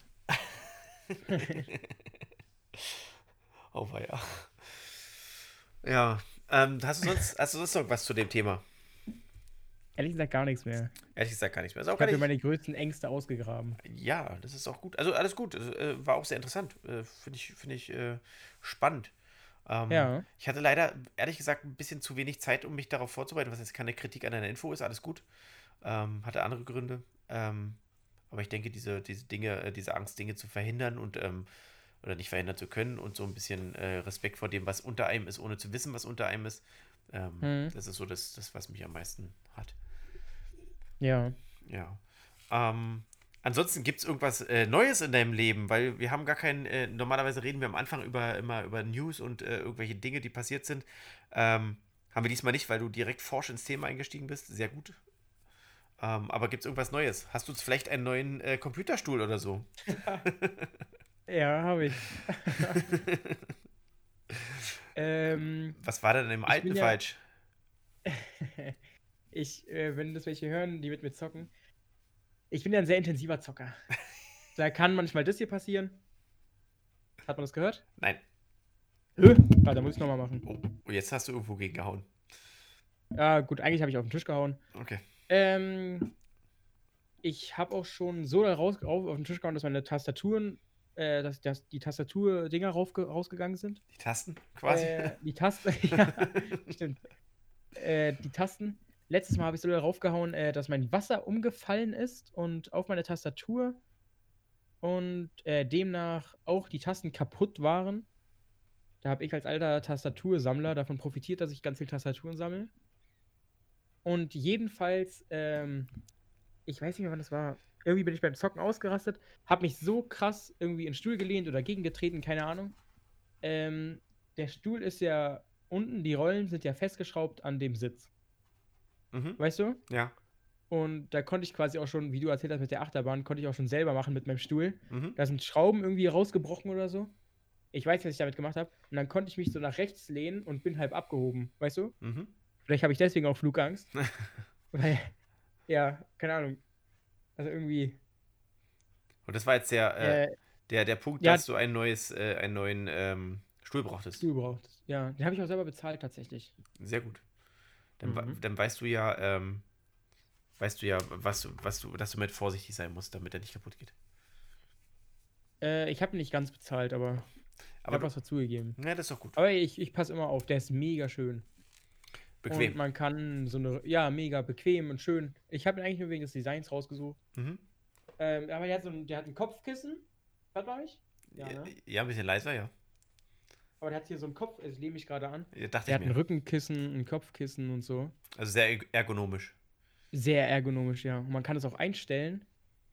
S2: Oh, ja. Ja. Ähm, hast du sonst, hast du sonst noch was zu dem Thema?
S1: Ehrlich gesagt gar nichts mehr.
S2: Ehrlich gesagt gar nicht mehr. Ist auch
S1: Ich
S2: gar
S1: habe mir
S2: nicht.
S1: meine größten Ängste ausgegraben.
S2: Ja, das ist auch gut. Also alles gut. Das, äh, war auch sehr interessant. Äh, Finde ich, finde ich äh, spannend. Ähm,
S1: Ja.
S2: ich hatte leider, ehrlich gesagt, ein bisschen zu wenig Zeit, um mich darauf vorzubereiten, was jetzt keine Kritik an deiner Info ist. Alles gut. Ähm, hatte andere Gründe. Ähm, aber ich denke, diese, diese Dinge, äh, diese Angst, Dinge zu verhindern und ähm, oder nicht verhindern zu können und so ein bisschen äh, Respekt vor dem, was unter einem ist, ohne zu wissen, was unter einem ist. Ähm,
S1: Hm.
S2: das ist so das, das, was mich am meisten hat.
S1: Ja.
S2: Ja. Ähm, ansonsten gibt es irgendwas äh, Neues in deinem Leben, weil wir haben gar keinen, äh, normalerweise reden wir am Anfang über immer über News und äh, irgendwelche Dinge, die passiert sind. Ähm, haben wir diesmal nicht, weil du direkt forsch ins Thema eingestiegen bist. Sehr gut. Ähm, aber gibt es irgendwas Neues? Hast du jetzt vielleicht einen neuen äh, Computerstuhl oder so?
S1: Ja, habe ich. ähm,
S2: Was war denn im
S1: ich bin
S2: alten
S1: ja.
S2: falsch?
S1: Ich, äh, wenn das welche hören, die mit mir zocken. Ich bin ja ein sehr intensiver Zocker. Da kann manchmal das hier passieren. Hat man das gehört?
S2: Nein.
S1: Hä? Ah, da muss ich nochmal machen.
S2: Oh, jetzt hast du irgendwo gegen gehauen.
S1: Ja, gut, eigentlich habe ich auf den Tisch gehauen.
S2: Okay.
S1: Ähm, ich habe auch schon so da raus, auf, auf den Tisch gehauen, dass meine Tastaturen, äh, dass, dass die Tastatur-Dinger raufge rausgegangen sind.
S2: Die Tasten quasi.
S1: Äh, die Tasten, ja, stimmt. Äh, die Tasten. Letztes Mal habe ich so darauf gehauen, äh, dass mein Wasser umgefallen ist und auf meine Tastatur und äh, demnach auch die Tasten kaputt waren. Da habe ich als alter Tastatursammler davon profitiert, dass ich ganz viele Tastaturen sammle. Und jedenfalls, ähm, ich weiß nicht mehr, wann das war. Irgendwie bin ich beim Zocken ausgerastet, habe mich so krass irgendwie in den Stuhl gelehnt oder gegengetreten, keine Ahnung. Ähm, der Stuhl ist ja unten, die Rollen sind ja festgeschraubt an dem Sitz.
S2: Mhm.
S1: Weißt du?
S2: Ja.
S1: Und da konnte ich quasi auch schon, wie du erzählt hast mit der Achterbahn, konnte ich auch schon selber machen mit meinem Stuhl.
S2: Mhm.
S1: Da sind Schrauben irgendwie rausgebrochen oder so. Ich weiß nicht, was ich damit gemacht habe. Und dann konnte ich mich so nach rechts lehnen und bin halb abgehoben, weißt du?
S2: Mhm.
S1: Vielleicht habe ich deswegen auch Flugangst. Weil, ja, keine Ahnung. Also irgendwie,
S2: Und das war jetzt der, äh,
S1: äh,
S2: der, der Punkt,
S1: ja,
S2: dass du ein neues, äh, einen neuen ähm, Stuhl brauchtest.
S1: Stuhl braucht. Ja, den habe ich auch selber bezahlt tatsächlich.
S2: Sehr gut. Dann, wa-
S1: Mhm.
S2: dann weißt du ja, ähm, weißt du ja, was du, was du, dass du mit vorsichtig sein musst, damit er nicht kaputt geht.
S1: Äh, ich habe ihn nicht ganz bezahlt, aber ich
S2: Aber
S1: habe
S2: du,
S1: was dazugegeben.
S2: ja, das ist doch gut.
S1: Aber ich, ich passe immer auf, der ist mega schön. Und
S2: Bequem.
S1: man kann so eine, ja, mega bequem und schön. Ich habe ihn eigentlich nur wegen des Designs rausgesucht.
S2: Mhm.
S1: Ähm, aber der hat so ein, der hat ein Kopfkissen. Hört man mich? Ja, ne?
S2: Ja, ein bisschen leiser, ja.
S1: Aber der hat hier so einen Kopf, also ich lehne mich gerade an.
S2: Ja, dachte
S1: Der
S2: ich
S1: hat ein
S2: mir.
S1: Rückenkissen, ein Kopfkissen und so.
S2: Also sehr erg- ergonomisch.
S1: Sehr ergonomisch, ja. Und man kann es auch einstellen.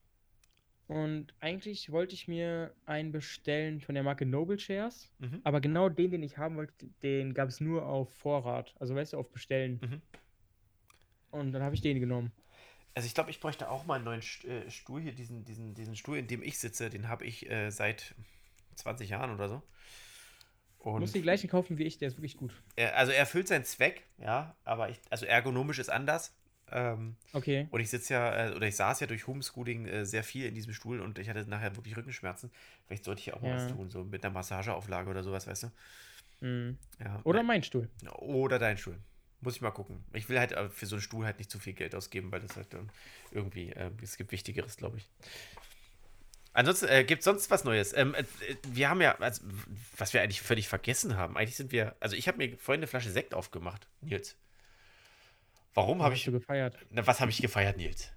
S1: Und eigentlich wollte ich mir einen bestellen von der Marke Noble Chairs.
S2: Mhm.
S1: Aber genau den, den ich haben wollte, den gab es nur auf Vorrat. Also weißt du, auf Bestellen.
S2: Mhm.
S1: Und dann habe ich den genommen.
S2: Also ich glaube, ich bräuchte auch mal einen neuen St äh, Stuhl hier, diesen, diesen, diesen Stuhl, in dem ich sitze, den habe ich äh, seit zwanzig Jahren oder so.
S1: Du musst
S2: Und
S1: den gleichen kaufen wie ich, der ist wirklich gut.
S2: er, also er erfüllt seinen Zweck, ja, aber ich, also ergonomisch ist anders. Ähm,
S1: Okay.
S2: und ich sitze ja, äh, oder ich saß ja durch Homeschooling äh, sehr viel in diesem Stuhl und ich hatte nachher wirklich Rückenschmerzen. Vielleicht sollte ich ja auch mal was
S1: Ja.
S2: tun, so mit einer Massageauflage oder sowas, weißt du?
S1: Mhm.
S2: Ja,
S1: Oder mein Stuhl.
S2: ne- oder dein Stuhl. Muss ich mal gucken. Ich will halt äh, für so einen Stuhl halt nicht zu viel Geld ausgeben, weil das halt ähm, irgendwie, äh, es gibt Wichtigeres, glaube ich. Ansonsten, äh, gibt es sonst was Neues? Ähm, äh, wir haben ja, also, was wir eigentlich völlig vergessen haben, eigentlich sind wir, also ich habe mir vorhin eine Flasche Sekt aufgemacht, Nils. Warum
S1: Was
S2: habe
S1: hast du
S2: ich,
S1: gefeiert?
S2: na, was habe ich gefeiert, Nils?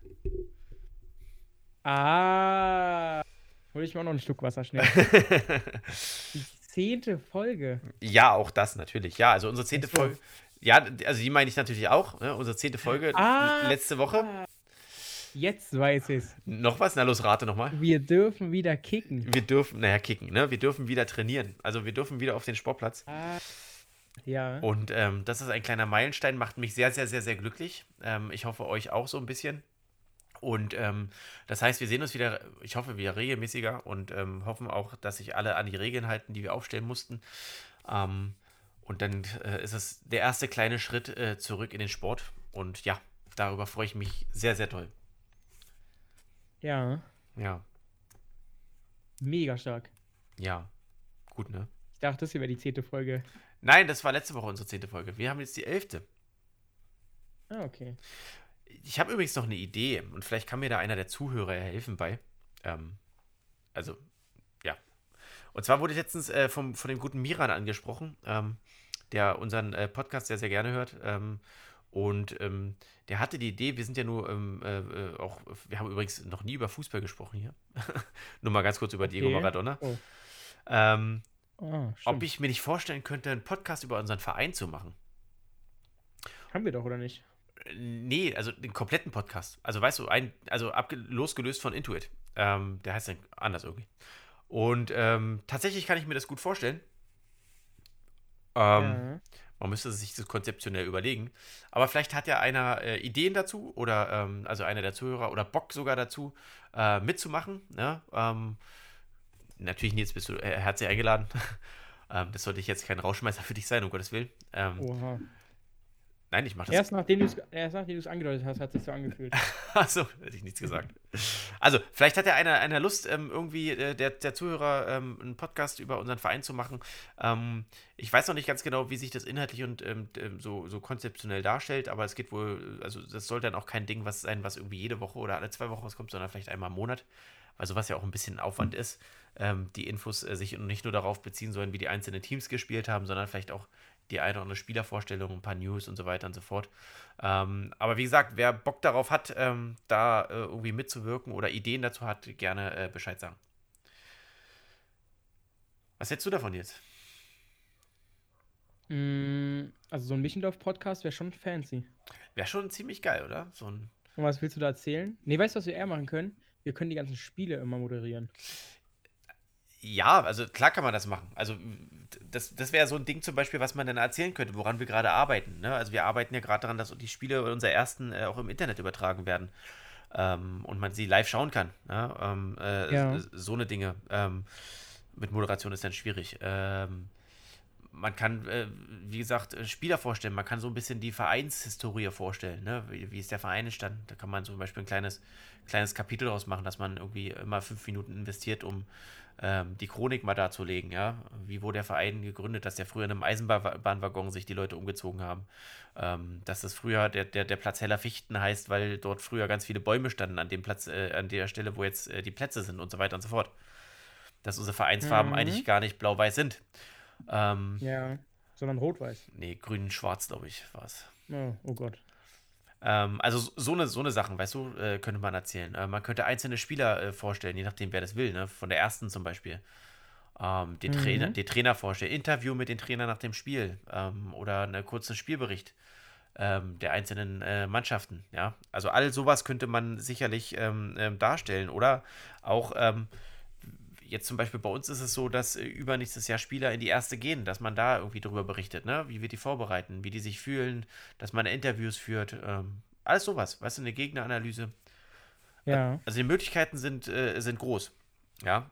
S1: Ah. Hol ich mal noch einen Schluck Wasser schnell. Die zehnte Folge.
S2: Ja, auch das natürlich. Ja, also unsere zehnte
S1: Ach so.
S2: Folge, ja, also die meine ich natürlich auch, ne? Unsere zehnte Folge
S1: Ah.
S2: letzte Woche.
S1: Jetzt weiß ich's.
S2: Noch was? Na los, rate nochmal.
S1: Wir dürfen wieder kicken.
S2: Wir dürfen, naja, kicken, ne? Wir dürfen wieder trainieren. Also wir dürfen wieder auf den Sportplatz.
S1: Ah. Ja.
S2: Und ähm, das ist ein kleiner Meilenstein, macht mich sehr, sehr, sehr, sehr glücklich. Ähm, ich hoffe, euch auch so ein bisschen. Und ähm, das heißt, wir sehen uns wieder, ich hoffe, wieder regelmäßiger und ähm, hoffen auch, dass sich alle an die Regeln halten, die wir aufstellen mussten. Ähm, und dann äh, ist es der erste kleine Schritt äh, zurück in den Sport. Und ja, darüber freue ich mich sehr, sehr doll.
S1: Ja.
S2: Ja,
S1: Mega stark.
S2: ja, gut, ne?
S1: Ich dachte, das hier wäre die zehnte Folge.
S2: Nein, das war letzte Woche unsere zehnte Folge. Wir haben jetzt die elfte.
S1: Ah, okay.
S2: Ich habe übrigens noch eine Idee und vielleicht kann mir da einer der Zuhörer helfen bei. Ähm, also, ja. Und zwar wurde ich letztens äh, vom, von dem guten Miran angesprochen, ähm, der unseren äh, Podcast sehr, sehr gerne hört. Ähm, und ähm, der hatte die Idee, wir sind ja nur ähm, äh, äh, auch, wir haben übrigens noch nie über Fußball gesprochen hier. Nur mal ganz kurz über Diego
S1: Okay.
S2: Maradona.
S1: Oh.
S2: Ähm,
S1: Ah,
S2: ob
S1: stimmt.
S2: ich mir nicht vorstellen könnte, einen Podcast über unseren Verein zu machen.
S1: Haben wir doch, oder nicht?
S2: Nee, also den kompletten Podcast. Also weißt du, ein, also abge losgelöst von Intuit. Ähm, der heißt dann anders irgendwie. Und ähm, tatsächlich kann ich mir das gut vorstellen. Ähm,
S1: Ja.
S2: Man müsste sich das konzeptionell überlegen. Aber vielleicht hat ja einer äh, Ideen dazu oder ähm, also einer der Zuhörer oder Bock sogar dazu, äh, mitzumachen. Ne? Ähm, natürlich, Nils, bist du äh, herzlich eingeladen. ähm, das sollte ich jetzt kein Rauschmeißer für dich sein, um Gottes Willen. Ähm,
S1: Oha.
S2: Nein, ich mache das.
S1: Erst nachdem du es erst nachdem du es angedeutet hast, hat sich so angefühlt.
S2: Achso, hätte ich nichts gesagt. Also, vielleicht hat ja einer, einer Lust, ähm, irgendwie äh, der, der Zuhörer ähm, einen Podcast über unseren Verein zu machen. Ähm, ich weiß noch nicht ganz genau, wie sich das inhaltlich und ähm, so, so konzeptionell darstellt, aber es geht wohl, also das soll dann auch kein Ding was sein, was irgendwie jede Woche oder alle zwei Wochen rauskommt, sondern vielleicht einmal im Monat, weil sowas ja auch ein bisschen Aufwand ist. Ähm, die Infos äh, sich nicht nur darauf beziehen sollen, wie die einzelnen Teams gespielt haben, sondern vielleicht auch die eine oder andere Spielervorstellung, ein paar News und so weiter und so fort. Ähm, aber wie gesagt, wer Bock darauf hat, ähm, da äh, irgendwie mitzuwirken oder Ideen dazu hat, gerne äh, Bescheid sagen. Was hältst du davon jetzt?
S1: Mm, also so ein Michendorf-Podcast wäre schon fancy.
S2: Wäre schon ziemlich geil, oder? So ein
S1: Und was willst du da erzählen? Nee, weißt du, was wir eher machen können? Wir können die ganzen Spiele immer moderieren.
S2: Ja, also klar kann man das machen. Also das, das wäre so ein Ding zum Beispiel, was man dann erzählen könnte, woran wir gerade arbeiten. Ne? Also wir arbeiten ja gerade daran, dass die Spiele unserer ersten äh, auch im Internet übertragen werden, ähm, und man sie live schauen kann. Ja? Ähm, äh,
S1: Ja.
S2: so eine Dinge. Ähm, mit Moderation ist dann schwierig. Ähm, man kann, äh, wie gesagt, äh, Spieler vorstellen. Man kann so ein bisschen die Vereinshistorie vorstellen. Ne? Wie, wie ist der Verein entstanden? Da kann man zum Beispiel ein kleines, kleines Kapitel draus machen, dass man irgendwie immer fünf Minuten investiert, um ähm, die Chronik mal darzulegen. Ja? Wie wurde der Verein gegründet? Dass der früher in einem Eisenbahnwaggon sich die Leute umgezogen haben. Ähm, dass das früher der, der, der Platz Heller Fichten heißt, weil dort früher ganz viele Bäume standen an dem Platz, äh, an der Stelle, wo jetzt äh, die Plätze sind und so weiter und so fort. Dass unsere Vereinsfarben eigentlich
S1: Mhm.
S2: gar nicht blau-weiß sind. Ähm,
S1: Ja. Sondern rot-weiß.
S2: Nee, grün-schwarz, glaube ich, war es.
S1: Oh, oh Gott.
S2: Ähm, also so so eine, so eine Sachen, weißt du, äh, könnte man erzählen. Äh, man könnte einzelne Spieler äh, vorstellen, je nachdem, wer das will, ne? Von der ersten zum Beispiel. Ähm, den Trainer,
S1: Mhm.
S2: den Trainer vorstellen, Interview mit den Trainern nach dem Spiel, ähm, oder einen kurzen Spielbericht ähm, der einzelnen äh, Mannschaften, ja. Also all sowas könnte man sicherlich ähm, ähm, darstellen. Oder auch ähm, jetzt zum Beispiel bei uns ist es so, dass äh, übernächstes Jahr Spieler in die erste gehen, dass man da irgendwie darüber berichtet, ne? Wie wir die vorbereiten, wie die sich fühlen, dass man Interviews führt, ähm, alles sowas, weißt du, eine Gegneranalyse. Ä-
S1: Ja.
S2: Also die Möglichkeiten sind, äh, sind groß, ja.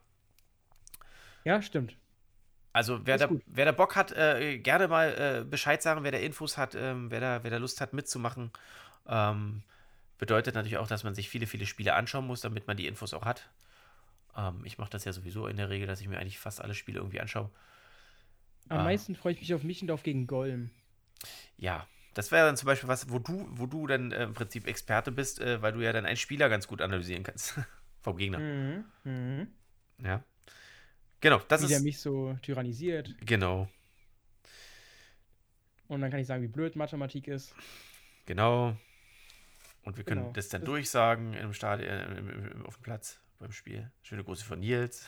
S1: Ja, stimmt.
S2: Also wer
S1: Ist
S2: da,
S1: gut.
S2: wer da Bock hat, äh, gerne mal äh, Bescheid sagen, wer da Infos hat, ähm, wer da, wer da Lust hat mitzumachen. Ähm, bedeutet natürlich auch, dass man sich viele, viele Spiele anschauen muss, damit man die Infos auch hat. Ähm, ich mache das ja sowieso in der Regel, dass ich mir eigentlich fast alle Spiele irgendwie anschaue.
S1: Am
S2: Äh,
S1: meisten freue ich mich auf Mischendorf gegen Golm.
S2: Ja, das wäre dann zum Beispiel was, wo du, wo du dann äh, im Prinzip Experte bist, äh, weil du ja dann einen Spieler ganz gut analysieren kannst. Vom Gegner.
S1: Mhm. Mhm.
S2: Ja. Genau, das
S1: Wie der
S2: ist.
S1: mich so tyrannisiert.
S2: Genau,
S1: Und dann kann ich sagen, wie blöd Mathematik ist.
S2: genau. Und wir können
S1: Genau.
S2: das dann
S1: Das,
S2: durchsagen im Stadion, äh, im, im, auf dem Platz beim Spiel. Schöne Grüße von Nils.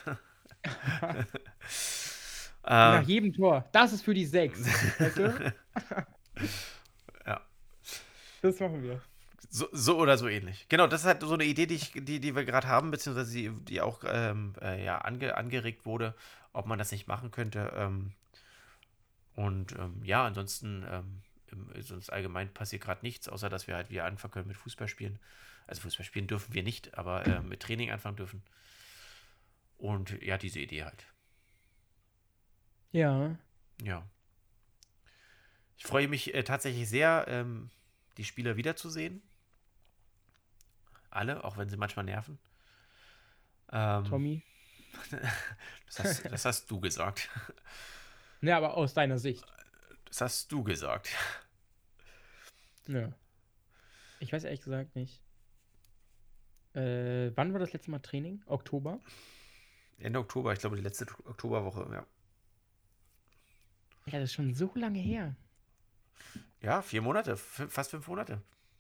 S1: nach
S2: ähm,
S1: jedem Tor. Das ist für die sechs. Weißt du?
S2: ja.
S1: Das machen wir.
S2: So, so oder so ähnlich. Genau, das ist halt so eine Idee, die, ich, die, die wir gerade haben, beziehungsweise die, die auch ähm, äh, ja, ange, angeregt wurde, ob man das nicht machen könnte. Ähm, und ähm, ja, ansonsten, ähm, im, sonst allgemein passiert gerade nichts, außer dass wir halt wieder anfangen können mit Fußballspielen. Also Fußballspielen dürfen wir nicht, aber äh, mit Training anfangen dürfen. Und ja, diese Idee halt.
S1: Ja.
S2: Ja. Ich freue mich äh, tatsächlich sehr, ähm, die Spieler wiederzusehen. Alle, auch wenn sie manchmal nerven. Ähm,
S1: Tommy.
S2: das, hast, das hast du gesagt.
S1: Ja, aber aus deiner Sicht.
S2: Das hast du gesagt.
S1: Ja. Ich weiß ehrlich gesagt nicht. Äh, wann war das letzte Mal Training? Oktober?
S2: Ende Oktober, ich glaube die letzte Oktoberwoche, ja.
S1: Ja, das ist schon so lange her.
S2: Ja, vier Monate, f- fast fünf Monate.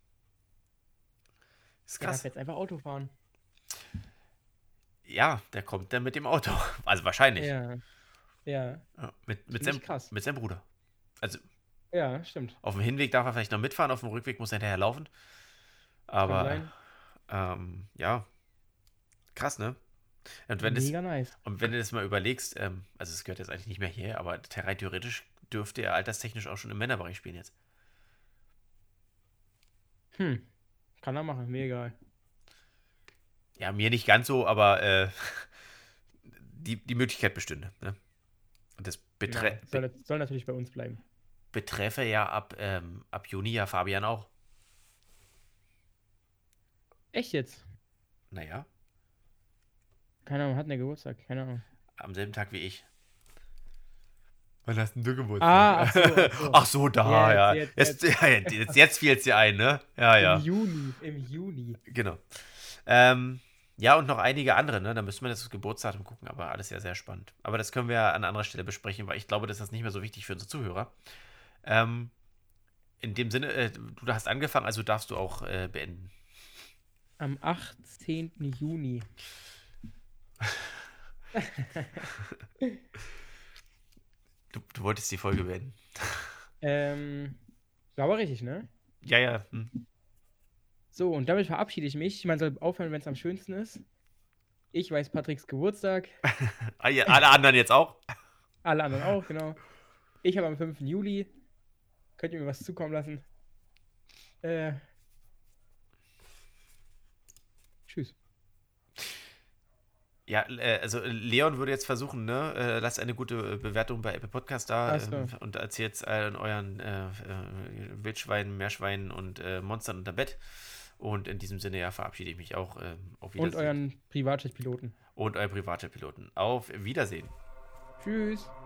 S2: Ist
S1: Ja, darf
S2: krass.
S1: jetzt einfach Auto fahren.
S2: Ja, der kommt dann mit dem Auto. Also wahrscheinlich.
S1: Ja. Ja.
S2: Ja, mit, mit,
S1: Ziemlich
S2: seinem,
S1: krass.
S2: mit seinem Bruder. Also
S1: Ja, stimmt.
S2: auf dem Hinweg darf er vielleicht noch mitfahren, auf dem Rückweg muss er hinterher laufen.
S1: Kann
S2: Aber
S1: sein.
S2: ähm, ja, krass, ne? Und wenn, das,
S1: Mega nice.
S2: und wenn du das mal überlegst, ähm, also es gehört jetzt eigentlich nicht mehr hierher, aber rein theoretisch dürfte er alterstechnisch auch schon im Männerbereich spielen jetzt.
S1: Hm. Kann er machen. Mir egal.
S2: Ja, mir nicht ganz so, aber äh, die, die Möglichkeit bestünde. Ne? Und das betre
S1: Ja. Soll, soll natürlich bei uns bleiben.
S2: betreffe ja ab, ähm, ab Juni ja Fabian auch.
S1: Echt jetzt?
S2: Naja,
S1: Keine Ahnung, hat eine Geburtstag. Keine Ahnung.
S2: am selben Tag wie ich. Wann hast denn du
S1: Ah, ach so,
S2: Geburtstag?
S1: ach so.
S2: Ach so, da,
S1: Jetzt,
S2: ja.
S1: jetzt,
S2: Jetzt,
S1: jetzt.
S2: ja, jetzt, jetzt fiel es dir ein, ne? Ja,
S1: Im
S2: ja.
S1: Juni. Im Juni.
S2: Genau. Ähm, ja, und noch einige andere, ne? Da müssen wir das Geburtsdatum gucken, aber alles ja sehr spannend. Aber das können wir ja an anderer Stelle besprechen, weil ich glaube, das ist nicht mehr so wichtig für unsere Zuhörer. Ähm, in dem Sinne, äh, du hast angefangen, also darfst du auch äh, beenden.
S1: Am achtzehnten Juni.
S2: Du, du wolltest die Folge beenden.
S1: ähm, war aber richtig, ne?
S2: Ja, ja. Hm.
S1: So, und damit verabschiede ich mich. Man soll aufhören, wenn es am schönsten ist. Ich weiß Patricks Geburtstag.
S2: Alle anderen jetzt auch?
S1: Alle anderen auch, genau. Ich habe am fünften Juli. Könnt ihr mir was zukommen lassen? Äh. Tschüss.
S2: Ja, äh, also Leon würde jetzt versuchen, ne, äh, lasst eine gute Bewertung bei Apple Podcast da
S1: So.
S2: ähm, und erzählt allen euren äh, äh, Wildschweinen, Meerschweinen und äh, Monstern unter Bett. Und in diesem Sinne, ja, verabschiede ich mich auch. Äh, auf Wiedersehen.
S1: Und euren Privatjetpiloten.
S2: Und euren Privatjetpiloten. Auf Wiedersehen.
S1: Tschüss.